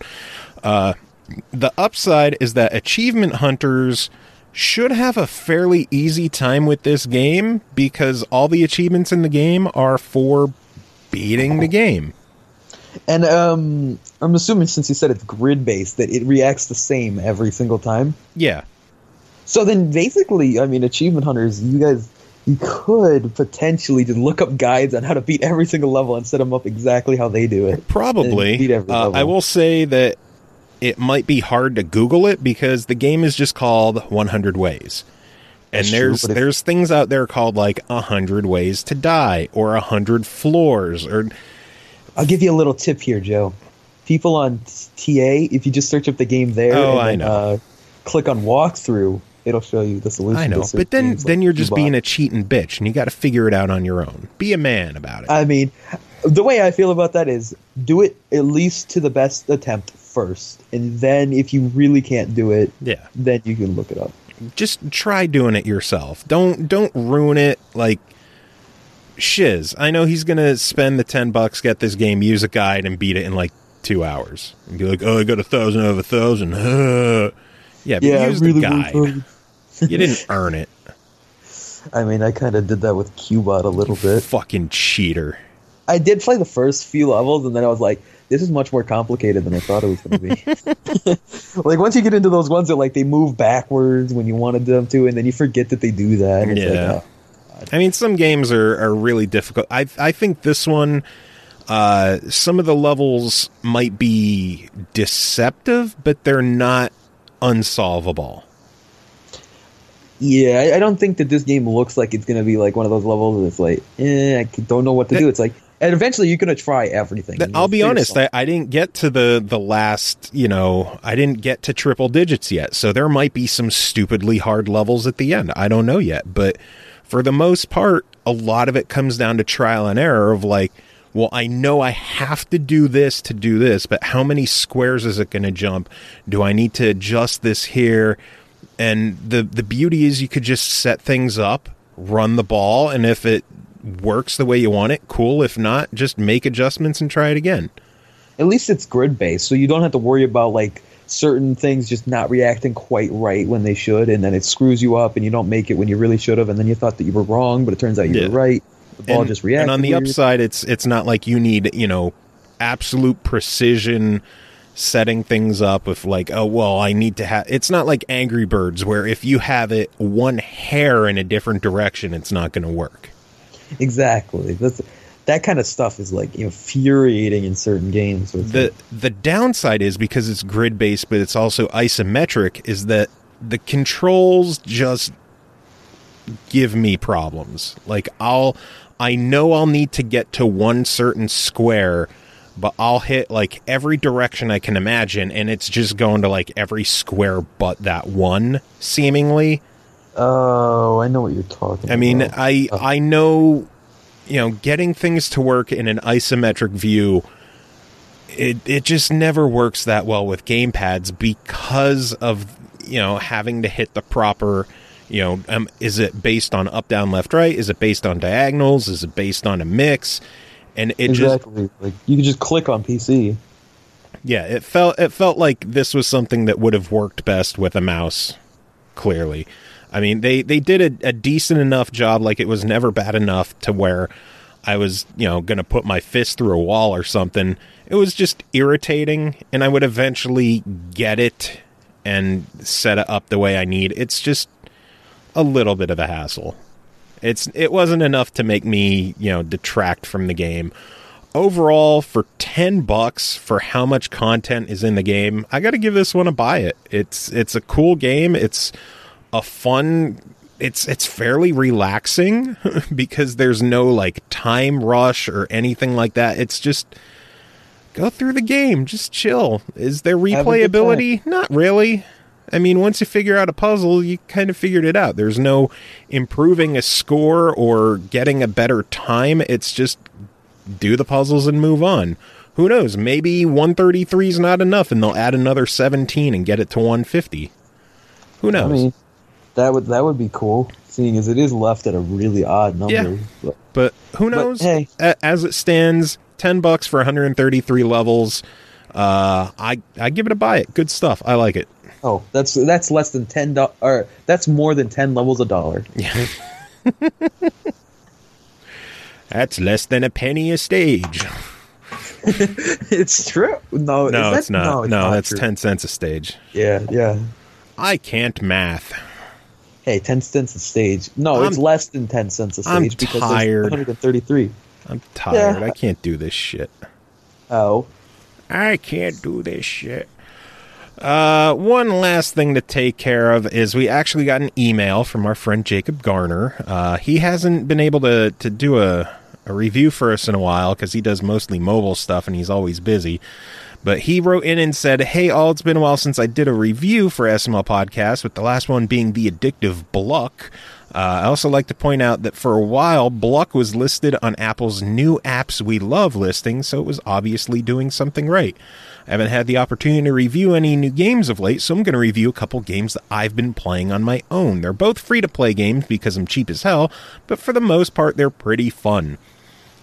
the upside is that achievement hunters should have a fairly easy time with this game, because all the achievements in the game are for beating the game. And I'm assuming, since you said it's grid-based, that it reacts the same every single time? Yeah. So then basically, achievement hunters, you could potentially just look up guides on how to beat every single level and set them up exactly how they do it. Probably. Beat every level. I will say that it might be hard to Google it, because the game is just called 100 Ways. And there's things out there called 100 Ways to Die, or 100 Floors, or... I'll give you a little tip here, Joe. People on TA, if you just search up the game there click on walkthrough, it'll show you the solution. I know, but then you're just being a cheating bitch, and you got to figure it out on your own. Be a man about it. The way I feel about that is do it at least to the best attempt first, and then if you really can't do it, then you can look it up. Just try doing it yourself. Don't ruin it like Shiz. I know he's gonna spend the $10, get this game, use a guide, and beat it in 2 hours. And be like, oh, I got 1,000 out of 1,000. Yeah, but use the guide. You didn't earn it. I mean, I kind of did that with Cubot a little bit. Fucking cheater. I did play the first few levels, and then I was like, this is much more complicated than I thought it was going to be. Like, once you get into those ones that, like, they move backwards when you wanted them to, and then you forget that they do that. It's Yeah. like, I mean, some games are really difficult. I think this one, some of the levels might be deceptive, but they're not unsolvable. yeah, I don't think that this game looks like it's going to be like one of those levels that's like, I don't know what to do. It's like, and eventually you're going to try everything. I'll be honest, I didn't get to the last, I didn't get to triple digits yet. So there might be some stupidly hard levels at the end. I don't know yet. But for the most part, a lot of it comes down to trial and error of like, well, I know I have to do this, but how many squares is it going to jump? Do I need to adjust this here? And the beauty is you could just set things up, run the ball, and if it works the way you want it, cool. If not, just make adjustments and try it again. At least it's grid based, so you don't have to worry about like certain things just not reacting quite right when they should, and then it screws you up and you don't make it when you really should have, and then you thought that you were wrong, but it turns out you were right. The ball just reacts. And on the upside, it's not like you need, absolute precision setting things up with like, oh, well, I need to have... It's not like Angry Birds where if you have it one hair in a different direction, it's not going to work. Exactly. That kind of stuff is like infuriating in certain games. The downside is because it's grid based, but it's also isometric, is that the controls just give me problems. Like I know I'll need to get to one certain square, but I'll hit like every direction I can imagine, and it's just going to like every square but that one, seemingly. Oh, I know what you're talking about. I mean, I know, getting things to work in an isometric view, it just never works that well with gamepads because of, having to hit the proper, is it based on up, down, left, right? Is it based on diagonals? Is it based on a mix? And it exactly. Like you could just click on PC. Yeah, it felt like this was something that would have worked best with a mouse, clearly. I mean, they did a decent enough job, like it was never bad enough to where I was, going to put my fist through a wall or something. It was just irritating, and I would eventually get it and set it up the way I need. It's just a little bit of a hassle. It wasn't enough to make me, detract from the game. Overall, for $10 for how much content is in the game, I got to give this one a buy it. It's a cool game. It's a fun. It's fairly relaxing because there's no like time rush or anything like that. It's just go through the game, just chill. Is there replayability? Not really. I mean, once you figure out a puzzle, you kind of figured it out. There's no improving a score or getting a better time. It's just do the puzzles and move on. Who knows? Maybe 133 is not enough, and they'll add another 17 and get it to 150. Who knows? I mean, that would be cool, seeing as it is left at a really odd number. Yeah, but who knows? But, hey. As it stands, $10 for 133 levels. I give it a buy it. Good stuff. I like it. Oh, that's less than $10, or that's more than 10 levels a dollar. Yeah. That's less than a penny a stage. It's true. No, it's not. No, that's true. 10 cents a stage. Yeah. I can't math. Hey, 10 cents a stage. No, it's less than 10 cents a stage because tired. there's 133. I'm tired. Yeah. I can't do this shit. Oh. I can't do this shit. One last thing to take care of is we actually got an email from our friend Jacob Garner. He hasn't been able to do a review for us in a while because he does mostly mobile stuff and he's always busy. But he wrote in and said, hey, all, it's been a while since I did a review for SML Podcast, with the last one being The Addictive Bluck. I also like to point out that for a while, Bluck was listed on Apple's New Apps We Love listing, so it was obviously doing something right. I haven't had the opportunity to review any new games of late, so I'm going to review a couple games that I've been playing on my own. They're both free-to-play games because I'm cheap as hell, but for the most part, they're pretty fun.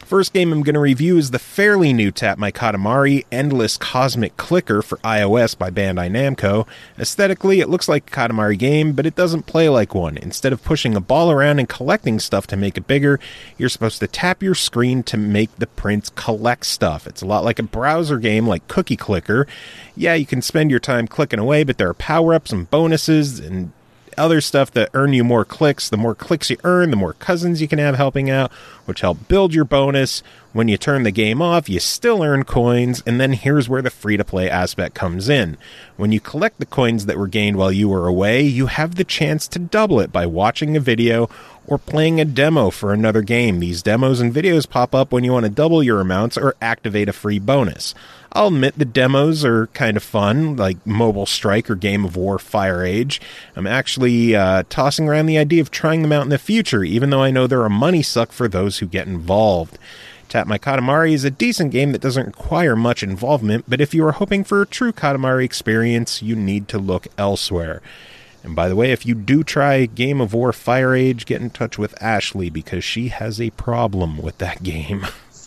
First game I'm going to review is the fairly new Tap My Katamari Endless Cosmic Clicker for iOS by Bandai Namco. Aesthetically, it looks like a Katamari game, but it doesn't play like one. Instead of pushing a ball around and collecting stuff to make it bigger, you're supposed to tap your screen to make the prints collect stuff. It's a lot like a browser game like Cookie Clicker. Yeah, you can spend your time clicking away, but there are power-ups and bonuses and other stuff that earn you more clicks. The more clicks you earn, the more cousins you can have helping out, which help build your bonus. When you turn the game off, you still earn coins, and then here's where the free-to-play aspect comes in. When you collect the coins that were gained while you were away, you have the chance to double it by watching a video or playing a demo for another game. These demos and videos pop up when you want to double your amounts or activate a free bonus. I'll admit the demos are kind of fun, like Mobile Strike or Game of War Fire Age. I'm actually tossing around the idea of trying them out in the future, even though I know they're a money suck for those who get involved. Tap My Katamari is a decent game that doesn't require much involvement, but if you are hoping for a true Katamari experience, you need to look elsewhere. And by the way, if you do try Game of War Fire Age, get in touch with Ashley, because she has a problem with that game.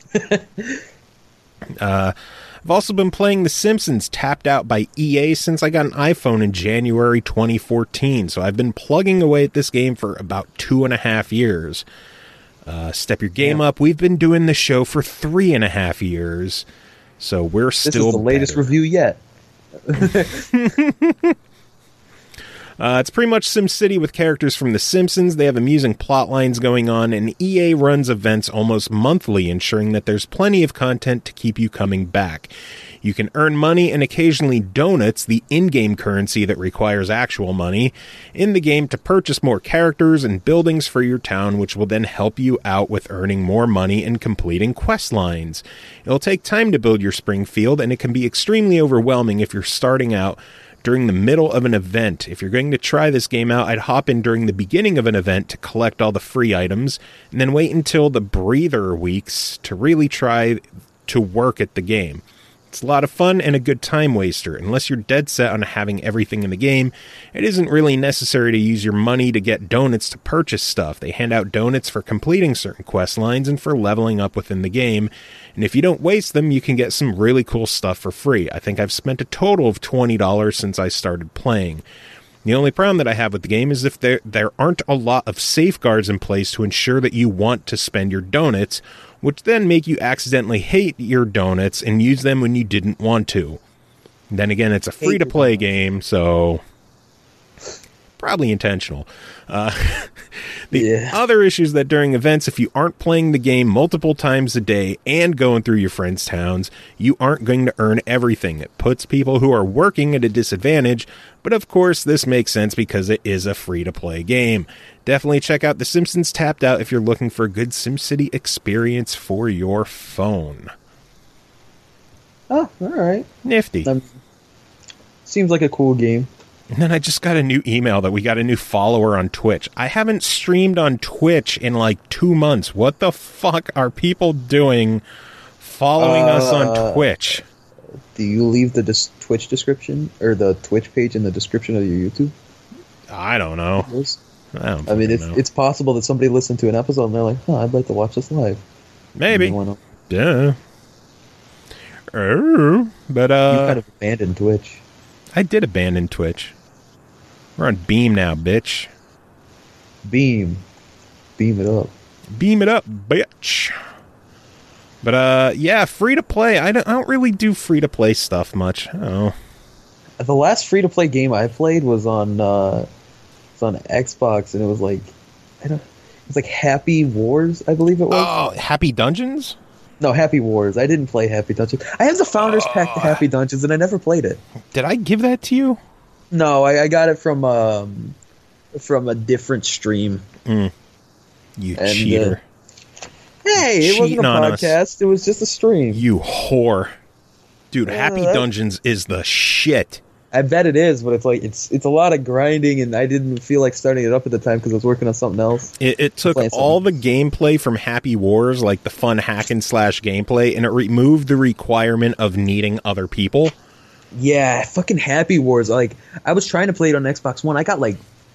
I've also been playing The Simpsons Tapped Out by EA since I got an iPhone in January 2014, so I've been plugging away at this game for about 2.5 years. Step your game up. We've been doing the show for 3.5 years, so we're still This is the latest review yet. It's pretty much SimCity with characters from The Simpsons. They have amusing plot lines going on, and EA runs events almost monthly, ensuring that there's plenty of content to keep you coming back. You can earn money and occasionally donuts, the in-game currency that requires actual money, in the game to purchase more characters and buildings for your town, which will then help you out with earning more money and completing quest lines. It'll take time to build your Springfield, and it can be extremely overwhelming if you're starting out during the middle of an event. If you're going to try this game out, I'd hop in during the beginning of an event to collect all the free items, and then wait until the breather weeks to really try to work at the game. It's a lot of fun and a good time waster. Unless you're dead set on having everything in the game, it isn't really necessary to use your money to get donuts to purchase stuff. They hand out donuts for completing certain quest lines and for leveling up within the game. And if you don't waste them, you can get some really cool stuff for free. I think I've spent a total of $20 since I started playing. The only problem that I have with the game is if there aren't a lot of safeguards in place to ensure that you want to spend your donuts, which then make you accidentally hate your donuts and use them when you didn't want to. Then again, it's a free-to-play game, so probably intentional. The other issue is that during events, if you aren't playing the game multiple times a day and going through your friends' towns, you aren't going to earn everything. It puts people who are working at a disadvantage, but of course this makes sense because it is a free-to-play game. Definitely check out The Simpsons Tapped Out if you're looking for a good SimCity experience for your phone. Oh, alright. Nifty. Seems like a cool game. And then I just got a new email that we got a new follower on Twitch. I haven't streamed on Twitch in like 2 months. What the fuck are people doing following us on Twitch? Do you leave the Twitch description or the Twitch page in the description of your YouTube? I don't know. I mean, it's possible that somebody listened to an episode and they're like, "Oh, I'd like to watch this live." Maybe. Yeah. But you kind of abandoned Twitch. I did abandon Twitch. We're on Beam now, bitch. Beam it up. Beam it up, bitch. But yeah, free to play. I don't really do free to play stuff much. Oh. The last free to play game I played was on Xbox, and it was like Happy Wars, I believe it was. Oh, Happy Dungeons? No, Happy Wars. I didn't play Happy Dungeons. I have the Founders Pack to Happy Dungeons, and I never played it. Did I give that to you? No, I got it from a different stream. You cheater. Hey, it wasn't a podcast. It was just a stream. You whore. Dude, Happy Dungeons is the shit. I bet it is, but it's a lot of grinding, and I didn't feel like starting it up at the time because I was working on something else. It took all the gameplay from Happy Wars, like the fun hack and slash gameplay, and it removed the requirement of needing other people. Yeah, fucking Happy Wars. Like, I was trying to play it on Xbox One. I got like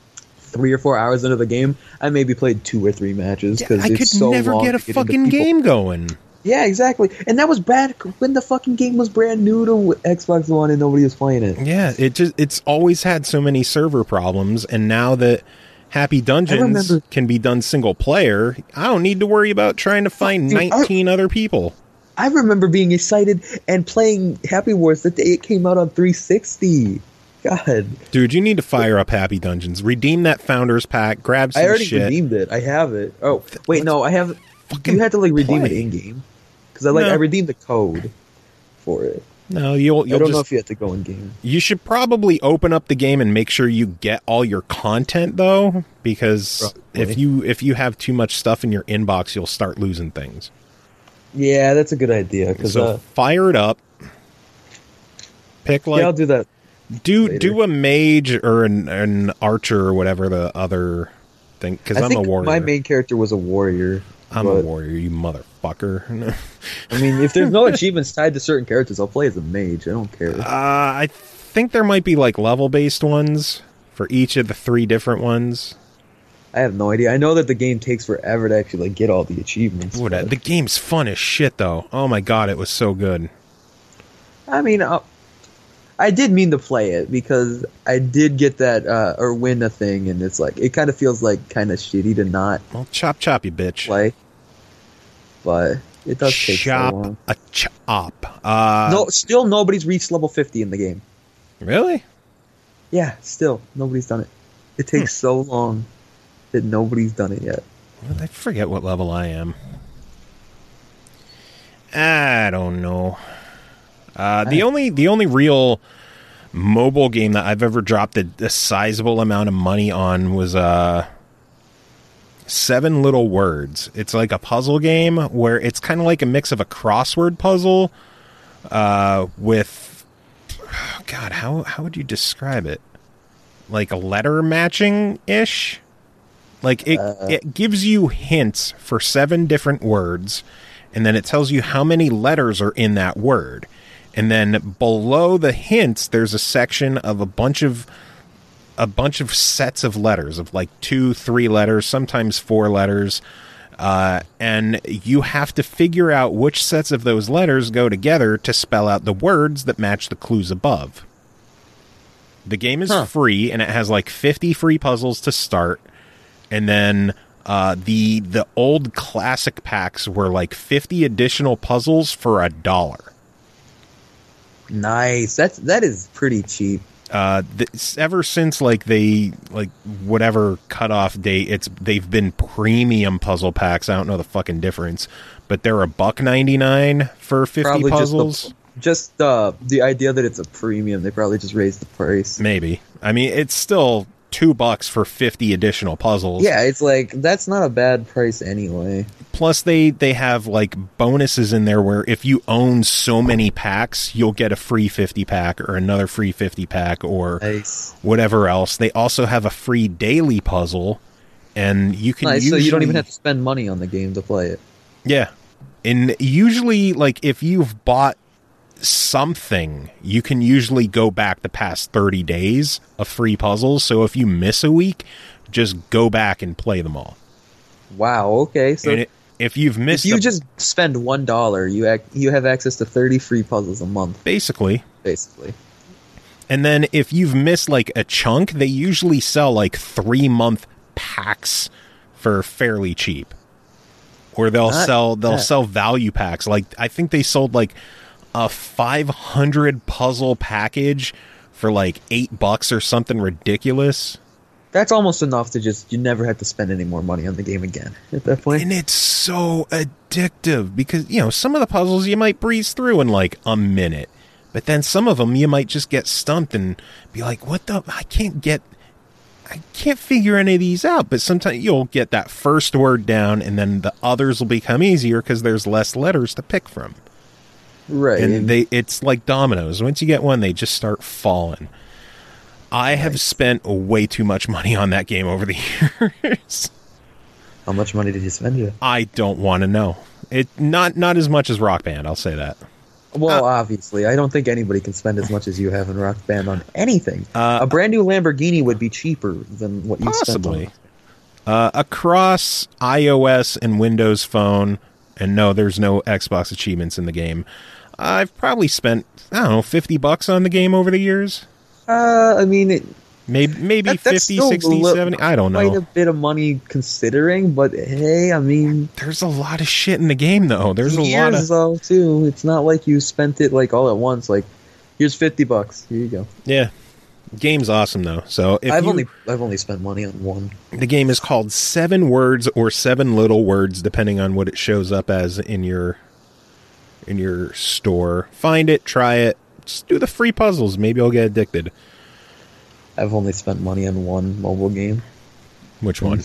3 or 4 hours into the game, I maybe played 2 or 3 matches because I could never get a fucking game going. Yeah, exactly. And that was bad when the fucking game was brand new to Xbox One and nobody was playing it. Yeah, it's always had so many server problems, and now that Happy Dungeons can be done single player, I don't need to worry about trying to find 19 other people. I remember being excited and playing Happy Wars the day it came out on 360. God. Dude, you need to fire up Happy Dungeons. Redeem that Founders Pack, grab some shit. I already redeemed it. I have it. Oh, wait, no, I have... You had to, like, redeem it in-game. Because I redeemed the code for it. No, you'll I don't know if you have to go in-game. You should probably open up the game and make sure you get all your content, though, because if you have too much stuff in your inbox, you'll start losing things. Yeah, that's a good idea. So fire it up. Pick I'll do that. Do a mage or an archer or whatever the other thing. Because I'm a warrior. My main character was a warrior. I'm a warrior, you motherfucker. I mean, if there's no achievements tied to certain characters, I'll play as a mage. I don't care. I think there might be like level-based ones for each of the 3 different ones. I have no idea. I know that the game takes forever to actually get all the achievements. The game's fun as shit, though. Oh my god, it was so good. I mean, I did mean to play it because I did get that or win a thing, and it's like it kind of feels like kind of shitty to not. Well, chop, you bitch. Play, but it does take so long. Chop. No, still nobody's reached level 50 in the game. Really? Yeah, still nobody's done it. It takes so long that nobody's done it yet. I forget what level I am. I don't know. The only real mobile game that I've ever dropped a sizable amount of money on was 7 Little Words. It's like a puzzle game where it's kind of like a mix of a crossword puzzle with God, how would you describe it? Like a letter matching ish. Like it gives you hints for 7 different words, and then it tells you how many letters are in that word. And then below the hints, there's a section of a bunch of sets of letters of like 2, 3 letters, sometimes 4 letters. And you have to figure out which sets of those letters go together to spell out the words that match the clues above. The game is free, and it has like 50 free puzzles to start. And then the old classic packs were like 50 additional puzzles for $1. Nice. That is pretty cheap. Ever since like whatever cutoff date, they've been premium puzzle packs. I don't know the fucking difference, but they're $1.99 for 50 probably puzzles. Just the idea that it's a premium, they probably just raised the price. Maybe. I mean, it's still $2 for 50 additional puzzles. Yeah, it's like that's not a bad price anyway. Plus they have like bonuses in there where if you own so many packs, you'll get a free 50 pack or another free 50 pack or whatever else. They also have a free daily puzzle, and you can usually, so you don't even have to spend money on the game to play it. Yeah. And usually, like, if you've bought something, you can usually go back the past 30 days of free puzzles. So if you miss a week, just go back and play them all. Wow, okay. So if you've missed, if you just spend $1, you have access to 30 free puzzles a month. Basically. And then if you've missed like a chunk, they usually sell like 3-month packs for fairly cheap. Or they'll sell value packs. Like I think they sold like a 500 puzzle package for like $8 or something ridiculous. That's almost enough to you never have to spend any more money on the game again at that point. And it's so addictive because, you know, some of the puzzles you might breeze through in like a minute. But then some of them you might just get stumped and be like, what the? I can't figure any of these out. But sometimes you'll get that first word down and then the others will become easier because there's less letters to pick from. Right. And it's like dominoes. Once you get one, they just start falling. I have spent way too much money on that game over the years. How much money did you spend? I don't want to know. Not as much as Rock Band, I'll say that. Well, obviously, I don't think anybody can spend as much as you have in Rock Band on anything. A brand new Lamborghini would be cheaper than what you possibly spent on. across iOS and Windows Phone. And no, there's no Xbox achievements in the game. I've probably spent, I don't know, $50 on the game over the years. I mean, maybe that's 50, still 60, 70. I don't quite know. a bit of money considering, but hey, I mean, There's a lot of shit in the game, though. There's a lot years of. though too. It's not like you spent it like all at once. Like, here's $50. Here you go. Yeah. Game's awesome, though. So if I've only spent money on one. The game is called 7 Words or 7 Little Words, depending on what it shows up as in your store. Find it, try it, just do the free puzzles. Maybe you'll get addicted. I've only spent money on one mobile game. Which one?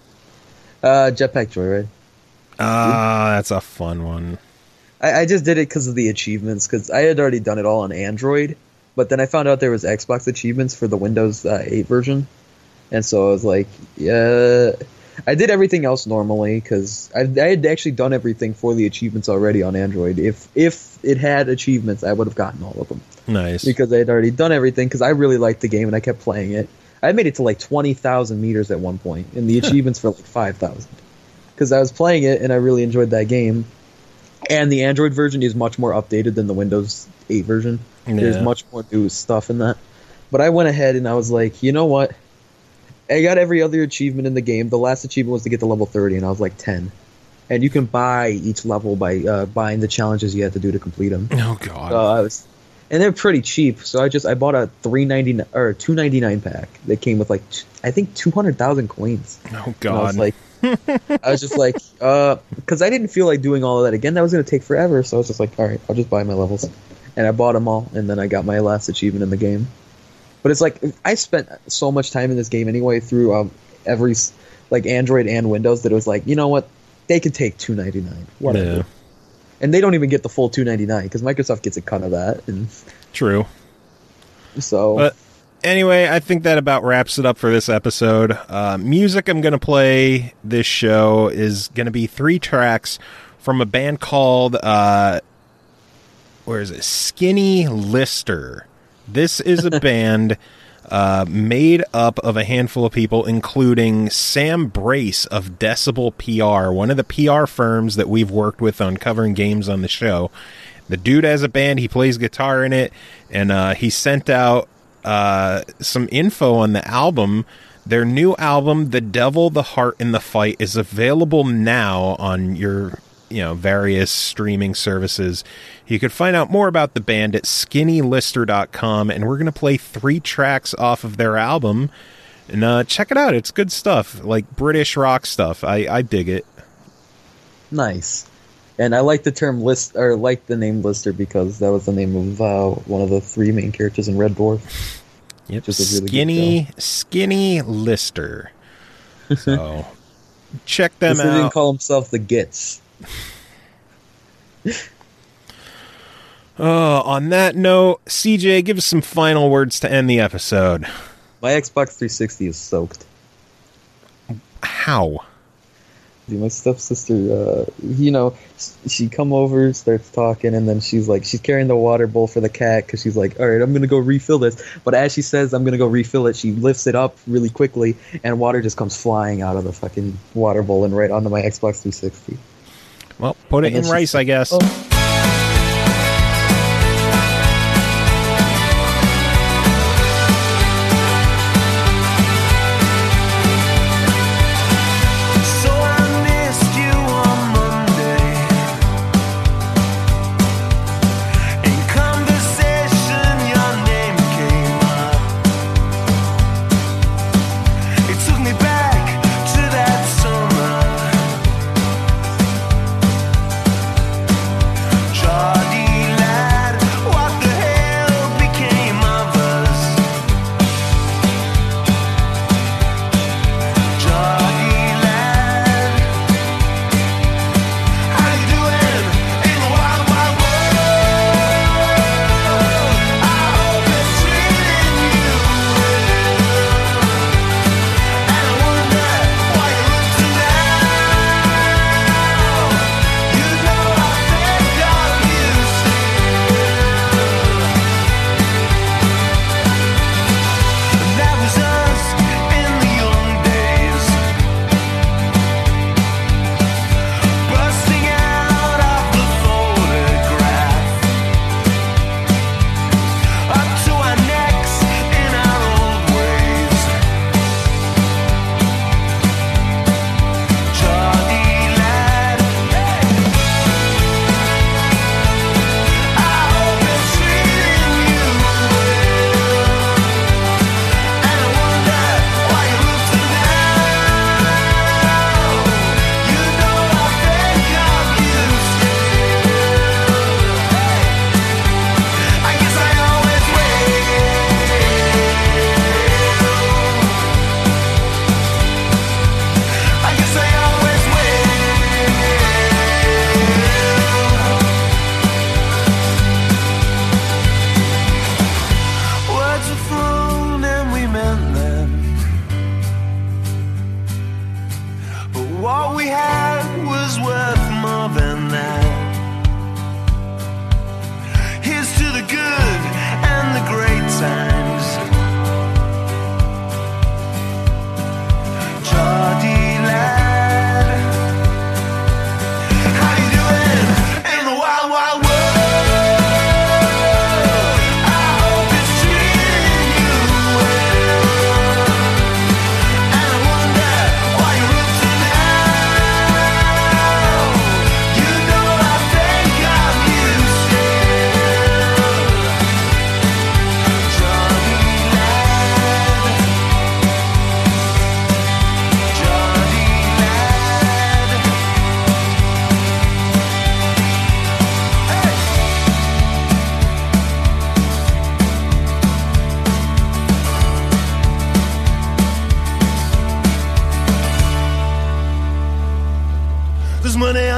Jetpack Joyride. That's a fun one. I just did it because of the achievements, because I had already done it all on Android, but then I found out there was Xbox achievements for the Windows 8 version, and so I was like, yeah. I did everything else normally, because I had actually done everything for the achievements already on Android. If it had achievements, I would have gotten all of them. Nice. Because I had already done everything, because I really liked the game, and I kept playing it. I made it to like 20,000 meters at one point, and the achievements for like 5,000. Because I was playing it, and I really enjoyed that game. And the Android version is much more updated than the Windows 8 version. Yeah. There's much more new stuff in that. But I went ahead and I was like, you know what? I got every other achievement in the game. The last achievement was to get to level 30, and I was like 10. And you can buy each level by buying the challenges you have to do to complete them. Oh, God. And they're pretty cheap. So I bought a $3.99 or $2.99 pack that came with like I think 200,000 coins. Oh, And I was God. like, I was just like, because I didn't feel like doing all of that again. That was going to take forever. So I was just like, all right, I'll just buy my levels. And I bought them all, and then I got my last achievement in the game. But it's like, I spent so much time in this game anyway through every, like, Android and Windows that it was like, you know what? They could take $2.99. Whatever. Yeah. And they don't even get the full $2.99 because Microsoft gets a cut of that. And True. so... But anyway, I think that about wraps it up for this episode. Music I'm going to play this show is going to be 3 tracks from a band called, where is it? Skinny Lister. This is a band made up of a handful of people, including Sam Brace of Decibel PR, one of the PR firms that we've worked with on covering games on the show. The dude has a band, he plays guitar in it, and he sent out some info on the album. Their new album, The Devil, the Heart, and the Fight, is available now on your various streaming services. You could find out more about the band at skinnylister.com, and we're going to play 3 tracks off of their album, and check it out. It's good stuff, like British rock stuff. I dig it. Nice. And I like the term list, or like the name Lister, because that was the name of one of the 3 main characters in Red Dwarf. Yep, Just a really good Skinny Lister. So check them He didn't out. call himself the Gits. On that note, CJ, give us some final words to end the episode. My Xbox 360 is soaked. How? Dude, my stepsister, she come over, starts talking, and then she's carrying the water bowl for the cat because she's like, all right, I'm going to go refill this. But as she says, I'm going to go refill it, she lifts it up really quickly, and water just comes flying out of the fucking water bowl and right onto my Xbox 360. Well, put it in rice, I guess. Oh.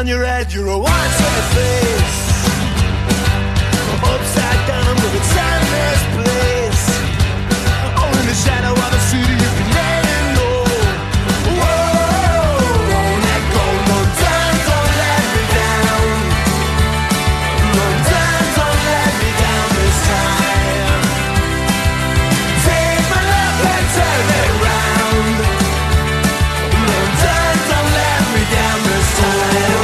on your head, you're a one-sided face. Upside down, I'm looking sadness place. Oh, in the shadow of the city, you can laying low. Whoa, won't let go, no time, don't let me down. No time, don't let me down this time. Take my love and turn it round. No time, don't let me down this time.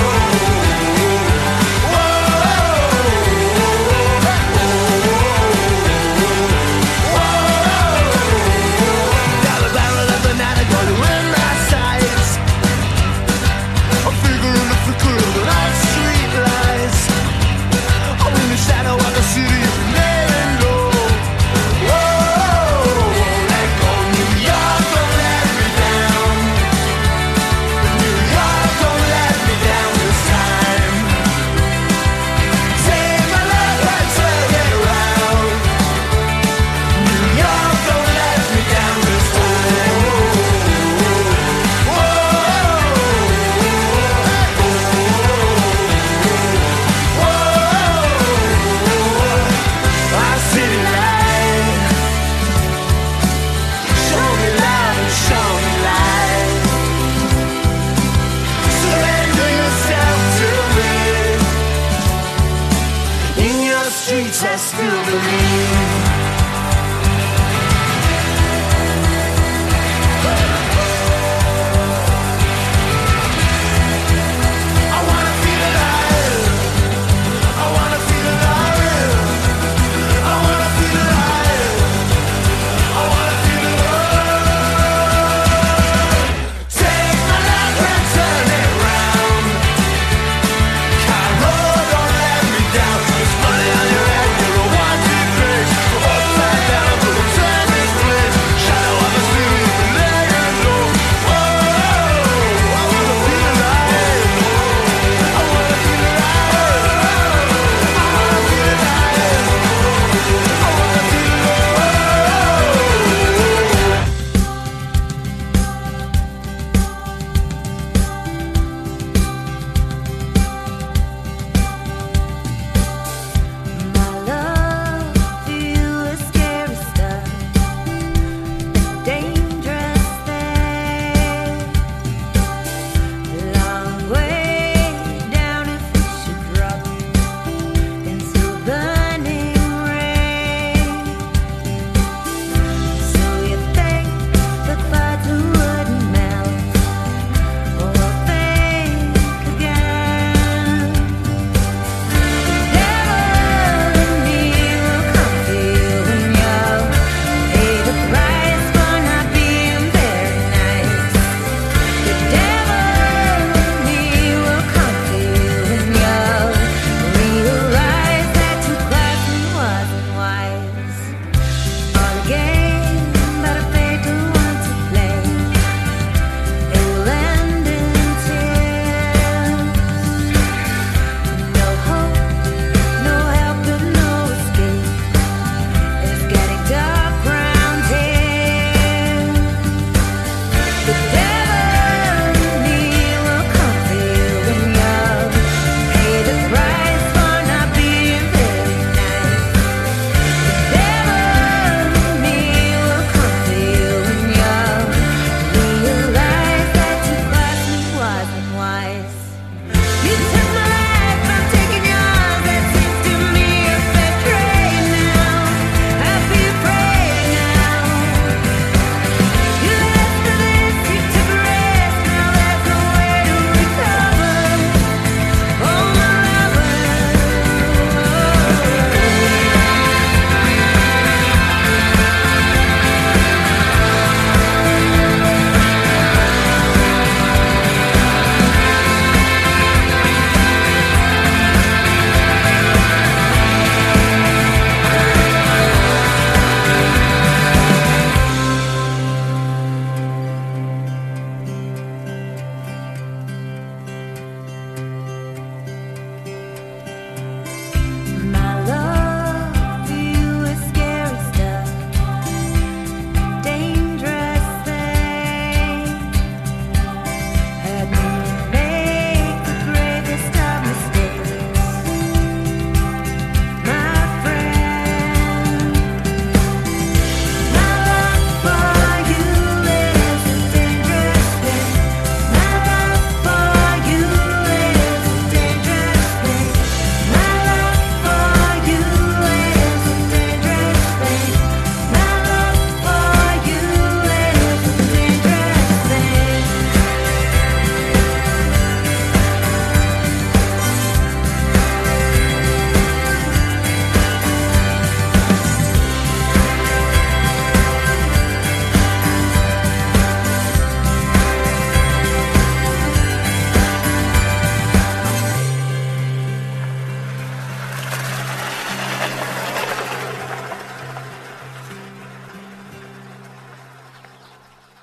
Streets I still believe. I wanna feel alive. I wanna feel alive. I wanna feel alive. I wanna feel alive. Take my life and turn it round. Cairo, don't let me down. Just money on your head, you're a wanted bitch. Oh,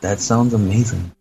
That sounds amazing.